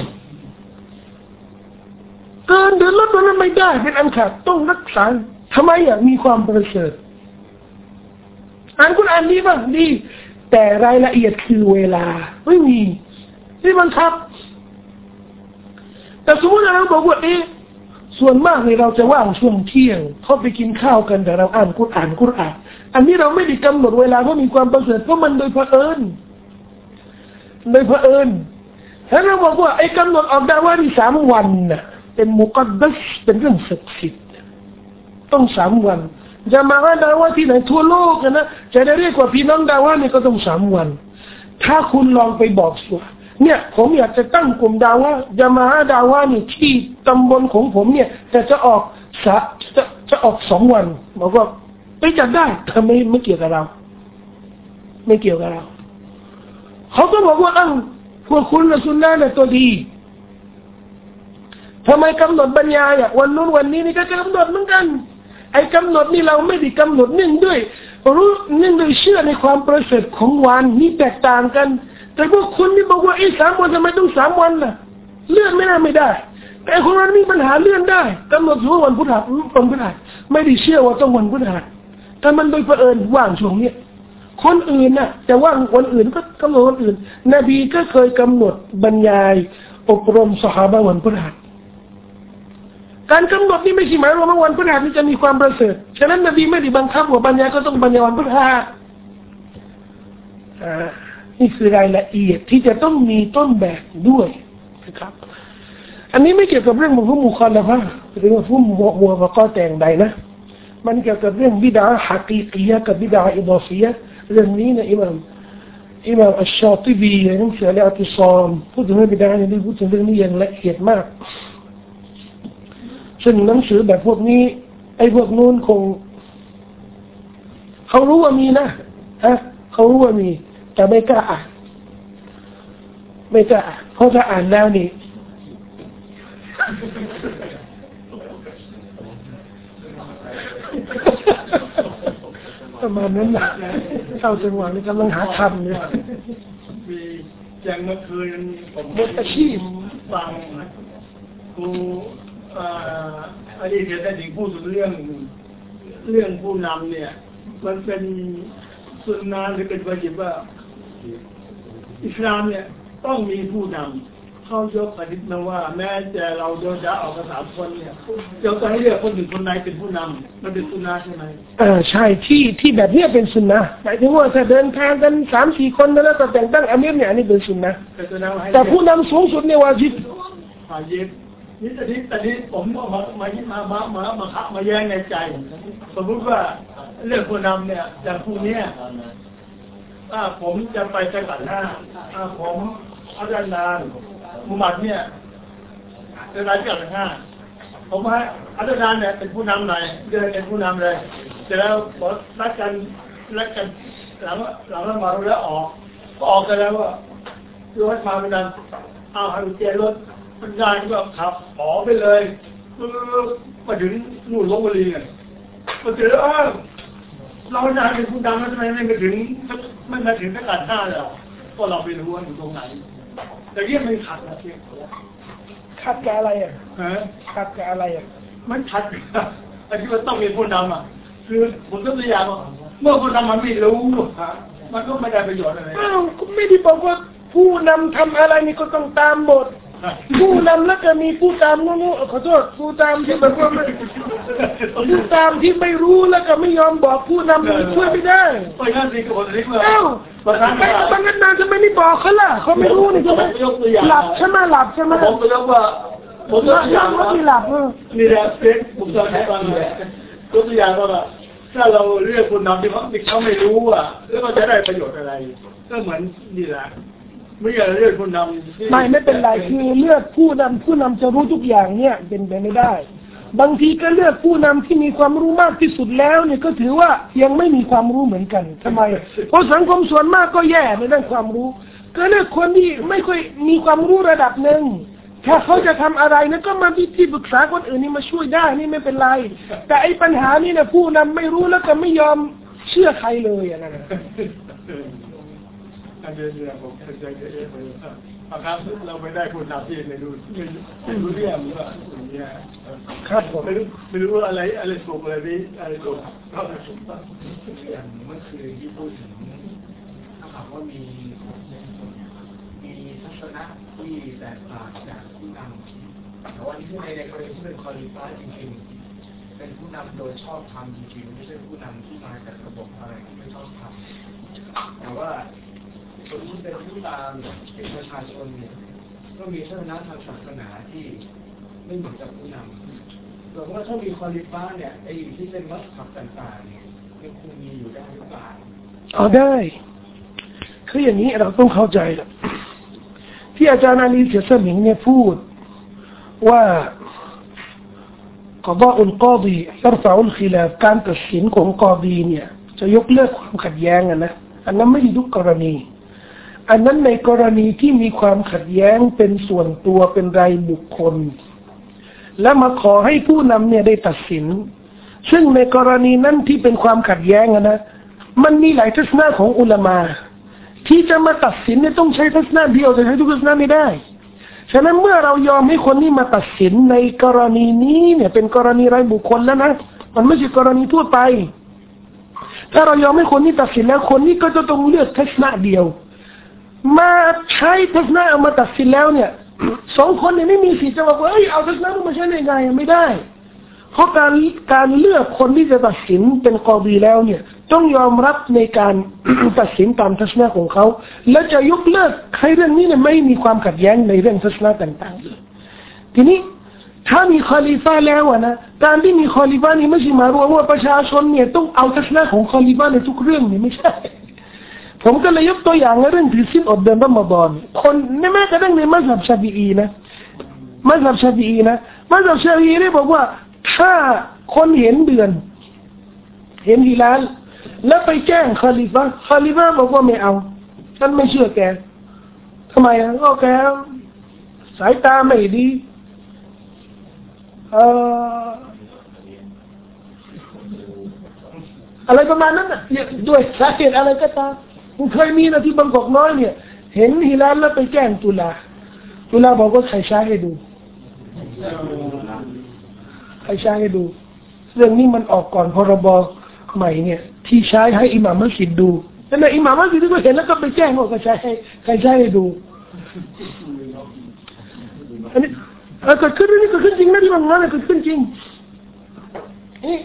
เกินเดือนลดตัวนั้นไม่ได้เป็นอันขาดต้องรักษาทำไมอ่ะมีความประเสริฐอ่านกุรอานดีป่ะดีแต่รายละเอียดคือเวลาไม่มีที่บังคับแต่สมมติเราบอกว่าเอ๊ะส่วนมากเลยเราจะว่างช่วงเที่ยงเขาไปกินข้าวกันแต่เราอ่านกุรอานกุรอานอันนี้เราไม่ได้กำหนดเวลาเพราะมีความประเสริฐเพราะมันโดยเผอิญโดยเผอิญถ้าเราบอกว่าไอ้กำหนดออกดาว่าที่สามวันน่ะเป็นมุกัดดัสเป็นเรื่องศักดิ์สิทธิ์ต้องสามวันจะมาว่าดาว่าที่ไหนทั่วโลกนะจะได้เรียกว่าพี่น้องดาว่านี่ก็ต้องสามวันถ้าคุณลองไปบอกว่าเนี่ยผมอยากจะตั้งกลุ่มดาว่าจะมาดาว่านี่ที่ตำบลของผมเนี่ยจะจะออกสะจะจะออกสองวันบอกว่าไปจัดได้ทำไมไม่เกี่ยวกับเราไม่เกี่ยวกับเราเขาก็บอกว่าอ้าวพวกคุณละซุนนะห์เนี่ยตัวดีทำไมกำหนดบรรยายอ่ะวันนู้นวันนี้นี่ก็กำหนดเหมือนกันไอ้กำหนดนี่เราไม่ได้กำหนดเนื่องด้วยรู้เนื่องด้วยเชื่อในความประเสริฐของวันนี่แตกต่างกันแต่พวกคุณนี่บอกว่าไอ้สามวันทำไมต้องสามวันล่ะเลื่อนไม่ได้ไม่ได้แต่คนนั้นมีปัญหาเลื่อนได้กำหนดว่าวันพุธวันพฤหัสไม่ได้เชื่อว่าต้องวันพฤหัสแต่มันโดยเผอิญว่างช่วงนี้คนอื่นน่ะแต่ว่าคนอื่นก็กำหนดคนอื่นนบีก็เคยกำหนดบรรยายอบรมซอฮาบะห์วันพฤหัสการกำหนดนี่ไม่ใช่หมายว่าวันพฤหัสนี่จะมีความประเสริฐฉะนั้นนบีไม่ได้บังคับว่าบรรยายก็ต้องบรรยายวันพฤหัสอ่านี่คือรายละเอียดที่จะต้องมีต้นแบบด้วยนะครับอันนี้ไม่เกี่ยวกับเรื่องมุขมุขละพะหรือว่าผู้มัวมัวก็แต่งใดนะมันเกี่ยวกับเรื่องบิดาฮะกีกียะกับบิดาอิฎอฟียะเรื่องนี้นะอิหม่ามอิหม่ามอัชชาติบีในหนังสืออัลอิติซอมพูดถึงเรื่องบิดาเนี่ยพูดถึงเรื่องนี้อย่างละเอียดมากซึ่งหนังสือแบบพวกนี้ไอ้พวกนู้นคงเขารู้ว่ามีนะฮะเขารู้ว่ามีแต่ไม่กล้าอ่านไม่กล้าอ่านเพราะถ้าอ่านแล้วนี่ประมาณนั้นนะเข้าจังหวะนี้กำลังหาคำเนี่ยมีอย่างเมื่อคืนผมมืออาชีพฟังครูอดีตเรียนได้ถึงพูดถึงเรื่องเรื่องผู้นำเนี่ยมันเป็นสุนนะหรือเป็นวาญิบว่าอิสลามเนี่ยต้องมีผู้นำเข้ายกหะดีษมาว่าแม้แต่เราโดนด่าออกภาษาคนเนี่ยเราจะให้เลือกคนหนึ่งคนใดเป็นผู้นำมันเป็นสุนนะใช่ไหมเออใช่ที่ที่แบบนี้เป็นสุนนะหมายถึงว่าถ้าเดินทางกันสามสี่คนแล้วก็แต่งตั้งอามีรเนี่ยอันนี้เป็นสุนนะแต่ผู้นำสูงสุดเนี่ยวาญิบวาญิบนี่ตอนนี้ตอนนี้ผมมามามามามามามาขับมาแย้งในใจสมมติว่าเรื่องผู้นำเนี่ยอย่างผู้เนี้ยถ้าผมจะไปจังหวัดหน้าถ้าผมอาจารย์นานมุฮัมมัดเนี่ยเป็นรายจังหวัดห้าผมให้อาจารย์นานเนี่ยเป็นผู้นำหน่อยเดินเป็นผู้นำเลยเสร็จแล้วบอกรักกันรักกันหลังหลังแล้วมาแล้วออกก็ออกกันแล้วว่ารถมาเป็นนั้นเอาให้กุญแจรถมันยายก็ขับขอไปเลยมาถึงนู่นลงบุรีไงมาถึงอ้าวเรานายเป็นผู้นำแล้วทำไมไม่มาถึงไม่มาถึงตลาดห้าเลยก็เราไปรู้ว่าอยู่ตรงไหนแต่เรื่องมันขัดนะพี่ขัดกับอะไรอ่ะขัดกับอะไรอ่ะมันขัดไอ้ที่ว่าต้องมีผู้นำอ่ะคือผมต้องพยายามเมื่อผู้นำมันไม่รู้มันก็ไม่ได้ประโยชน์อะไรอ้าวก็ไม่ได้บอกว่าผู้นำทำอะไรนี่ก็ต้องตามบทผู้นำแล้วก็มีผู้ตามนู้นขอโทษผู้ตามที่แบบว่าไม่ผู้ตามที่ไม่รู้แล้วก็ไม่ยอมบอกผู้นำช่วยไม่ได้ไปนั่นสิกับผมสิเมื่อเอ้าไปกับบางงานทำไมไม่บอกเขาล่ะเขาไม่รู้นี่ใช่ไหมหลับใช่ไหมหลับใช่ไหมผมก็ยกว่าผมยกตัวอย่างว่าหลับนี่แหละเซ็กผมจะให้ฟังเลยยกตัวอย่างว่าถ้าเราเลือกผู้นำที่เขาเขาไม่รู้อ่ะแล้วก็จะได้ประโยชน์อะไรก็เหมือนนี่แหละไม่อยากเลือกผู้นำไม่ไม่เป็นไรคือเลือกผู้นำผู้นำจะรู้ทุกอย่างเนี่ยเป็นไปไม่ได้บางทีก็เลือกผู้นำที่มีความรู้มากที่สุดแล้วเนี่ยก็ถือว่ายังไม่มีความรู้เหมือนกันทำไมเพราะสังคมส่วนมากก็แย่ในด้านความรู้ก็เลือกคนที่ไม่ค่อยมีความรู้ระดับหนึ่งถ้าเขาจะทำอะไรนะก็มาที่ที่ปรึกษาคนอื่นนี่มาช่วยได้นี่ไม่เป็นไรแต่ไอ้ปัญหานี่นะผู้นำไม่รู้แล้วก็ไม่ยอมเชื่อใครเลยอ่ะนั่นอันเดียวเนี่ยผมเข้าใจเยอะๆเลยบางครั้งเราไม่ได้ผู้นำที่ไม่รู้ไม่รู้เรื่องหรือว่าอย่างเงี้ยครับผมไม่รู้ไม่รู้อะไรอะไรถูกอะไรนี้อะไรถูกก็ไม่ถูกต้องอย่างเมื่อคืนที่พูดถึงถ้าหากว่ามีมีทัศนะที่แตกต่างจากผู้นำแต่ว่าที่ในในกรณีที่เป็นคอลิฟ้าจริงๆเป็นผู้นำโดยชอบธรรมจริงๆไม่ใช่ผู้นำที่มาจากระบบอะไรที่ไม่ชอบธรรมแต่ว่าคนที่เป็นผู้ตามเป็นประชาชนเนี่ยก็มีทัศนะทางศาสนาที่ไม่เหมือนกับผู้นำแต่ว่าถ้ามีคอลิฟ้าเนี่ยไอ้ที่เป็นมัสยิดต่างๆเนี่ยยังคงมีอยู่ได้หรือเปล่าอ๋อได้คืออย่างนี้เราต้องเข้าใจแหละที่อาจารย์อาลีเสียสมิงเนี่ยพูดว่า قضاء القاضي يرفع الخلاف การตัดสินของกอดีเนี่ยจะยกเลิกความขัดแย้งอ่ะนะอันนั้นไม่ได้ทุกกรณีอันนั้นในกรณีที่มีความขัดแย้งเป็นส่วนตัวเป็นรายบุคคลและมาขอให้ผู้นำเนี่ยได้ตัดสินซึ่งในกรณีนั้นที่เป็นความขัดแย้งนะมันมีหลายทัศนะของอุลามะที่จะมาตัดสินเนี่ยต้องใช้ทัศนะเดียวแต่ใช้ทุกทัศนะไม่ได้ฉะนั้นเมื่อเรายอมให้คนนี้มาตัดสินในกรณีนี้เนี่ยเป็นกรณีรายบุคคลแล้วนะมันไม่ใช่กรณีทั่วไปถ้าเรายอมให้คนนี้ตัดสินแล้วคนนี้ก็จะต้องเลือกทัศนะเดียวมาใช้ทัศนะเอามาตัดสินแล้วเนี่ยสองคนเนี่ยไม่มีสิทธิ์จะบอกว่าเอ้ยเอาทัศนะมาใช้ได้ไงไม่ได้เพราะการการเลือกคนที่จะตัดสินเป็นกอดีแล้วเนี่ยต้องยอมรับในการ ตัดสินตามทัศนะของเขาและจะยกเลิกใครเรื่องนี้เนี่ยไม่มีความขัดแย้งในเรื่องทัศนะต่างๆทีนี้ถ้ามีคอลิฟะแล้วนะการที่มีคอลิฟะนี่ไม่ใช่หมายรวมว่าประชาชนเนี่ยต้องเอาทัศนะของคอลิฟะในทุกเรื่องนี่ไม่ใช่ผมก็เลยยกตัวอย่างเรื่องถือศีลอดเดือนรอมฎอนคนไม่แม้กระทั่งในมัซฮับชาฟิอีนะมัซฮับชาฟิอีนะมัซฮับชาฟิอีได้บอกว่าถ้าคนเห็นเดือนเห็นฮิลาลแล้วไปแจ้งคอลิฟะคอลิฟะบอกว่าไม่เอาฉันไม่เชื่อแกทำไมอ่ะก็แกสายตาไม่ดีเอ่ออะไรประมาณนั้นน่ะด้วยสาเหตุอะไรก็ตามมันเคยมีนะที่บางกอกน้อยเนี่ยเห็นฮิลาลแล้วไปแจ้งตุลาตุลาบอกว่าใครใช้ให้ดูใครใช้ให้ดูเรื่องนี้มันออกก่อนพรบใหม่เนี่ยที่ใช้ให้อิหม่ามมัสยิดดูนั่นแหละอิหม่ามมัสยิดก็เห็นแล้วก็ไปแจ้งว่าใครใช้ให้ใครใช้ให้ดูอันนี้เกิดขึ้นนี่เกิดขึ้นจริงนะที่บางงานเกิดขึ้นจริงนี่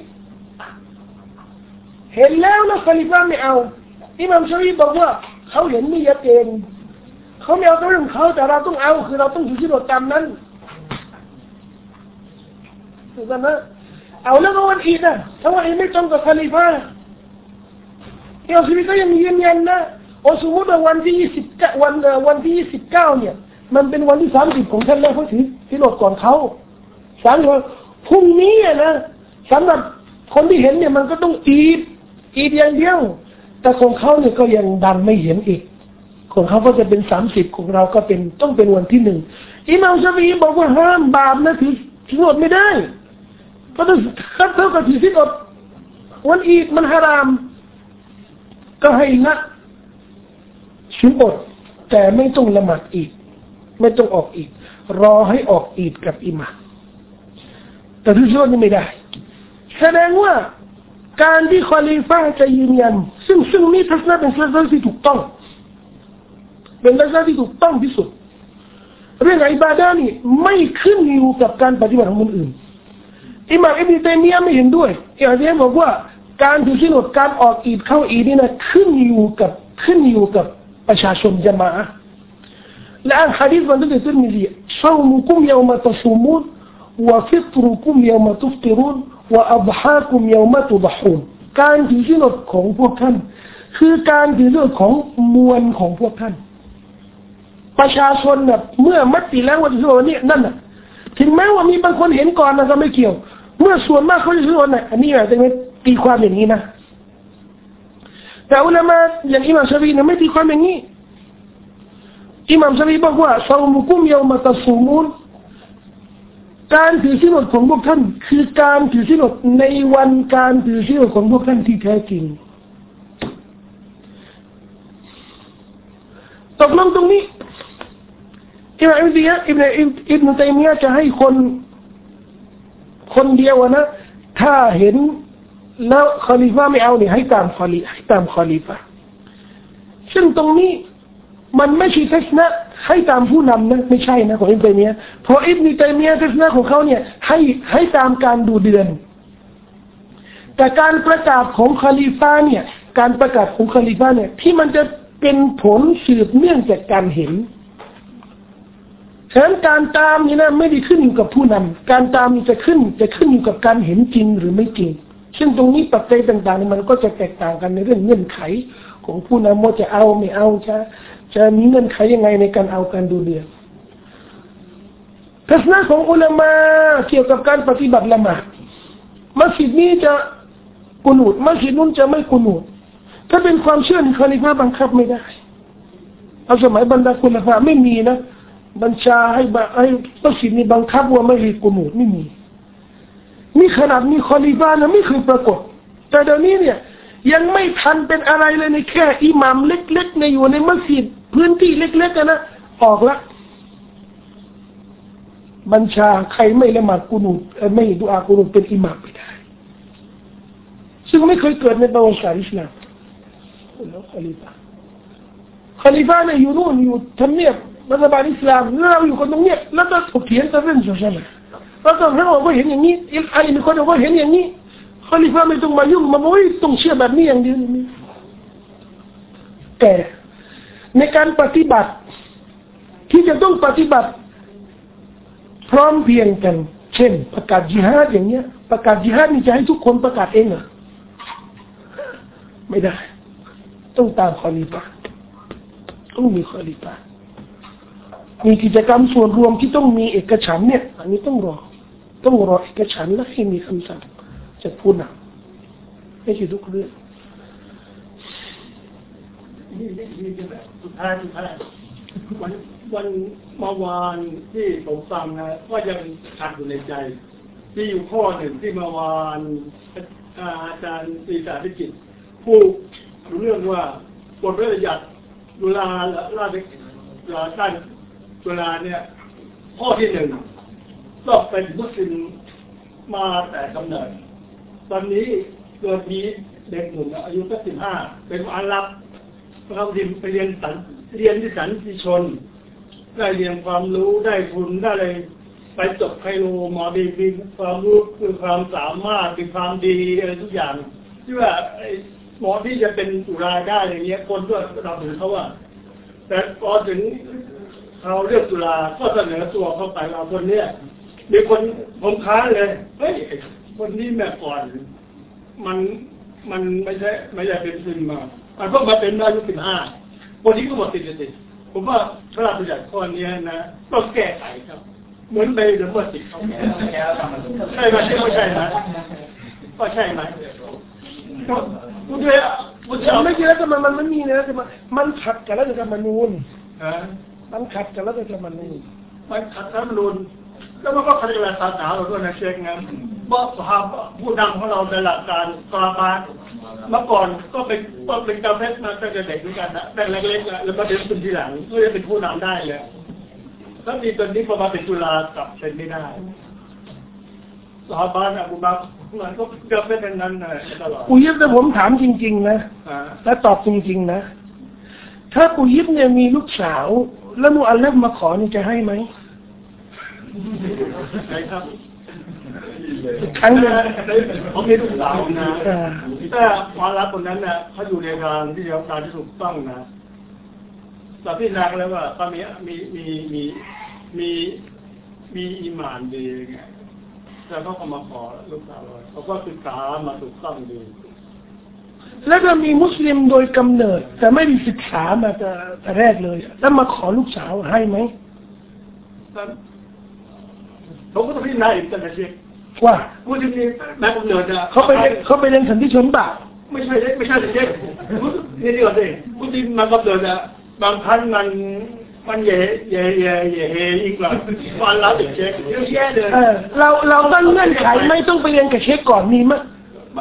เห็นแล้วนะคอลิฟะไม่เอาอิหม่ามชาฟิอีบอกว่าเขาเห็นมียะเจนเขาไม่เอาเรื่องเขาแต่เราต้องเอาคือเราต้องอยู่ที่หลักตามนั้นถูกไหมเอาแล้วก็วันอีดนะถ้าวันอีดไม่ตรงกับคอลิฟะอิหม่ามชาฟิอีก็ยังยืนยันนะโอสมมติว่าวันที่ยี่สิบวันวันที่ยี่สิบเก้าเนี่ยมันเป็นวันที่สามสิบของท่านแล้วเขาถือที่หลดก่อนเขาสามสิบพรุ่งนี้นะสำหรับคนที่เห็นเนี่ยมันก็ต้องอีดอีดอย่างเดียวแต่ของเขาเนี่ยก็ยังดันไม่เห็นอีกของเขาก็จะเป็นสามสิบของเราก็เป็นต้องเป็นวันที่หนึ่งอิหม่ามชาฟิอีบอกว่าห้ามบาปนะถือถือหลดไม่ได้เพราะถ้าเท่ากับถือที่หลดวันอีดมันฮารามก็ให้ละชิมอดแต่ไม่ต้องละหมาดอีดไม่ต้องออกอีดรอให้ออกอีดกับอิหม่ามแต่ถือที่หลดนี่ไม่ได้แสดงว่าการที่คอลิฟะห์จะยืนยันซึ่งซึ่งนี่ทัศนะเป็นทัศนะที่ถูกต้องเป็นทัศนะที่ถูกต้องที่สุดเรื่องอิบาดะห์นี่ไม่ขึ้นอยู่กับการปฏิบัติของคนอื่นอิหม่ามอิบนุตัยมียะห์ไม่เห็นด้วยอิหม่ามตัยมียะห์บอกว่าการถือศีลอดการออกอีดเข้าอีดนี่นะขึ้นอยู่กับขึ้นอยู่กับประชาชนญะมาอะห์และอันหะดีษมันได้ติรมิซีซอมุกุมยอมะตะซูมูนวะฟิตรุกุมยอมะตุฟติรุนว่าอัฎฮากุมยอมะตุฎฮูนการถือศีลอดของพวกท่านคือการถือศีลอดของมวลของพวกท่านประชาชนน่ะเมื่อมติแล้วว่าถือศีลอดนี่นั่นน่ะถึงแม้ว่ามีบางคนเห็นก่อนนะก็ไม่เกี่ยวเมื่อส่วนมากเขาจะถือศีลอดน่ะอันนี้อาจจะไม่ตีความอย่างนี้นะแต่อุลามะอย่างอิหม่ามชาฟิอีเนี่ยไม่ตีความอย่างนี้อิหม่ามชาฟิอีบอกว่าซอมุกุมยอมะตะซูมูนการถือศีลอดของพวกท่านคือการถือศีลอดในวันการถือศีลอดของพวกท่านที่แท้จริงตกลงตรงนี้อิหม่ามอิบนุตัยมียะห์อิบนุอิบนุตัยมียะห์จะให้คนคนเดียวนะถ้าเห็นแล้วคอลิฟะห์ไม่เอาเนี่ยให้ตามคอลิให้ตามคอลิฟะห์ซึ่งตรงนี้มันไม่ใช่ทัศนะให้ตามผู้นำนะไม่ใช่นะของอิบนุตัยมียะห์เพราะอิบนุตัยมียะห์ทัศนะของเขาเนี่ยให้ให้ตามการดูเดือนแต่การประกาศของคอลิฟะห์เนี่ยการประกาศของคอลิฟะห์เนี่ยที่มันจะเป็นผลสืบเนื่องจากการเห็นฉะนั้นการตามนี่นะไม่ได้ขึ้นอยู่กับผู้นำการตามจะขึ้นจะขึ้นอยู่กับการเห็นจริงหรือไม่จริงซึ่งตรงนี้ปัจจัยต่างๆมันก็จะแตกต่างกันในเรื่องเงื่อนไขของผู้นำว่าจะเอาไม่เอาจะจะมีเงื่อนไขยังไงในการเอาการดูเดือนทัศนะของอุลามะเกี่ยวกับการปฏิบัติละหมาดมัสยิดนี้จะกุนูตมัสยิดนู้นจะไม่กุนูตถ้าเป็นความเชื่อในคอลิฟะห์บังคับไม่ได้เอาสมัยบรรดาคุลาฟะไม่มีนะบัญชาให้ให้มัสยิดนี้บังคับว่าไม่ให้กุนูตไม่มีนี่ขนาดมีคอลิฟะห์นะไม่เคยปรากฏแต่เดี๋ยวนี้เนี่ยยังไม่ทันเป็นอะไรเลยในแค่อิหม่ามเล็กๆในอยู่ในมัสยิดพื้นที่เล็กๆนะออกละบัญชาใครไม่ละหมาดกุนูตไม่ดุอากุนูตเป็นอิหม่ามไม่ได้ซึ่งไม่เคยเกิดในประวัติศาสตร์อิสลามแล้วคอลิฟะคอลิฟะเนี่ยอยู่นู่นอยู่ทำเนียบรัฐบาลอิสลามแล้วเราอยู่คนตรงเนี้ยแล้วก็ถกเถียงกันเรื่องศาสนาแล้วก็เราก็เห็นอย่างนี้ไอ้มีคนบอกว่าเห็นอย่างนี้คอลิฟะไม่ต้องมายุ่งมาโอ้ยต้องเชื่อแบบนี้อย่างเดียวนี่แต่ในการปฏิบัติที่จะต้องปฏิบัติพร้อมเพรียงกันเช่นประกาศญิฮาดอย่างเงี้ยประกาศญิฮาดนี่จะให้ทุกคนประกาศเองเหรอไม่ได้ต้องตามคอลิฟะต้องมีคอลิฟะมีกิจกรรมส่วนรวมที่ต้องมีเอกฉันท์เนี่ยอันนี้ต้องรอต้องรอเอกฉันท์และให้มีคำสั่งจากผู้นำไม่ใช่ทุกเรื่องนี่นี่นี่แบบสุดท้ายสุดท้ายวันวันเมื่อวานที่ผมฟังนะว่ายังขัดอยู่ในใจที่อยู่ข้อหนึ่งที่เมื่อวานอาจารย์ศรีสาธิกิจพูดเรื่องว่าบทบัญญัติจุฬาราชจุฬาการจุฬาเนี่ยข้อที่หนึ่งต้องเป็นมุสลิมมาแต่กำเนิดตอนนี้เกิดมีเด็กหนุ่มอายุแค่สิบห้าเป็นอาหรับเขาดินไปเรียนสันเรียนที่สันติชนได้เรียนความรู้ได้ทุนได้อะไรไปจบไคโรมอดีมีความรู้คือความสามารถมีความดีอะไรทุกอย่างที่ว่าหมอที่จะเป็นจุฬาได้อย่างเงี้ยคนก็เราถือเขาว่าแต่พอถึงเขาเลือกจุฬาก็เสนอตัวเข้าไปเอาคนเนี้ยมีคนผมค้านเลยเฮ้ยคนนี้แม่ก่อนมันมันไม่ใช่ไม่ใช่เป็นซิมมามันก็มาเป็นอายุสิบห้าคนนี้ก็หมดติดติดผมว่าพระราชบัญญัติข้อนี้นะต้องแก้ไขครับเหมือนไปเดี๋ยวเมื่อติดเขาใช่ไหมใช่ไม่ใช่ไหมก็ใช่ไหมคุณเจ้าคุณเจ้าไม่ใช่แล้วแต่มันมันไม่มีนะแต่มันมันขัดกับรัฐธรรมนูญมันขัดกับรัฐธรรมนูญมันขัดรัฐธรรมนูญแล้วมันก็ขัดกับศาสนาเราด้วยนะเชคงั้นว่าสภาพผู้นำของเราในหลักการสภาเมื่อก่อนก็เป็นก็เป็นกาเฟสมาตั้งแต่เด็กเหมือนกันนะแต่เล็กๆแล้วก็เดินเป็นทีหลังก็จะเป็นผู้นำได้เลยถ้ามีตอนนี้พอมาเป็นจุฬากลับเป็นไม่ได้สภาบ้านอบูบักรมันก็กาเฟสเป็นนั้นนะตลอดปุยิบแต่ผมถามจริงๆนะและตอบจริงๆนะถ้าปุยิบเนี่ยมีลูกสาวแล้วมูอัลเลฟมาขอนี่จะให้ไหมใช่ครับครั้งนึงเขามีลูกสาวนะแต่ความรักคนนั้นนะเขาอยู่ในทางที่เราการที่ถูกต้องนะแต่พี่นางแล้วว่าเขามีมีมีมีมีมีอิหม่านดีไงแต่เขาก็มาขอลูกสาวเลยเขาก็ศึกษามาถูกต้องดีแล้วก็มีมุสลิมโดยกำเนิดแต่ไม่ได้ศึกษามาแต่แรกเลยแล้วมาขอลูกสาวให้ไหมผมก็ต้องพิจารณาอีกแต่ละเช็คว่าผู้ที่มีแม่กำเนิดอะเขาไปเขาไปเรียนสันติชนป่ะไม่ใช่ไม่ใช่เช็คนี่ดีกว่าสิผู้ที่มากำเนิดอะบางครั้งมันมันเย่เย่เย่เย่เฮ่อีกหน่อยวันละติดเช็คเยอะแยะเลยเราเราต้องเงื่อนไขไม่ต้องไปเรียนกับเช็คก่อนมีมั้ย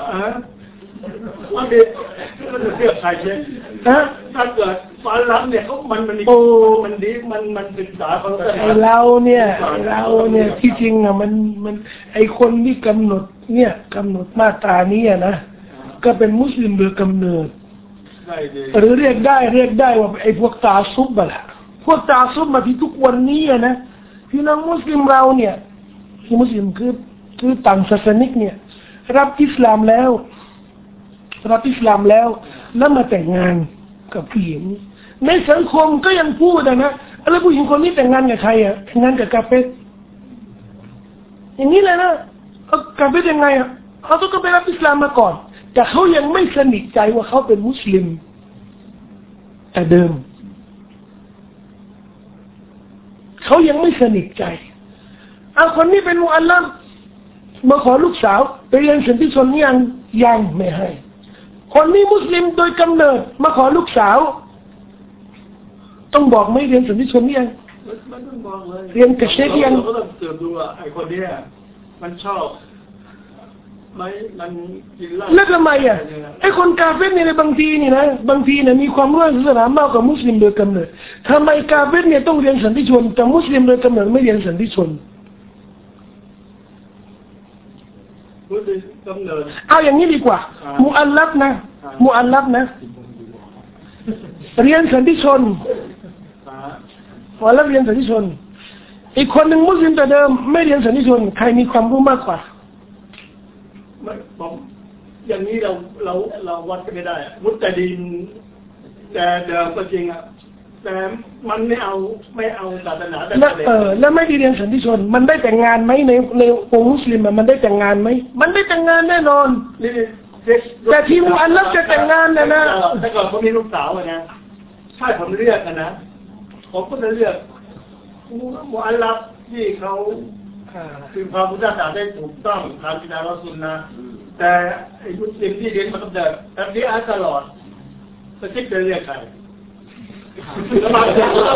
มันเด็กมันเรียกใครเช็คถ้าเกิดฟันล้ำเนี่ยเขามันมันโอ้มันดีมันมันศึกษาเขาไอเราเนี่ยเราเนี่ยที่จริงอ่ะมันมันไอคนที่กำหนดเนี่ยกำหนดมาตรานี้นะก็เป็นมุสลิมโดยกำเนิดหรือเรียกได้เรียกได้ว่าไอพวกตาซุบแหละพวกตาซุบมาที่ทุกวันนี้นะพี่น้องมุสลิมเราเนี่ยที่มุสลิมคือคือต่างศาสนิกเนี่ยรับอิสลามแล้วรับอิสลามแล้วแล้วมาแต่งงานกับผู้หญิงในสังคมก็ยังพูดนะแล้วผู้หญิงคนนี้แต่งงานกับใครอ่ะแต่งงานกับกาเฟสอย่างนี้เลยนะเอากาเฟสยังไงอ่ะเขาต้องไปรับอิสลามมาก่อนแต่เขายังไม่สนิทใจว่าเขาเป็นมุสลิมแต่เดิมเขายังไม่สนิทใจเอาคนนี้เป็นมุอัลลัมมาขอลูกสาวไปเรียนสันติชนยังยังไม่ให้คนนี้มุสลิมโดยกำเนิดมาขอลูกสาวต้องบอกไม่เรียนสันติชนยังมันต้องบอกเลยเรียนกับเชคยังก็ต้องเตือนดูว่าไอ้คนนี้มันชอบไม่มันกินเหล้าแล้วทำไมอ่ะไอ้คนกาเฟรเนี่ยในบางทีนี่นะบางทีเนี่ยมีความรู้ศาสนามากกว่ามุสลิมโดยกำเนิดทำไมกาเฟรเนี่ยต้องเรียนสันติชนแต่มุสลิมโดยกำเนิดไม่เรียนสันติชนมุสลิมกำเนิดเอาอย่างนี้ดีกว่ามุอัลลัฟนะมุอัลลัฟนะเรียนสันติชนมุอัลลัฟเรียนสันติชนอีกคนหนึ่งมุสลิมแต่เดิมไม่เรียนสันติชนใครมีความรู้มากกว่าไม่ผมอย่างนี้เราเราเราวัดกันไม่ได้มุตตะดีนแต่เดิมก็จริงอ่ะแต่มันไม่เอาไม่เอาศาสนาแต่เออแล้วไม่ได้เรียนสันติชนมันได้แต่งงานไหมในในองค์มุสลิมมันได้แต่งงานไหมมันได้แต่งงานแน่นอนแต่ที่มุอัลลัฟจะแต่งงานนะนะแต่ก่อนผมมีลูกสาวนะถ้าผมเลือกนะผมก็จะเลือกมุอัลลัฟที่เขาคือความพุทธศาสนาได้ถูกต้องตามที่นารอซุลนะแต่ไอ้มุสลิมที่เรียนมาตั้งแต่ตั้งแต่อาตลอดจะคิดจะเรียกใครแล้วมา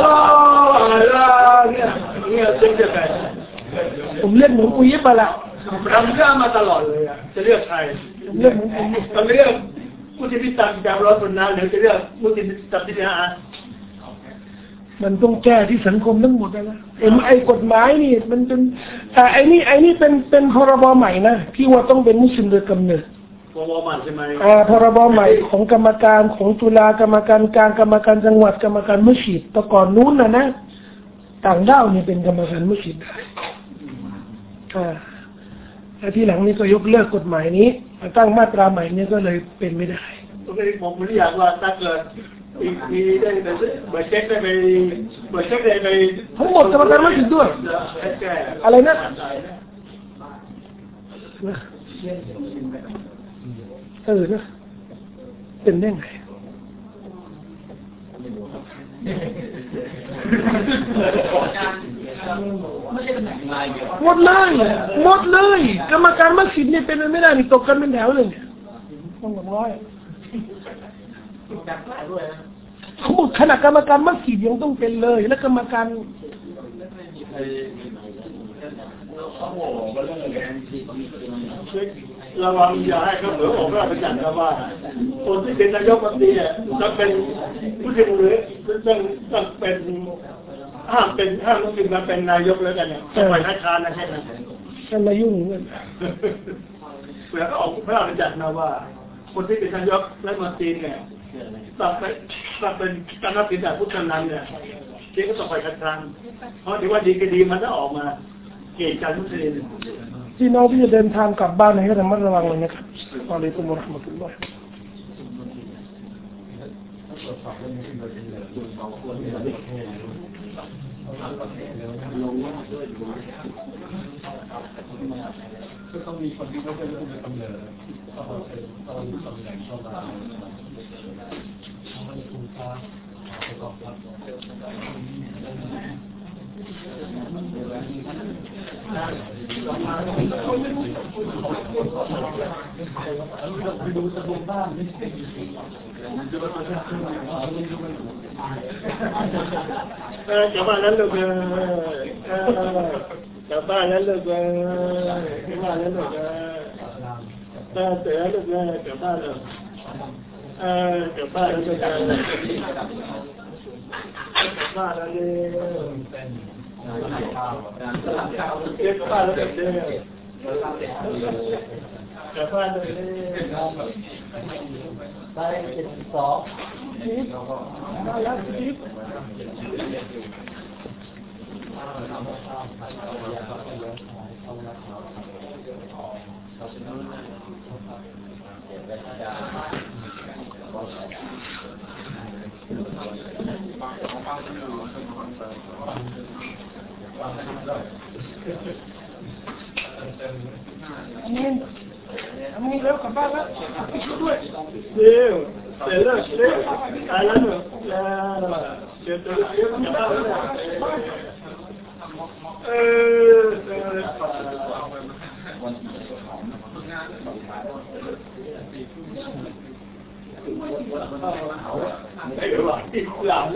เนี่ยเนี่ยจะเรียกใครผมเลือกหนูอุยบละรำเรื่องมาตลอดเลยอ่ะจะเลือกใครเลือกหนูอุยตอนเลือกมุสลิมที่ตามที่นารอซุลนะหรือจะเลือกมุสลิมที่ตามที่อามันต้องแก้ที่สังคมทั้งหมดนะไอ้ไอ้กฎหมายนี่มันเป็นไอ้นี่ไอ้นี่เป็นเป็นพรบใหม่นะที่ว่าต้องเป็นมุสลิมโดยกำเนิดพรบใหม่ใช่ไหมอ่าพรบใหม่ของกรรมการของตุลากรรมการกลางกรรมการจังหวัดกรรมการมัสยิดแต่ก่อนนู้นนะนะต่างด้าวนี่เป็นกรรมการมัสยิดได้อ่าแต่ที่หลังนี้ก็ยกเลิกกฎหมายนี้ตั้งมาตราใหม่นี้ก็เลยเป็นไม่ได้ตรงนี้ผมไม่อยากว่าถ้าเกิดอีกทีได้ไปเบอร์เช็คได้ไปเบอร์เช็คได้ไปทั้งหมดกรรมการมัสยิดด้วยอะไรนะเออนะเป็นได้ไงหมดเลยหมดเลยกรรมการมัสยิดนี่เป็นไม่ได้นี่ตกกันเป็นแถวเลยต้องหมดร้อยทั้งหมดขณะกรรมการมัสยิดยังต้องเป็นเลยและกรรมการระวังอย่าให้เขาเผลอออกราชการนะว่าคนที่เป็นนายกรัฐมนตรีเนี่ยจะเป็นผู้ที่หรือต้องต้องเป็นห้ามเป็นห้ามมุสลิมมาเป็นนายกแล้วกันเนี่ยต้องไปคัดค้านนะใช่ไหมฉันมายุ่งเงินเผื่อเขาออกพระราชบัญญัตินะว่าคนที่เป็นนายกรัฐมนตรีเนี่ยต้องไปต้องเป็นการรับผิดชอบผู้ชนะเนี่ยที่ก็ต้องไปคัดค้านเพราะถือว่าดีก็ดีมันจะออกมาเกี่ยวกับมุสลิมพี่น้องที่จะเดินทางกลับบ้านให้ระมัดระวังเลยนะครับอัลลอฮฺมุฮัมมัดุลลอฮฺก็ต้องมีคนที่เขาเป็นผู้กำเนิดต้องต้องมีตำแหน่งเข้ามาให้คุณค่าประกอบกับไปดูสมุนบ้านนี่เออกลับบ้านนั้นลูกเออกลับบ้านนั้นลูกเออกลับบ้านนั้นลูกเออเสือลูกเออกลับบ้านเลยเออกลับบ้านแล้วลูกเออกลับบ้านแล้วเลยเก็บบ้านแล้วเด็กเด็กกลับบ้านเลยได้เจ็ดสิบสองสิบได้แล้วสิบอันนี้อันนี้เร็วกลับบ้านแล้วด้วยเร็วเร็วเร็วตายแล้วเร็วเร็วเร็วเร็วเร็วกลับบ้านแล้วเออเออไม่ไหวหลับ